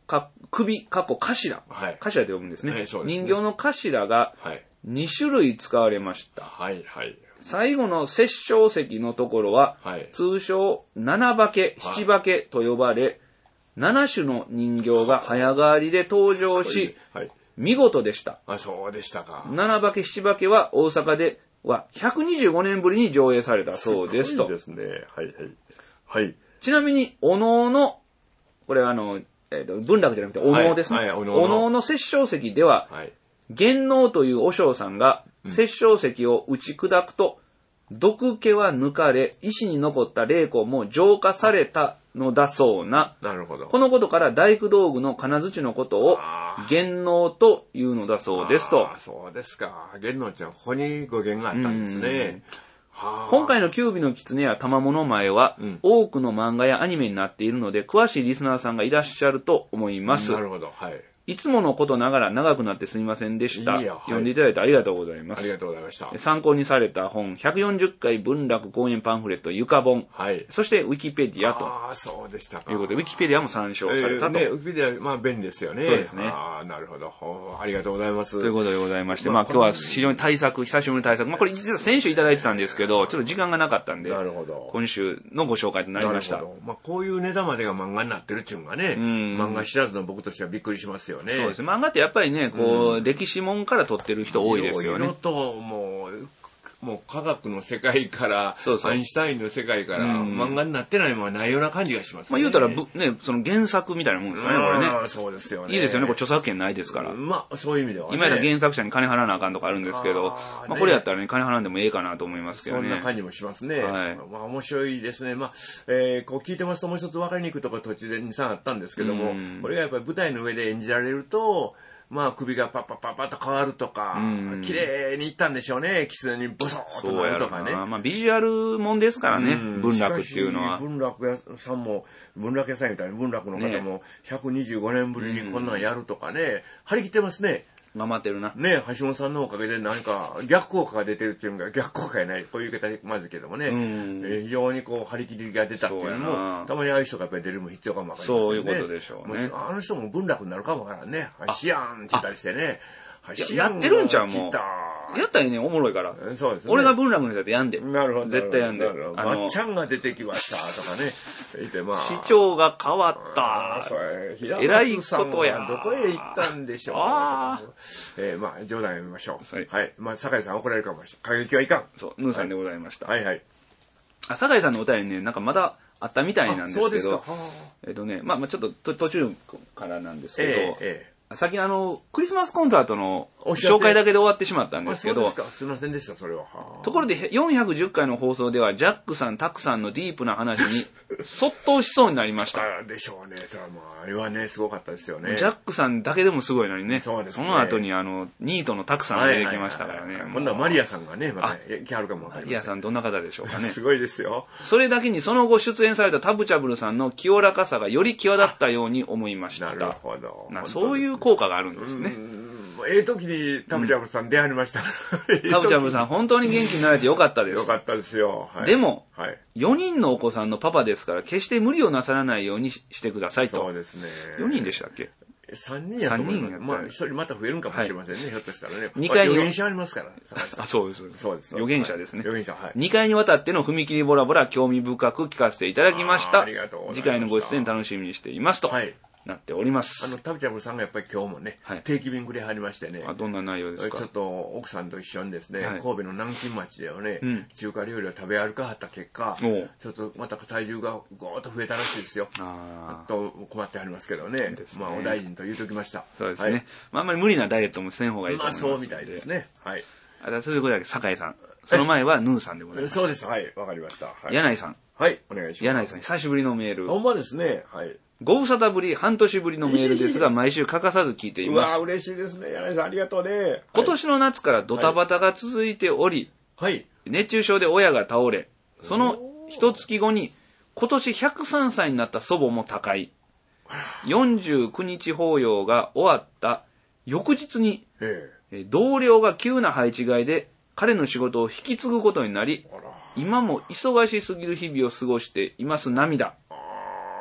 首、頭。 はい頭と呼ぶんですね。 はいそうですね人形の頭が2種類使われました。 はいはい。 最後の殺生石のところは、 はい通称七化け、七化けと呼ばれ、7種の人形が早変わりで登場し、 はい。 見事でした。 あ、そうでしたか。 七化け、七化けは大阪では125年ぶりに上映されたそうですと。 そうですね。はいはい。はい。 ちなみに、お能の、これは文楽じゃなくてお能ですね。 はいはい、 お能の殺生石では、 はい。 元能という和尚さんが殺生石を打ち砕くと、毒気は抜かれ、石に残った霊魂も浄化されたのだそうな。 なるほど。 このことから大工道具の金槌のことを元能というのだそうですと。 そうですか。元能ちゃん、ここに語源があったんですね。 今回の九尾の狐や玉物前は、多くの漫画やアニメになっているので、詳しいリスナーさんがいらっしゃると思います。 なるほど。はい。 いつものことながら長くなってすみませんでした。 いいや、はい、 読んでいただいてありがとうございます。 ありがとうございました。 参考にされた本、140回文楽講演パンフレット、ゆか本。 はい。 そして、ウィキペディアと。 ああ、そうでしたか。 いうことで、ウィキペディアも参照されたと。 ね、ウィキペディア、まあ、便利ですよね。 そうですね。 ああ、なるほど。ありがとうございます。 ということでございまして、まあ、今日は非常に久しぶりの対策。まあ、これ実は先週いただいてたんですけど、ちょっと時間がなかったんで、 なるほど。 今週のご紹介となりました。 なるほど。まあ、こういうネタまでが漫画になってるっていうのがね、漫画知らずの僕としてはびっくりしますよね。 そうですね。漫画ってやっぱりね、こう、歴史もんから撮ってる人多いですよね。 いろいろと、もう科学の世界から、アインシュタインの世界から、漫画になってないものはないような感じがしますね。 まあ言うたら、ね、その原作みたいなもんですかね、これね。 そうですよね。 いいですよね、これ著作権ないですから。 まあ、そういう意味ではね。 今やったら原作者に金払わなあかんとかあるんですけど、まあこれやったらね、金払わんでもええかなと思いますけどね。 そんな感じもしますね。はい。まあ面白いですね。まあ、こう聞いてますともう一つ分かりにくいところ途中で2、3あったんですけども、これがやっぱり舞台の上で演じられると、まあ首がパッパッパッパッと変わるとか、綺麗にいったんでしょうね。狐にボソッとなるとかね。 まあビジュアルもんですからね、文楽っていうのは。 文楽屋さんも、文楽屋さんみたいな文楽の方も125年ぶりにこんなんやるとかね、張り切ってますね。 頑張ってるな。 ね、橋本さんのおかげで何か逆効果が出てるっていうのが逆効果やない。こういう言い方まずけどもね。非常にこう張り切りが出たっていうのも、たまにああいう人がやっぱり出るも必要かもわかりませんね。 そういうことでしょうね。 あの人も文楽になるかもわからんね。シアンって言ったりしてね。 やってるんちゃうもう。やったらね、おもろいから。 そうですね。 俺が文楽の人だってやんで。 なるほど。 絶対やんで。 まっちゃんが出てきましたとかね。言ってまあ。 市長が変わった。 えらいことや。どこへ行ったんでしょう。まあ、冗談やめましょう。はい。まあ、酒井さん怒られるかもしれない。過激はいかん。 そう、ヌーさんでございました。 はいはい。 酒井さんのお便りね、なんかまだあったみたいなんですけど。 そうですか。 まあちょっと途中からなんですけど。先クリスマスコンサートの紹介だけで終わってしまったんですけど、 すみませんでした、それは。 ところで410回の放送では、ジャックさん、タクさんのディープな話に、そっとしそうになりました。 でしょうね。それはまあ、あれはね、すごかったですよね。 ジャックさんだけでもすごいのにね。 そうですね。 その後にニートのタクさんが出てきましたからね。 今度はマリアさんがね、また来はるかもわかりません。 マリアさんどんな方でしょうかね。 すごいですよ。 それだけにその後出演されたタブチャブルさんの清らかさがより際立ったように思いました。 なるほど。 そういう効果があるんですね。 ええ時にタブチャブルさん出会いました。 タブチャブルさん本当に元気になれてよかったです。 よかったですよ。 でも、4人のお子さんのパパですから、決して無理をなさらないようにしてくださいと。 そうですね。 4人でしたっけ ？3人やと思います。まあ、1人また増えるかもしれませんね、ひょっとしたらね。 2回に。 予言者ありますから。 そうです。 そうです。 予言者ですね。 予言者、はい。 2回にわたっての踏切ボラボラ興味深く聞かせていただきました。 ありがとうございます。 次回のご出演楽しみにしていますと。はい。なっております。 タブチャブルさんがやっぱり今日もね、定期便くれはりましてね。 どんな内容ですか？ ちょっと奥さんと一緒にですね、神戸の南京町ではね、中華料理を食べ歩かはった結果、ちょっとまた体重がゴーッと増えたらしいですよ。と困ってはりますけどね。まあお大臣と言うときました。 そうですね。あんまり無理なダイエットもせん方がいいと思います。 まあそうみたいですね。はい。 そういうことだけ酒井さん。その前はヌーさんでございます。 そうです。はい。わかりました。 柳井さん。 はい。お願いします。 柳井さん、久しぶりのメール。 ほんまですね。はい。 ご無沙汰ぶり、半年ぶりのメールですが、毎週欠かさず聞いています。 うわ嬉しいですね。柳井さん、ありがとうね。 今年の夏からドタバタが続いており、 はい。 熱中症で親が倒れ、その一月後に、今年103歳になった祖母も他界。49日法要が終わった翌日に、同僚が急な配置換えで彼の仕事を引き継ぐことになり、今も忙しすぎる日々を過ごしています。涙。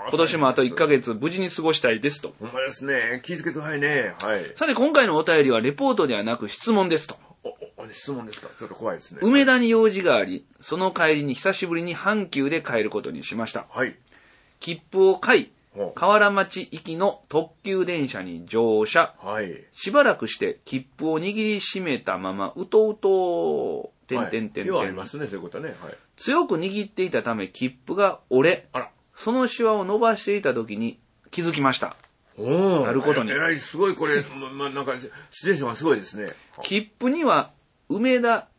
今年もあと1ヶ月無事に過ごしたいですと。 ほんまですね。気づけてくださいね。はい。 さて今回のお便りはレポートではなく質問ですと。 質問ですか。ちょっと怖いですね。 梅田に用事があり、その帰りに久しぶりに阪急で帰ることにしました。 はい。 切符を買い、河原町行きの特急電車に乗車。 はい。 しばらくして切符を握りしめたまま、うとうと、 要はありますね、そういうことね。はい。 強く握っていたため切符が折れ、そのシワを伸ばしていた時に気づきました。なることに。 えらい、すごいこれ、なんか、シチュエーションがすごいですね。 切符には、梅田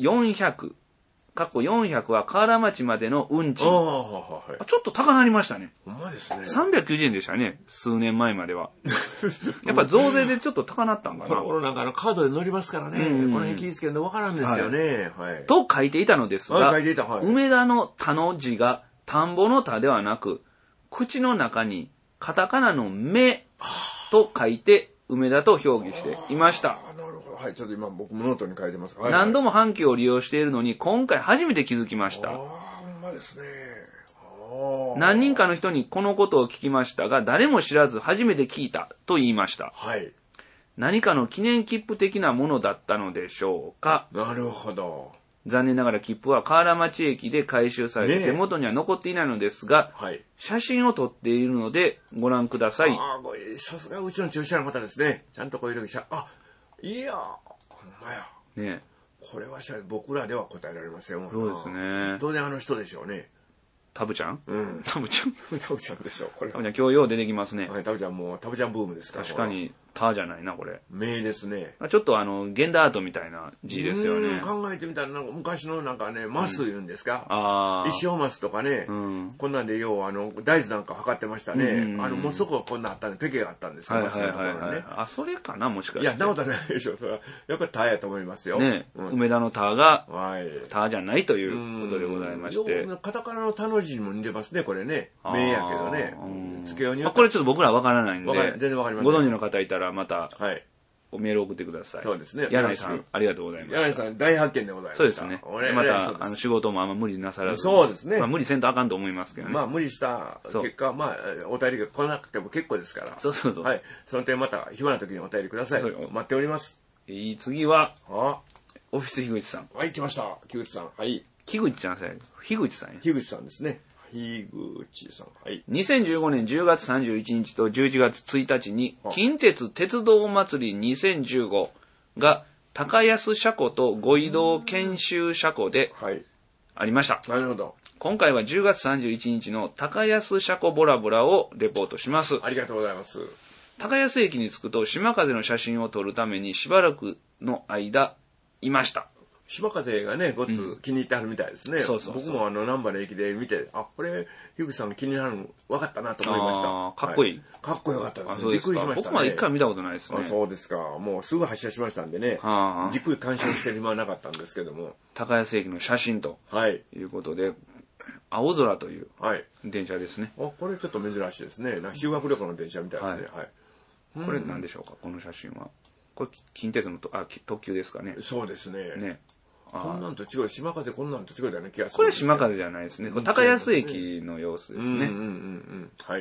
400、400は河原町までの運賃。ちょっと高なりましたね。 ほんまですね。 390円でしたね、数年前までは。やっぱ増税でちょっと高なったんかな。 この頃なんかカードで乗りますからね。この辺気ぃつけるの分からんですよね。はい。 と書いていたのですが、 はい、 梅田の田の字が田んぼの田ではなく、口の中にカタカナの目と書いて梅田と表記していました。 なるほど。はい、ちょっと今僕もノートに書いてます。はい、 何度も阪急を利用しているのに今回初めて気づきました。 ほんまですね。 何人かの人にこのことを聞きましたが、誰も知らず初めて聞いたと言いました。 はい。 何かの記念切符的なものだったのでしょうか。 なるほど。 残念ながら切符は河原町駅で回収されて手元には残っていないのですが、写真を撮っているのでご覧ください。 さすがうちの駐車の方ですね。ちゃんとこういう時いや、ほんまや。 ね、 これは僕らでは答えられません。 そうですね。 当然人でしょうね。 タブちゃん？タブちゃんタブちゃんでしょ。これ。 タブちゃん今日よう出てきますね。 はい、タブちゃんもうタブちゃんブームですから。 確かにタじゃないなこれ。 名ですね。 ちょっと現代アートみたいな字ですよね。 考えてみたらなんか昔のなんかねマス言うんですか。一生マスとかね。こんなんで要は大豆なんか測ってましたね。もうそこはこんなあったねペケがあったんですよ。 それかなもしかして。 いやなことないでしょ。それはやっぱりタやと思いますよ。 ね、梅田のタがタじゃないということでございまして。 カタカナのタの字にも似てますねこれね。名やけどね。付けようによって。 これちょっと僕らわからないんで。 全然わかりません。 ご存知の方いたらまた。メール送ってください。 そうですね。 柳井さん、ありがとうございます。 柳井さん、大発見でございます。 そうですね。また、仕事もあんま無理なさらず。 そうですね。 無理せんとあかんと思いますけどね。 無理した結果、お便りが来なくても結構ですから。 そう。 はい。その点また、暇な時にお便りください。待っております。 次は、オフィス樋口さん。 はい、来ました。樋口さん。はい。 樋口さん樋口さんや。 樋口さんですね。樋口さん。はい。 2015年10月31日と11月1日に、近鉄鉄道祭り2015が高安車庫とご移動研修車庫でありました。 なるほど。 今回は10月31日の高安車庫ボラボラをレポートします。 ありがとうございます。 高安駅に着くと島風の写真を撮るためにしばらくの間いました。 島風がね、ごつ気に入ってはるみたいですね。僕も難波の駅で見て、これ、樋口さんの気になるの分かったなと思いました。 かっこいい。 かっこよかったですね。びっくりしましたね。 僕は一回見たことないですね。 そうですか。もうすぐ発車しましたんでね。じっくり鑑賞してる暇はなかったんですけども。 高安駅の写真ということで、青空という電車ですね。 これちょっと珍しいですね。修学旅行の電車みたいですね。 これ何でしょうか、この写真は。これ近鉄の特急ですかね。 そうですね。 ね。 こんなんと違う、島風こんなんと違うだよね、気がする。 これは島風じゃないですね。これ高安駅の様子ですね。 はい。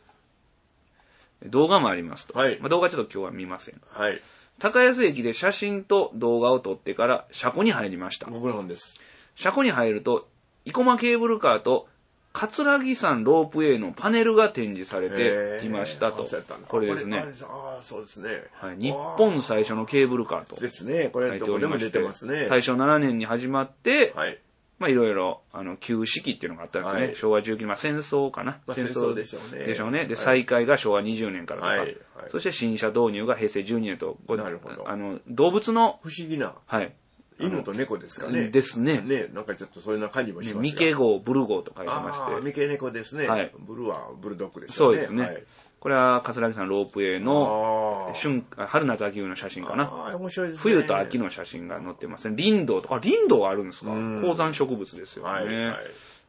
動画もありますと。動画ちょっと今日は見ません。 はい。 高安駅で写真と動画を撮ってから車庫に入りました。 ご苦労です。 車庫に入ると、生駒ケーブルカーと葛城山ロープウェイのパネルが展示されていましたと。これですね。 そうですね。 日本最初のケーブルカーと。 ですね。これどこでも出てますね。 大正7年に始まって、いろいろ、旧式っていうのがあったんですね。昭和19年、戦争かな。 戦争でしょうね。 でしょうね。で、再開が昭和20年からとか。そして新車導入が平成12年と。 なるほど。 動物の。 不思議な。犬と猫ですかね。 ですね。 ね、なんかちょっとそういう感じもしますね。 ミケ号、ブル号と書いてまして。 ミケ猫ですね。ブルはブルドッグですね。 そうですね。これは葛城山ロープウェイの春夏秋冬の写真かな。 面白いですね。 冬と秋の写真が載ってますね。林道とか、林道があるんですか。高山植物ですよね。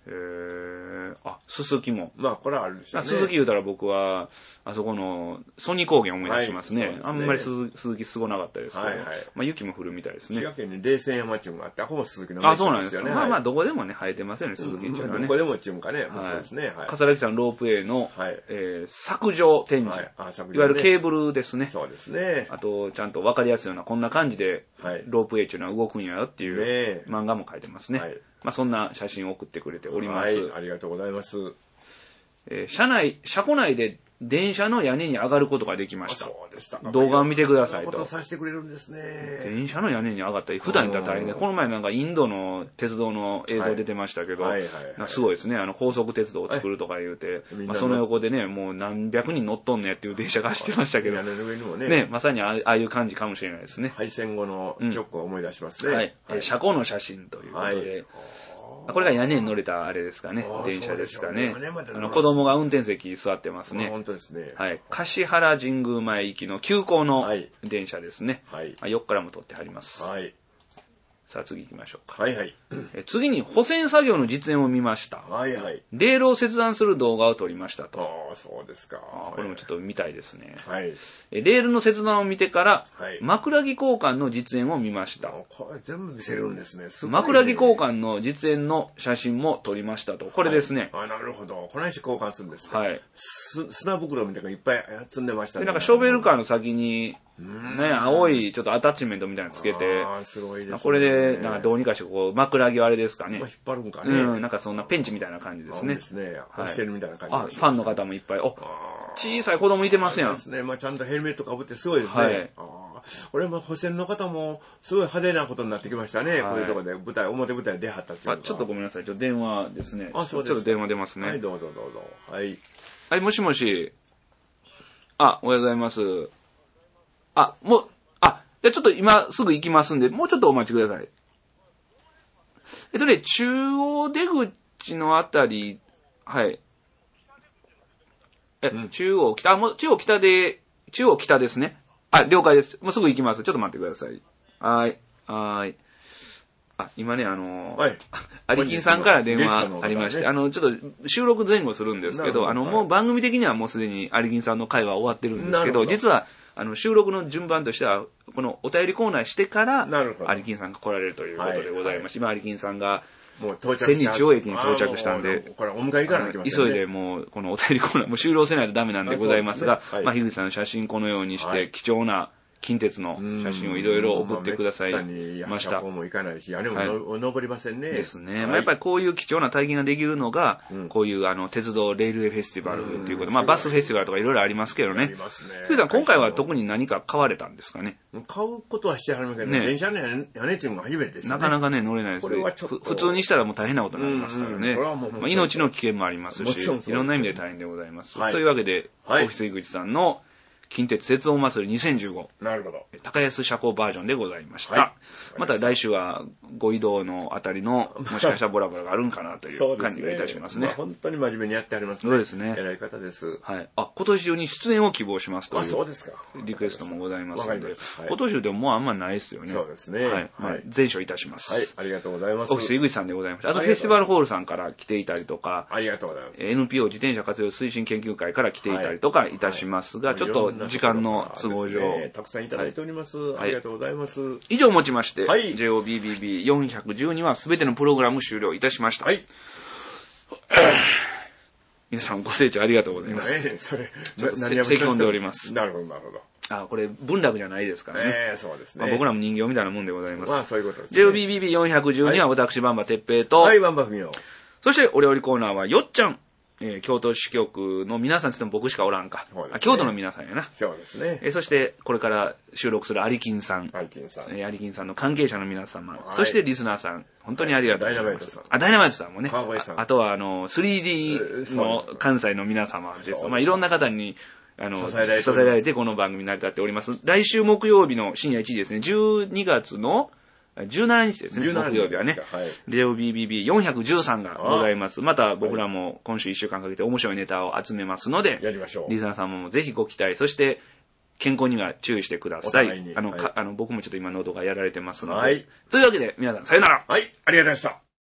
すすきも。 まあ、これはあるでしょうね。 すすき言うたら僕は、あそこの、ソニー高原を思い出しますね。はい、そうですね。あんまり鈴木すごなかったですけど、はいはい、まあ雪も降るみたいですね。 滋賀県に冷泉山チームがあって、あ、ほぼ鈴木の名所ですよね。そうなんですよね。まあまあ、どこでもね、生えてますよね、鈴木っていうのはね。 どこでもチームかね。そうですね。 笠木さんロープウェイの、削除展示。いわゆるケーブルですね。 そうですね。 あと、ちゃんと分かりやすいような、こんな感じで、ロープウェイっていうのは動くんやよっていう漫画も書いてますね。まあそんな写真を送ってくれております。 ありがとうございます。 車庫内で電車の屋根に上がることができました。そうでした。動画を見てくださいと。 ことさせてくれるんですね。 電車の屋根に上がったり、普段だったら大変で、この前なんかインドの鉄道の映像出てましたけど、すごいですね。高速鉄道を作るとか言うて、まあその横でね、もう何百人乗っとんねっていう電車が走ってましたけど、ね、まさにああいう感じかもしれないですね。 敗戦後の直後を思い出しますね。 車庫の写真ということで、これが屋根に乗れたあれですかね。電車ですかね。子供が運転席に座ってますね。 本当ですね。 はい。橿原神宮前行きの急行の電車ですね。はい。横からも撮ってあります。はい。さあ次行きましょうか。はいはい。次に保線作業の実演を見ました。はいはい。レールを切断する動画を撮りましたと。 ああ、そうですか。 これもちょっと見たいですね。はい。レールの切断を見てから、枕木交換の実演を見ました。 これ全部見せるんですね。 枕木交換の実演の写真も撮りましたと。これですね。 あ、なるほど。この足交換するんですね。はい。砂袋みたいなのいっぱい積んでましたね。 で、なんかショベルカーの先に、ね、青いちょっとアタッチメントみたいなのつけて、 すごいですね。 これで、なんかどうにかしてこう、枕木はあれですかね。 引っ張るんかね。 なんかそんなペンチみたいな感じですね。 ですね。押してるみたいな感じ。 ファンの方もいっぱい。小さい子供いてますやん。 ですね。まあちゃんとヘルメットかぶってすごいですね。はい。これも保線の方もすごい派手なことになってきましたね。こういうところで表舞台出はったっていうのが。 ちょっとごめんなさい。電話ですね。ちょっと電話出ますね。 はい、どうぞどうぞ。はい。 はい、もしもし。おはようございます。じゃあちょっと今すぐ行きますんで、もうちょっとお待ちください。中央出口のあたり、はい。中央北ですね。了解です。もうすぐ行きます。ちょっと待ってください。はい。今ね、アリキンさんから電話ありまして、ちょっと収録前後するんですけど、もう番組的にはもうすでにアリキンさんの会話終わってるんですけど、実は、収録の順番としては、このお便りコーナーしてから、アリキンさんが来られるということでございます。今、アリキンさんが、千里中央駅に到着したんで、 これお迎え行かなきゃいけませんね。 急いでもう、このお便りコーナーも終了せないとダメなんでございますが、まあ、樋口さんの写真このようにして、貴重な、近鉄の写真をいろいろ送ってくださいました。 も行かないし、屋根も登りませんね。 ですね。まあ、やっぱりこういう貴重な体験ができるのが、こういう鉄道レールウェイフェスティバルということで、まあバスフェスティバルとかいろいろありますけどね。ふうさん、今回は特に何か買われたんですかね。 買うことはしてはるけど、電車の屋根チームが初めてですね。 なかなかね、乗れないですね。普通にしたらもう大変なことになりますからね。命の危険もありますし、いろんな意味で大変でございます。というわけで、オフィス井口さんの近鉄鉄道祭り2015。 なるほど。 高安車庫バージョンでございました。また来週はご移動のあたりの、もしかしたらボラボラがあるんかなという感じがいたしますね。 本当に真面目にやってありますね。 そうですね。 偉い方です。 はい。今年中に出演を希望しますという。 そうですか。 リクエストもございますので。今年中でももうあんまないですよね。 そうですね。 はい。前処いたします。 はい。ありがとうございます。 オフィス井口さんでございました。あとフェスティバルホールさんから来ていたりとか。 ありがとうございます。 NPO 自転車活用推進研究会から来ていたりとかいたしますが、ちょっと時間の都合上、 たくさんいただいております。ありがとうございます。 以上をもちまして、JOBBB412 はすべてのプログラム終了いたしました。はい。皆さんご清聴ありがとうございます。 それ、 ちょっと咳込んでおります。 なるほど、なるほど。 これ文楽じゃないですからね。 そうですね。 僕らも人形みたいなもんでございます。 まあ、そういうことです。 JOBBB412 は私、バンバ哲平と、 はい、バンバフミオ。 そして、お料理コーナーはよっちゃん。京都支局の皆さんつっても僕しかおらんか。京都の皆さんやな。 そうですね。 そして、これから収録するアリキンさん。 アリキンさん。 アリキンさんの関係者の皆様。そしてリスナーさん。本当にありがとうございます。 ダイナマイトさんもね。 あとは、3D の関西の皆様です。まあ、いろんな方に、支えられてこの番組に成り立っております。来週木曜日の深夜1時ですね。12月の17日ですね。木曜日はね。JOBBB413 がございます。また僕らも今週1週間かけて面白いネタを集めますので、 やりましょう。 リスナーさんもぜひご期待。そして、健康には注意してください。僕もちょっと今喉がやられてますので。はい。というわけで、皆さんさよなら。 はい。ありがとうございました。